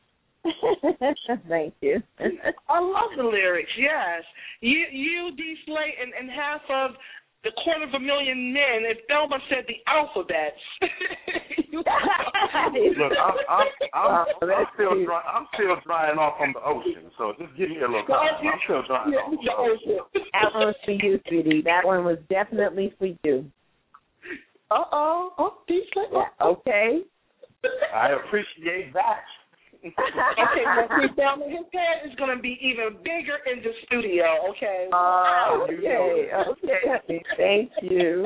Thank you. I love the lyrics, yes. You, you D. Slate, and, and half of the quarter of a million men, if Thelma said the alphabet. Look, I'm, I'm, I'm, I'm, still dry, I'm still drying off on the ocean, so just give me a little time. I'm still drying off on the ocean. That one was for you, sweetie. That one was definitely for you. Uh-oh. Oh, D. Slate. Yeah, okay. I appreciate that. Okay, well, see, Thelma, his head is going to be even bigger in the studio, okay? Oh, okay, okay. Thank you.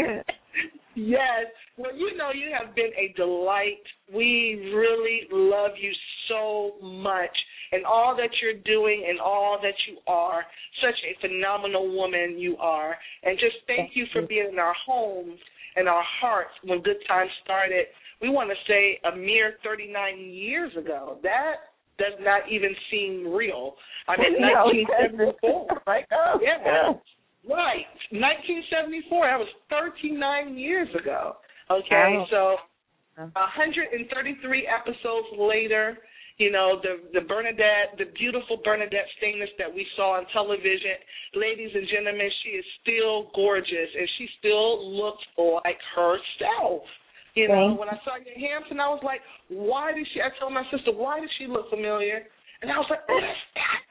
Yes. Well, you know you have been a delight. We really love you so much and all that you're doing and all that you are. Such a phenomenal woman you are. And just thank you for being in our homes and our hearts when Good Times started. We want to say a mere thirty-nine years ago. That does not even seem real. I mean, No, nineteen seventy-four, right? Oh, yeah. yeah. Right. nineteen seventy-four, that was thirty-nine years ago. Okay, Wow. so one hundred thirty-three episodes later, you know, the, the Bernadette, the beautiful Bernadette Stamos that we saw on television, ladies and gentlemen, she is still gorgeous, and she still looks like herself. You know, Thank when I saw your Hampton, I was like, why did she, I told my sister, why does she look familiar? And I was like, oh, that's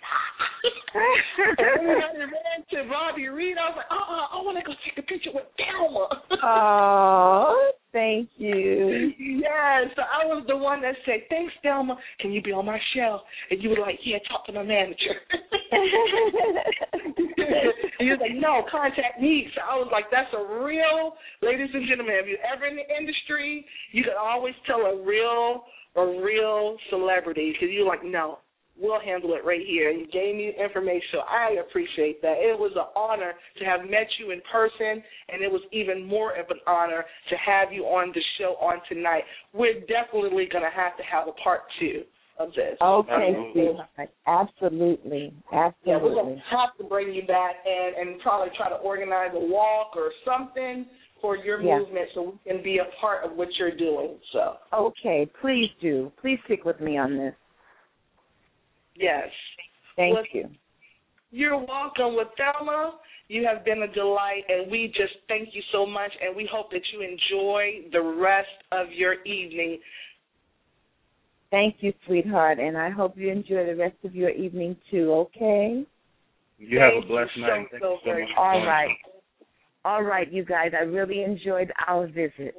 that. And then I ran to Robbie Reed. I was like, uh-uh, I want to go take a picture with Thelma. Oh, thank you. Yes, so I was the one that said, thanks, Thelma. Can you be on my show? And you were like, yeah, talk to my manager. And he was like, no, contact me. So I was like, that's a real, ladies and gentlemen, if you're ever in the industry, you can always tell a real, a real celebrity because you're like, no, we'll handle it right here. And you gave me the information, so I appreciate that. It was an honor to have met you in person, and it was even more of an honor to have you on the show on tonight. We're definitely going to have to have a part two of this. Okay, sweetheart. Absolutely. Absolutely. Yeah, we're going to have to bring you back and, and probably try to organize a walk or something for your yeah. movement so we can be a part of what you're doing. So. Okay, please do. Please stick with me on this. Yes. Thank well, you. You're welcome. With Thelma, you have been a delight, and we just thank you so much, and we hope that you enjoy the rest of your evening. Thank you, sweetheart, and I hope you enjoy the rest of your evening, too, okay? You have a blessed night. Thank you so much. All right. All right, you guys, I really enjoyed our visit.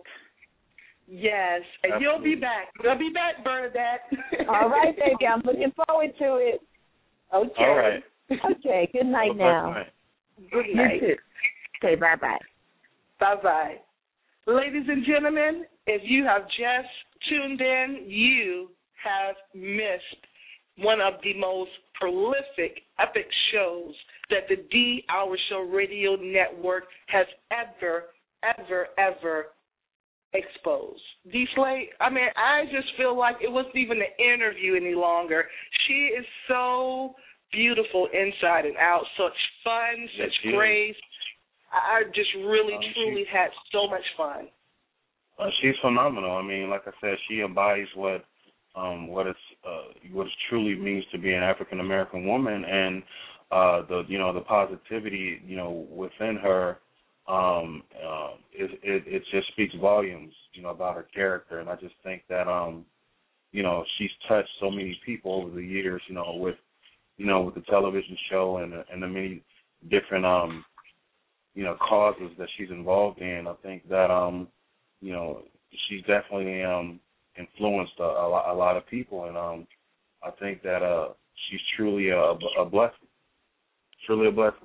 Yes, and Absolutely. You'll be back. You'll be back, Bernadette. All right, baby, I'm looking forward to it. Okay. All right. Okay, good night now. Night. Good night. You too. Okay, bye-bye. Bye-bye. Ladies and gentlemen, if you have just tuned in, you have missed one of the most prolific, epic shows that the D Hour Show Radio Network has ever, ever, ever exposed. D Slate, I mean, I just feel like it wasn't even an interview any longer. She is so beautiful inside and out, such fun, such yes, grace. I just really, um, truly had so much fun. Uh, she's phenomenal. I mean, like I said, she embodies what um, what it's uh, what it truly means to be an African American woman, and uh, the you know the positivity you know within her. Um, uh, it, it it just speaks volumes, you know, about her character, and I just think that um, you know, she's touched so many people over the years, you know, with you know with the television show and and the many different um, you know, causes that she's involved in. I think that um. You know, she's definitely um, influenced a, a, lot, a lot of people, and um, I think that uh, she's truly a, a blessing. Truly a blessing.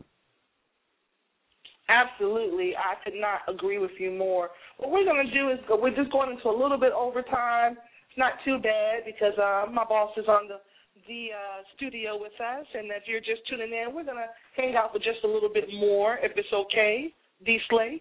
Absolutely. I could not agree with you more. What we're going to do is we're just going into a little bit overtime. It's not too bad because uh, my boss is on the, the uh, studio with us, and if you're just tuning in, we're going to hang out for just a little bit more, if it's okay, D. Slate.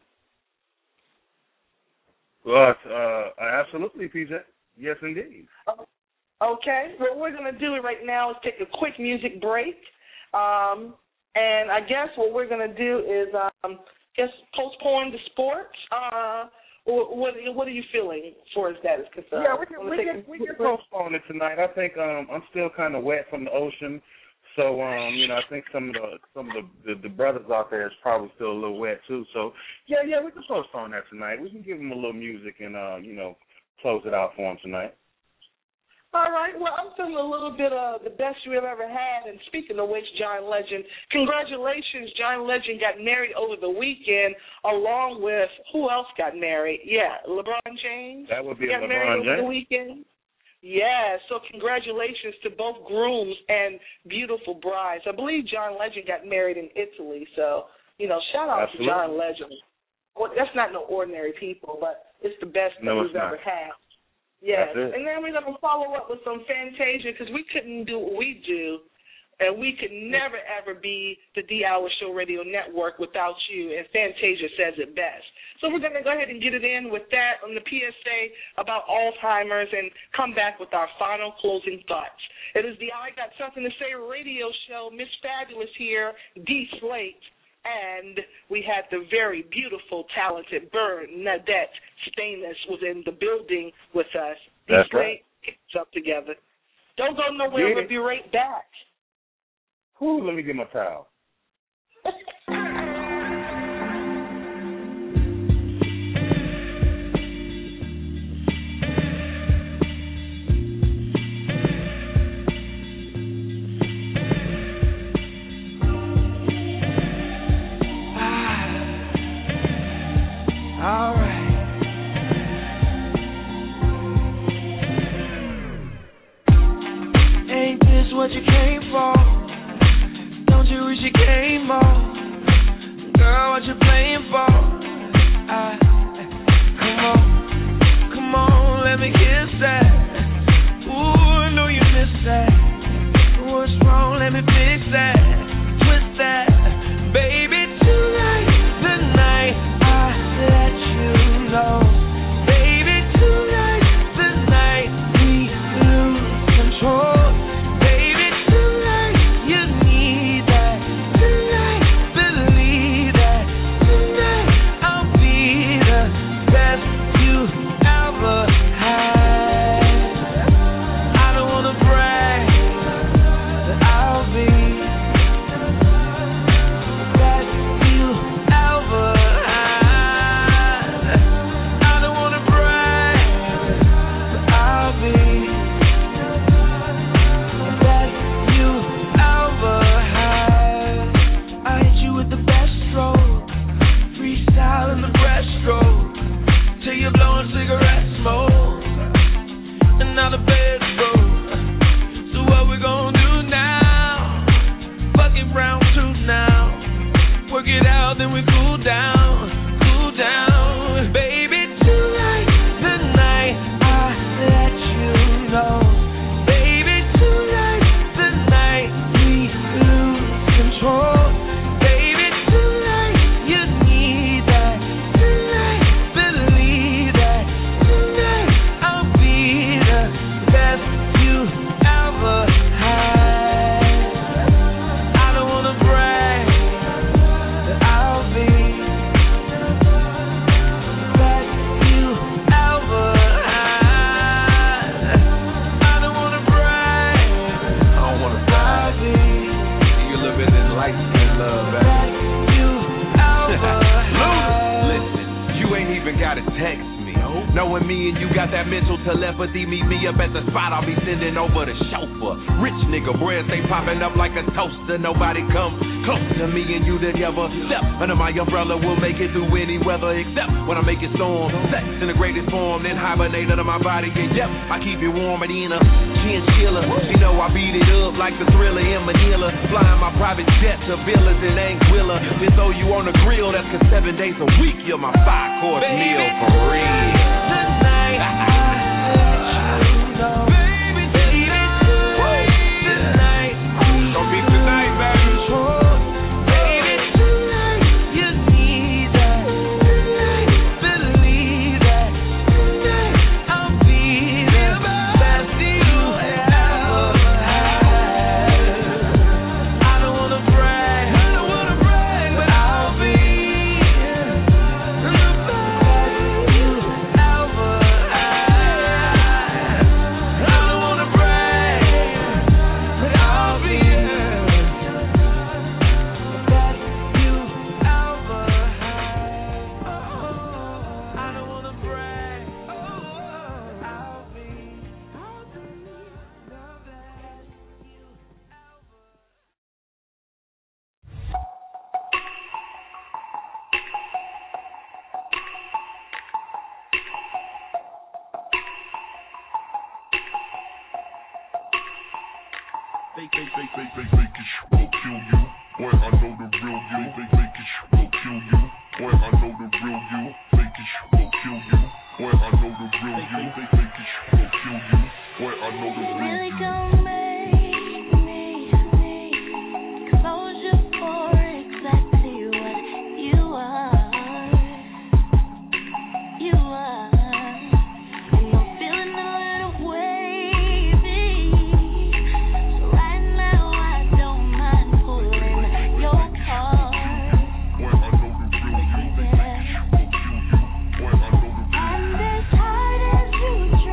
Well, uh, absolutely, P J. Yes, indeed. Okay. What we're going to do right now is take a quick music break. Um, and I guess what we're going to do is um, just postpone the sports. Uh, what, what are you feeling for as that is concerned? Yeah, we can, we can, we can postpone it tonight. I think um, I'm still kind of wet from the ocean. So, um, you know, I think some of the some of the, the, the brothers out there is probably still a little wet too. So, yeah, yeah, we can postpone that tonight. We can give them a little music and, uh, you know, close it out for them tonight. All right. Well, I'm feeling a little bit of the best you have ever had. And speaking of which, John Legend, congratulations, John Legend got married over the weekend along with, who else got married? Yeah, LeBron James. That would be got LeBron married James. over the weekend. Yeah, so congratulations to both grooms and beautiful brides. I believe John Legend got married in Italy, so, you know, shout out Absolutely. to John Legend. Well, that's not no ordinary people, but it's the best no, that we've not. ever had. Yes, and then we're going to follow up with some Fantasia because we couldn't do what we do, and we could never, ever be the D-Hour Show Radio Network without you, and Fantasia says it best. So we're going to go ahead and get it in with that on the P S A about Alzheimer's and come back with our final closing thoughts. It is the I Got Something to Say radio show. Miss Fabulous here, D. Slate, and we had the very beautiful, talented Bernadette Stainless was in the building with us. D. That's Slate, right. get us up together. Don't go nowhere. Yeah. We'll be right back. Ooh, let me get my towel. What you came for? Don't you wish you came more? miss that. Ooh, I know you miss that. What's wrong? Let me fix that. Twist that. Baby, tonight, the night I let you know. Baby, tonight, the night we lose control. Baby, tonight, you need that. Tonight, believe that. Tonight, I'll be the best you ever had. I don't wanna brag, but I'll be the best you ever had. I don't wanna brag, but I'll be the best you ever had. I hit you with the best stroke, freestyle in the breaststroke, till you're blowing cigarette smoke, and now the bed's broke. So what we gonna do now? Fuck it round two now. Work it out, then we cool down, cool down. Baby, tonight, the night I let you know. Baby, tonight, the night we lose control. Baby, tonight, you need that. Tonight, believe that. Tonight, I'll be the best you ever had. I don't wanna brag, but I'll be the best you ever had. I don't wanna brag, I don't wanna I'll brag. be You live in light skin love, the baby. best you ever had. Listen, you ain't even gotta text me. Knowing me and you got that mental telepathy, meet me up at the spot, I'll be sending over the chauffeur. Rich nigga, bread stay popping up like a toaster. Nobody comes close to me and you together. Step under my umbrella, we'll make it through any weather, except when I make it storm. Sex in the greatest form, then hibernate under my body. And yep, I keep it warm and in a chinchilla. She know I beat it up like the Thriller in Manila. Flying my private jet to villas in Anguilla. Then throw you on the grill, that's cause seven days a week you're my five course meal for real. Tonight, I let you know. Baby, tonight, tonight, Don't be tonight, baby. baby, tonight, you need that. Tonight, believe that. Tonight, I'll be the best you ever had. I don't wanna brag, I don't wanna brag, but I'll be the best you ever had. I don't wanna brag, but I'll be the best you ever had. I don't wanna brag, I'll be the best you Fake, fake, fake, fake, fake, fake it will kill you. Boy, I know the real you. Fake, fake it will kill you. Boy, I know the real you. Fake it will kill you. Boy, I know the real you. Fake, fake it will kill you. Boy, I know the real Really you. gon' make me need closure for exactly what you are. You are. And I'm feeling a little wavy. So right now I don't mind pulling your card. Boy, I know the real you. Fake, fake it will kill you. Boy, I know the real you. And as hard as you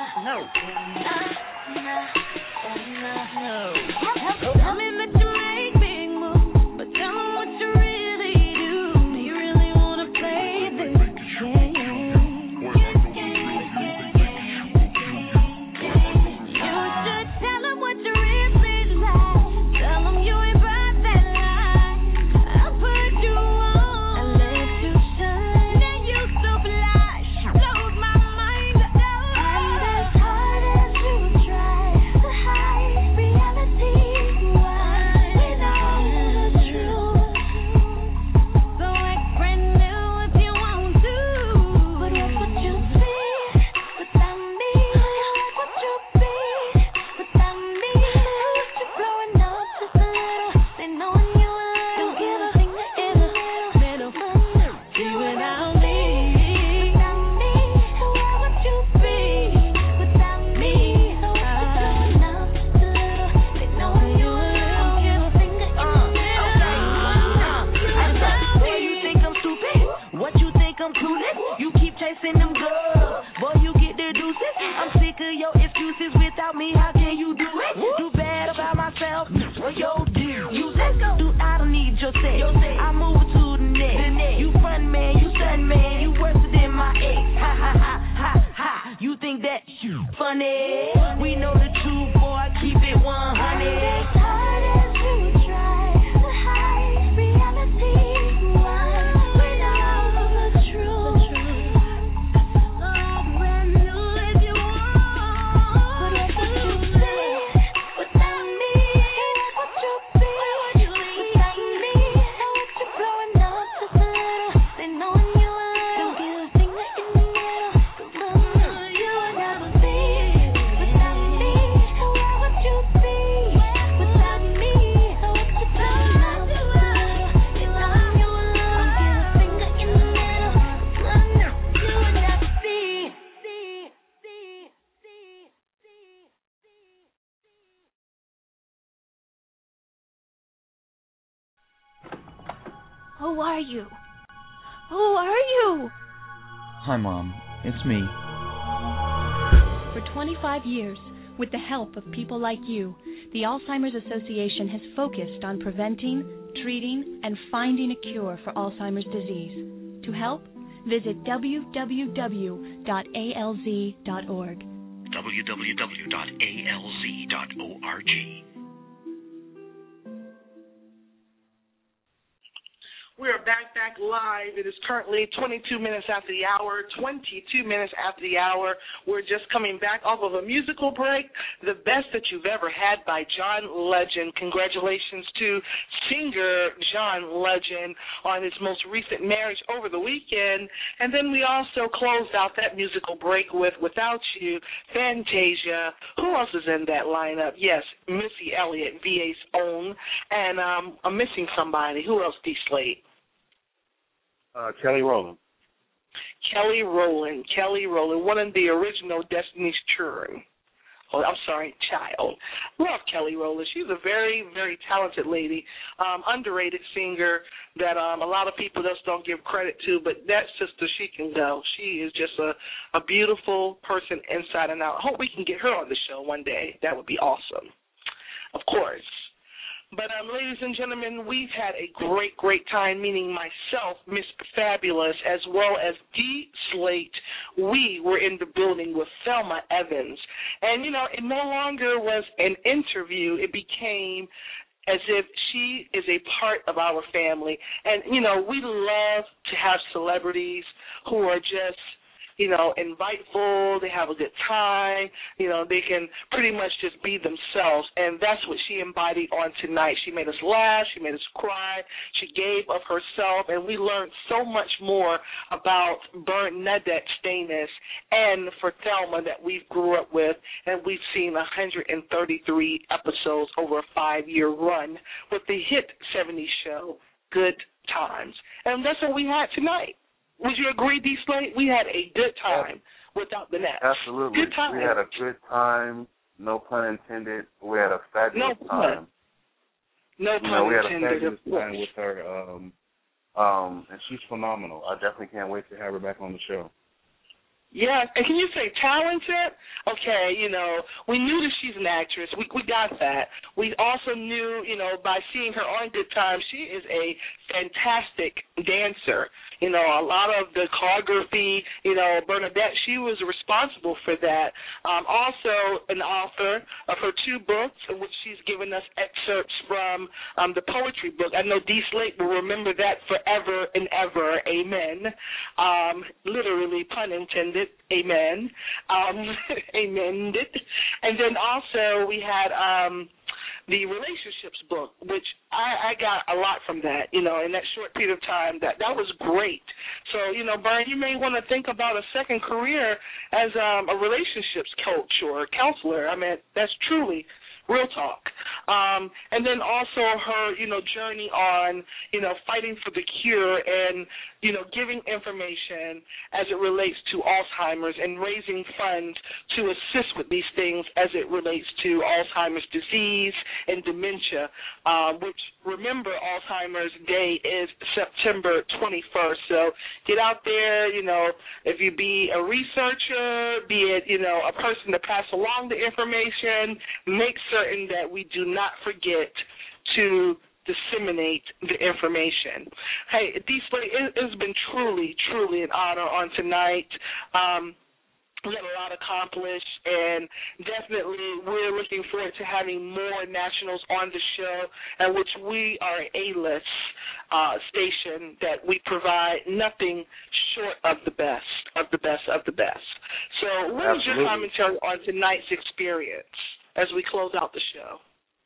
no. Tell me that you make big moves, but tell them what you really do. Do you really want to play this game? You should tell them what you really like. Tell them you ain't about that life. I put you on, I let you shine, and you so flash. Blows my mind. And as hard as you try to hide reality, why we know the truth. So act brand new if you want to. But what would you be without me? What would you be without me? If you're blowing up just a little, they knowing you a little, give a thing that is a little, little. See without me, without me, what would you be without me? If you're blowing up just a little, they knowing you a little, give a thing that is a little. Boy, you think I'm stupid? What you think I'm clueless? You keep chasing them girls. Boy, you get the deuces. I'm sick of your excuses. Without me, how can you do it? Do bad about myself. Well, yo, dear. You let's go. Dude, I don't need your sex. I move to the next. You front man, you son man. You worse than my ex. Ha ha ha ha ha. You think that you funny? We know the truth, boy. Keep it one hundred. As hard as you try to hide reality, why we know the truth. So brand new if you want. But what would you be without me? What would you be without me? How would you blowing up just a little? They knowing you a little, give a thing that in the middle. But you would never be without me. What would you be without me? How would you blowing up just a little? They knowing you a little, give a thing that in the middle. But you would never be. Who are you? Who are you? Hi, Mom. It's me. For twenty-five years, with the help of people like you, the Alzheimer's Association has focused on preventing, treating, and finding a cure for Alzheimer's disease. To help, visit w w w dot a l z dot org. w w w dot a l z dot org. We are back, back live. It is currently twenty-two minutes after the hour, twenty-two minutes after the hour. We're just coming back off of a musical break, The Best That You've Ever Had by John Legend. Congratulations to singer John Legend on his most recent marriage over the weekend. And then we also closed out that musical break with Without You, Fantasia. Who else is in that lineup? Yes, Missy Elliott, V A's own. And um, I'm missing somebody. Who else, D. Slade? Uh, Kelly Rowland. Kelly Rowland. Kelly Rowland, one of the original Destiny's Children. Oh, I'm sorry, Child. Love Kelly Rowland. She's a very, very talented lady, um, underrated singer that um, a lot of people just don't give credit to, but that sister, she can go. She is just a, a beautiful person inside and out. I hope we can get her on the show one day. That would be awesome, of course. But, um, ladies and gentlemen, we've had a great, great time, meaning myself, Miss Fabulous, as well as D. Slate. We were in the building with Thelma Evans. And, you know, it no longer was an interview. It became as if she is a part of our family. And, you know, we love to have celebrities who are just, you know, inviteful, they have a good time, you know, they can pretty much just be themselves, and that's what she embodied on tonight. She made us laugh, she made us cry, she gave of herself, and we learned so much more about Bernadette Stanis and for Thelma that we grew up with, and we've seen one hundred thirty-three episodes over a five-year run with the hit seventies show, Good Times. And that's what we had tonight. Would you agree, D. Slate? We had a good time without the net. Absolutely. Good time. We had a good time, no pun intended. We had a fabulous no time. No pun you know, we had a intended. fabulous time with her, um, um, and she's phenomenal. I definitely can't wait to have her back on the show. Yeah, and can you say talented? Okay, you know, we knew that she's an actress. We we got that. We also knew, you know, by seeing her on Good Times, she is a fantastic dancer. You know, a lot of the choreography, you know, Bernadette, she was responsible for that. Um, also an author of her two books, in which she's given us excerpts from um, the poetry book. I know Dee Slate will remember that forever and ever. Amen. Um, literally, pun intended. Amen. Um, amen. And then also we had um, the relationships book, which I, I got a lot from that, you know, in that short period of time. That that was great. So, you know, Brian, you may want to think about a second career as um, a relationships coach or counselor. I mean, that's truly real talk. Um, and then also her, you know, journey on, you know, fighting for the cure and, you know, giving information as it relates to Alzheimer's and raising funds to assist with these things as it relates to Alzheimer's disease and dementia, uh, which, remember, Alzheimer's Day is September twenty-first. So get out there, you know, if you be a researcher, be it, you know, a person to pass along the information, make certain that we do not forget to disseminate the information. Hey, Dee Slate, it has been truly, truly an honor on tonight. Um, we got a lot accomplished, and definitely we're looking forward to having more nationals on the show, in which we are an A-list uh, station that we provide nothing short of the best, of the best, of the best. So what was your commentary on tonight's experience as we close out the show?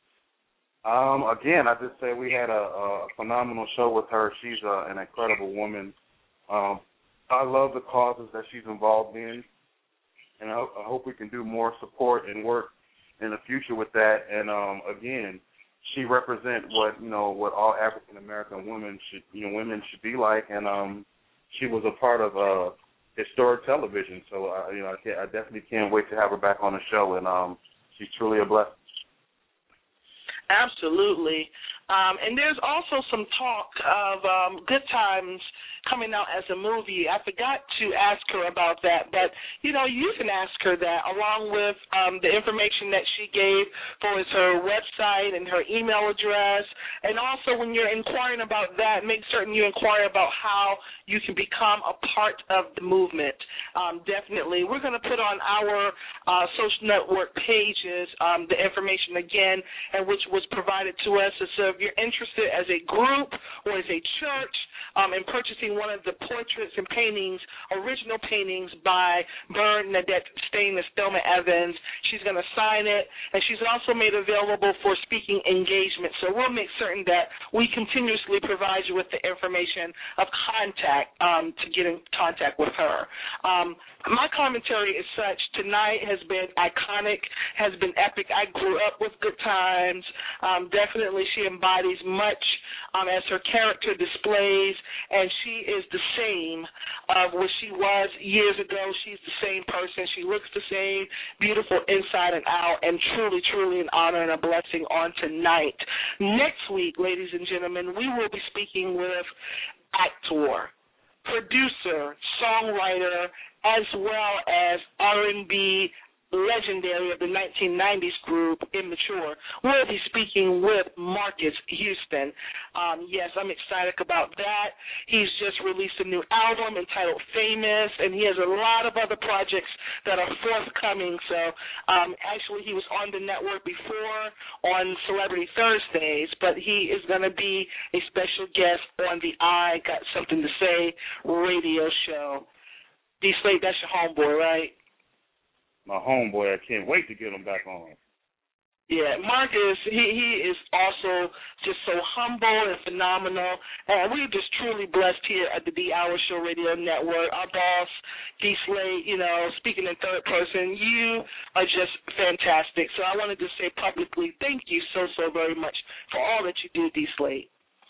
Um, again, I just say we had a, a phenomenal show with her. She's a, an incredible woman. Um, I love the causes that she's involved in, and I, I hope we can do more support and work in the future with that. And um, again, she represents what you know what all African American women should you know women should be like. And um, she was a part of uh, historic television, so uh, you know I, can't, I definitely can't wait to have her back on the show. And um, she's truly a blessing. Absolutely. Um, and there's also some talk of um, Good Times coming out as a movie. I forgot to ask her about that, but, you know, you can ask her that along with um, the information that she gave for her website and her email address. And also when you're inquiring about that, make certain you inquire about how you can become a part of the movement. Um, definitely. We're going to put on our uh, social network pages um, the information again, and which was provided to us. So if you're interested as a group or as a church um, in purchasing one of the portraits and paintings, original paintings by Bernadette Stainless Thelma Evans, she's going to sign it, and she's also made available for speaking engagement. So we'll make certain that we continuously provide you with the information of contact um, to get in contact with her. Um, my commentary is such, tonight has been iconic, has been epic. I grew up with Good Times. Um, definitely she embodies much um, as her character displays, and she is the same of what she was years ago. She's the same person. She looks the same, beautiful inside and out, and truly, truly an honor and a blessing on tonight. Next week, ladies and gentlemen, we will be speaking with actor, producer, songwriter, as well as R and B legendary of the nineteen nineties group, Immature. We'll be speaking with Marcus Houston. Um, yes, I'm excited about that. He's just released a new album entitled Famous, and he has a lot of other projects that are forthcoming. So um, actually he was on the network before on Celebrity Thursdays, but he is going to be a special guest on the I Got Something to Say radio show. Dee Slate, that's your homeboy, right? My homeboy, I can't wait to get him back on. Yeah, Marcus, he, he is also just so humble and phenomenal, and we're just truly blessed here at the D Hour Show Radio Network. Our boss, Dee Slate, you know, speaking in third person, you are just fantastic. So I wanted to say publicly thank you so, so very much for all that you do, Dee Slate.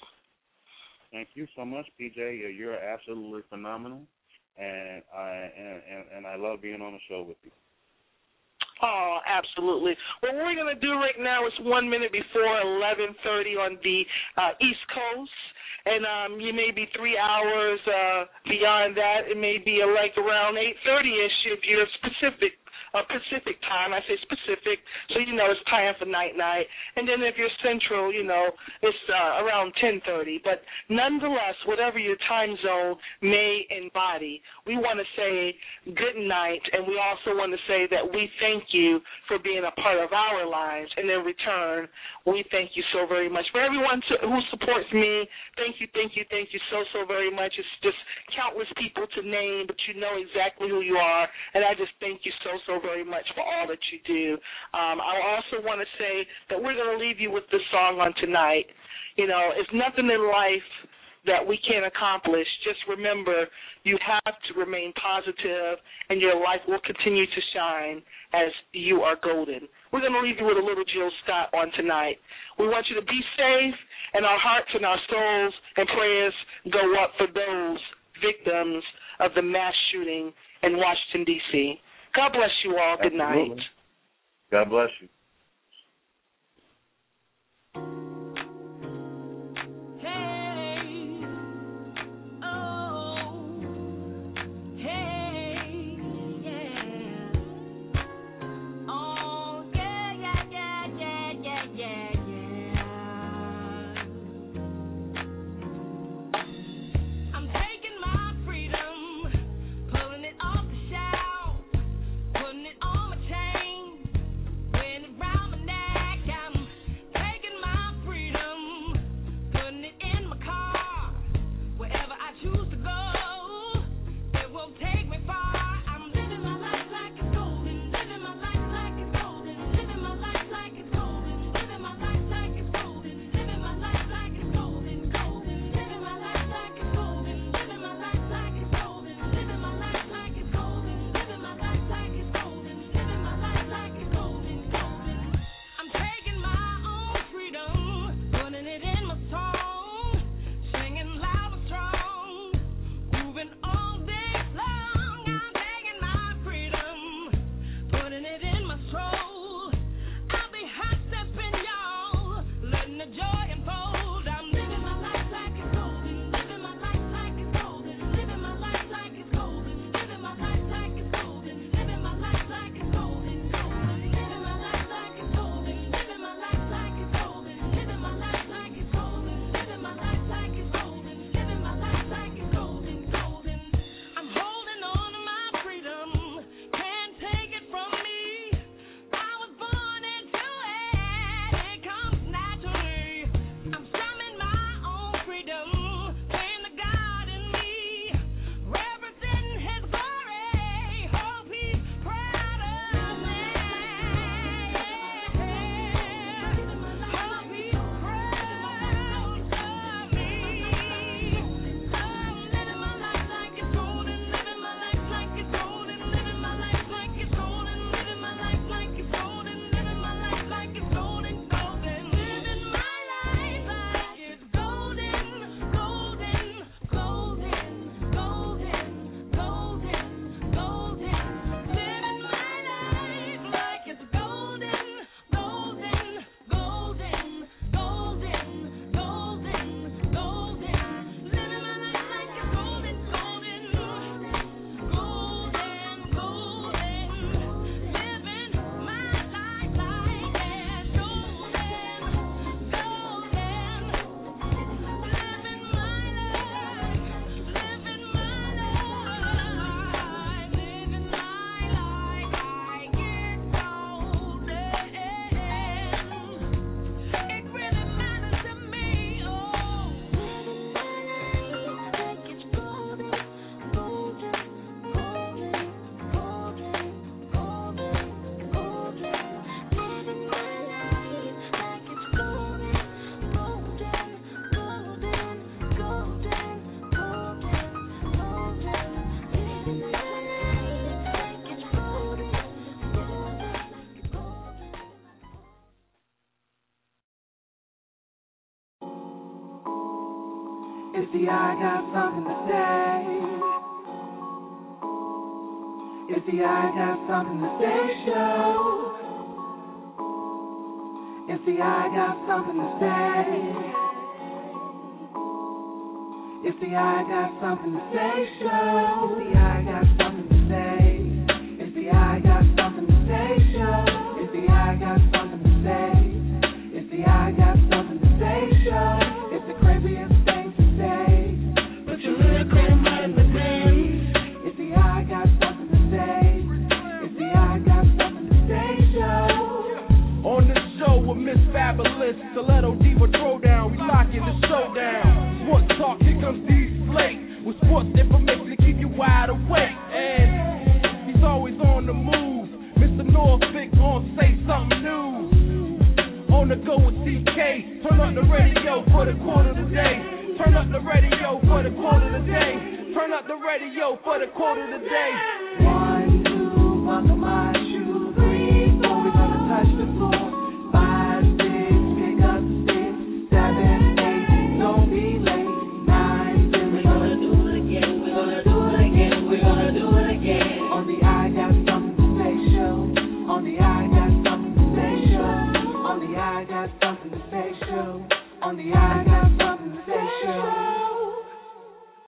Thank you so much, P J. You're absolutely phenomenal, and I and, and, and I love being on the show with you. Oh, absolutely. What we're going to do right now is one minute before eleven thirty on the uh, East Coast. And um, you may be three hours uh, beyond that. It may be uh, like around eight thirty-ish if you're specific. Uh, Pacific time, I say specific, so you know it's time for night-night. And then if you're central, you know, it's uh, around ten thirty. But nonetheless, whatever your time zone may embody, we want to say good night, and we also want to say that we thank you for being a part of our lives. And in return, we thank you so very much. For everyone to, who supports me, thank you, thank you, thank you so, so very much. It's just countless people to name, but you know exactly who you are, and I just thank you so, so very much for all that you do. Um, I also want to say that we're going to leave you with this song on tonight. You know, it's nothing in life that we can't accomplish. Just remember, you have to remain positive, and your life will continue to shine as you are golden. We're going to leave you with a little Jill Scott on tonight. We want you to be safe, and our hearts and our souls and prayers go up for those victims of the mass shooting in Washington, D C God bless you all. Good night. God bless you. If the I got something to say, if the I got something to say show, It's the I got something to say. It's the I got something to say show. It's the I got something to say. It's the I got something to say show. It's the I got something to say. It's the I got something to say show. It's the craziest thing to say. Put your little crumb out in the bin. It's the I got something to say. It's the I got something to say show. On this show with Miss Fabulous, Stiletto Diva Throwdown, we locking the show down. Sports talk, here comes D Slate with sports information to keep you wide awake. And he's always on the move. Mister Norfolk on Say Something New. On the go with C K. Turn up the radio for the quarter of the day. Turn up the radio for the quarter of the day. Turn up the radio for the quarter of the day. One, two, buckle my shoe. Three, four, we're gonna touch the floor. Five, six, pick up the stick. Seven, eight, don't be late. Nine, ten, we're gonna do it again. We're gonna do it again. We're gonna do it again. On the I got something to say show. On the I got something to say show. On the I got something to say show. On the I got something.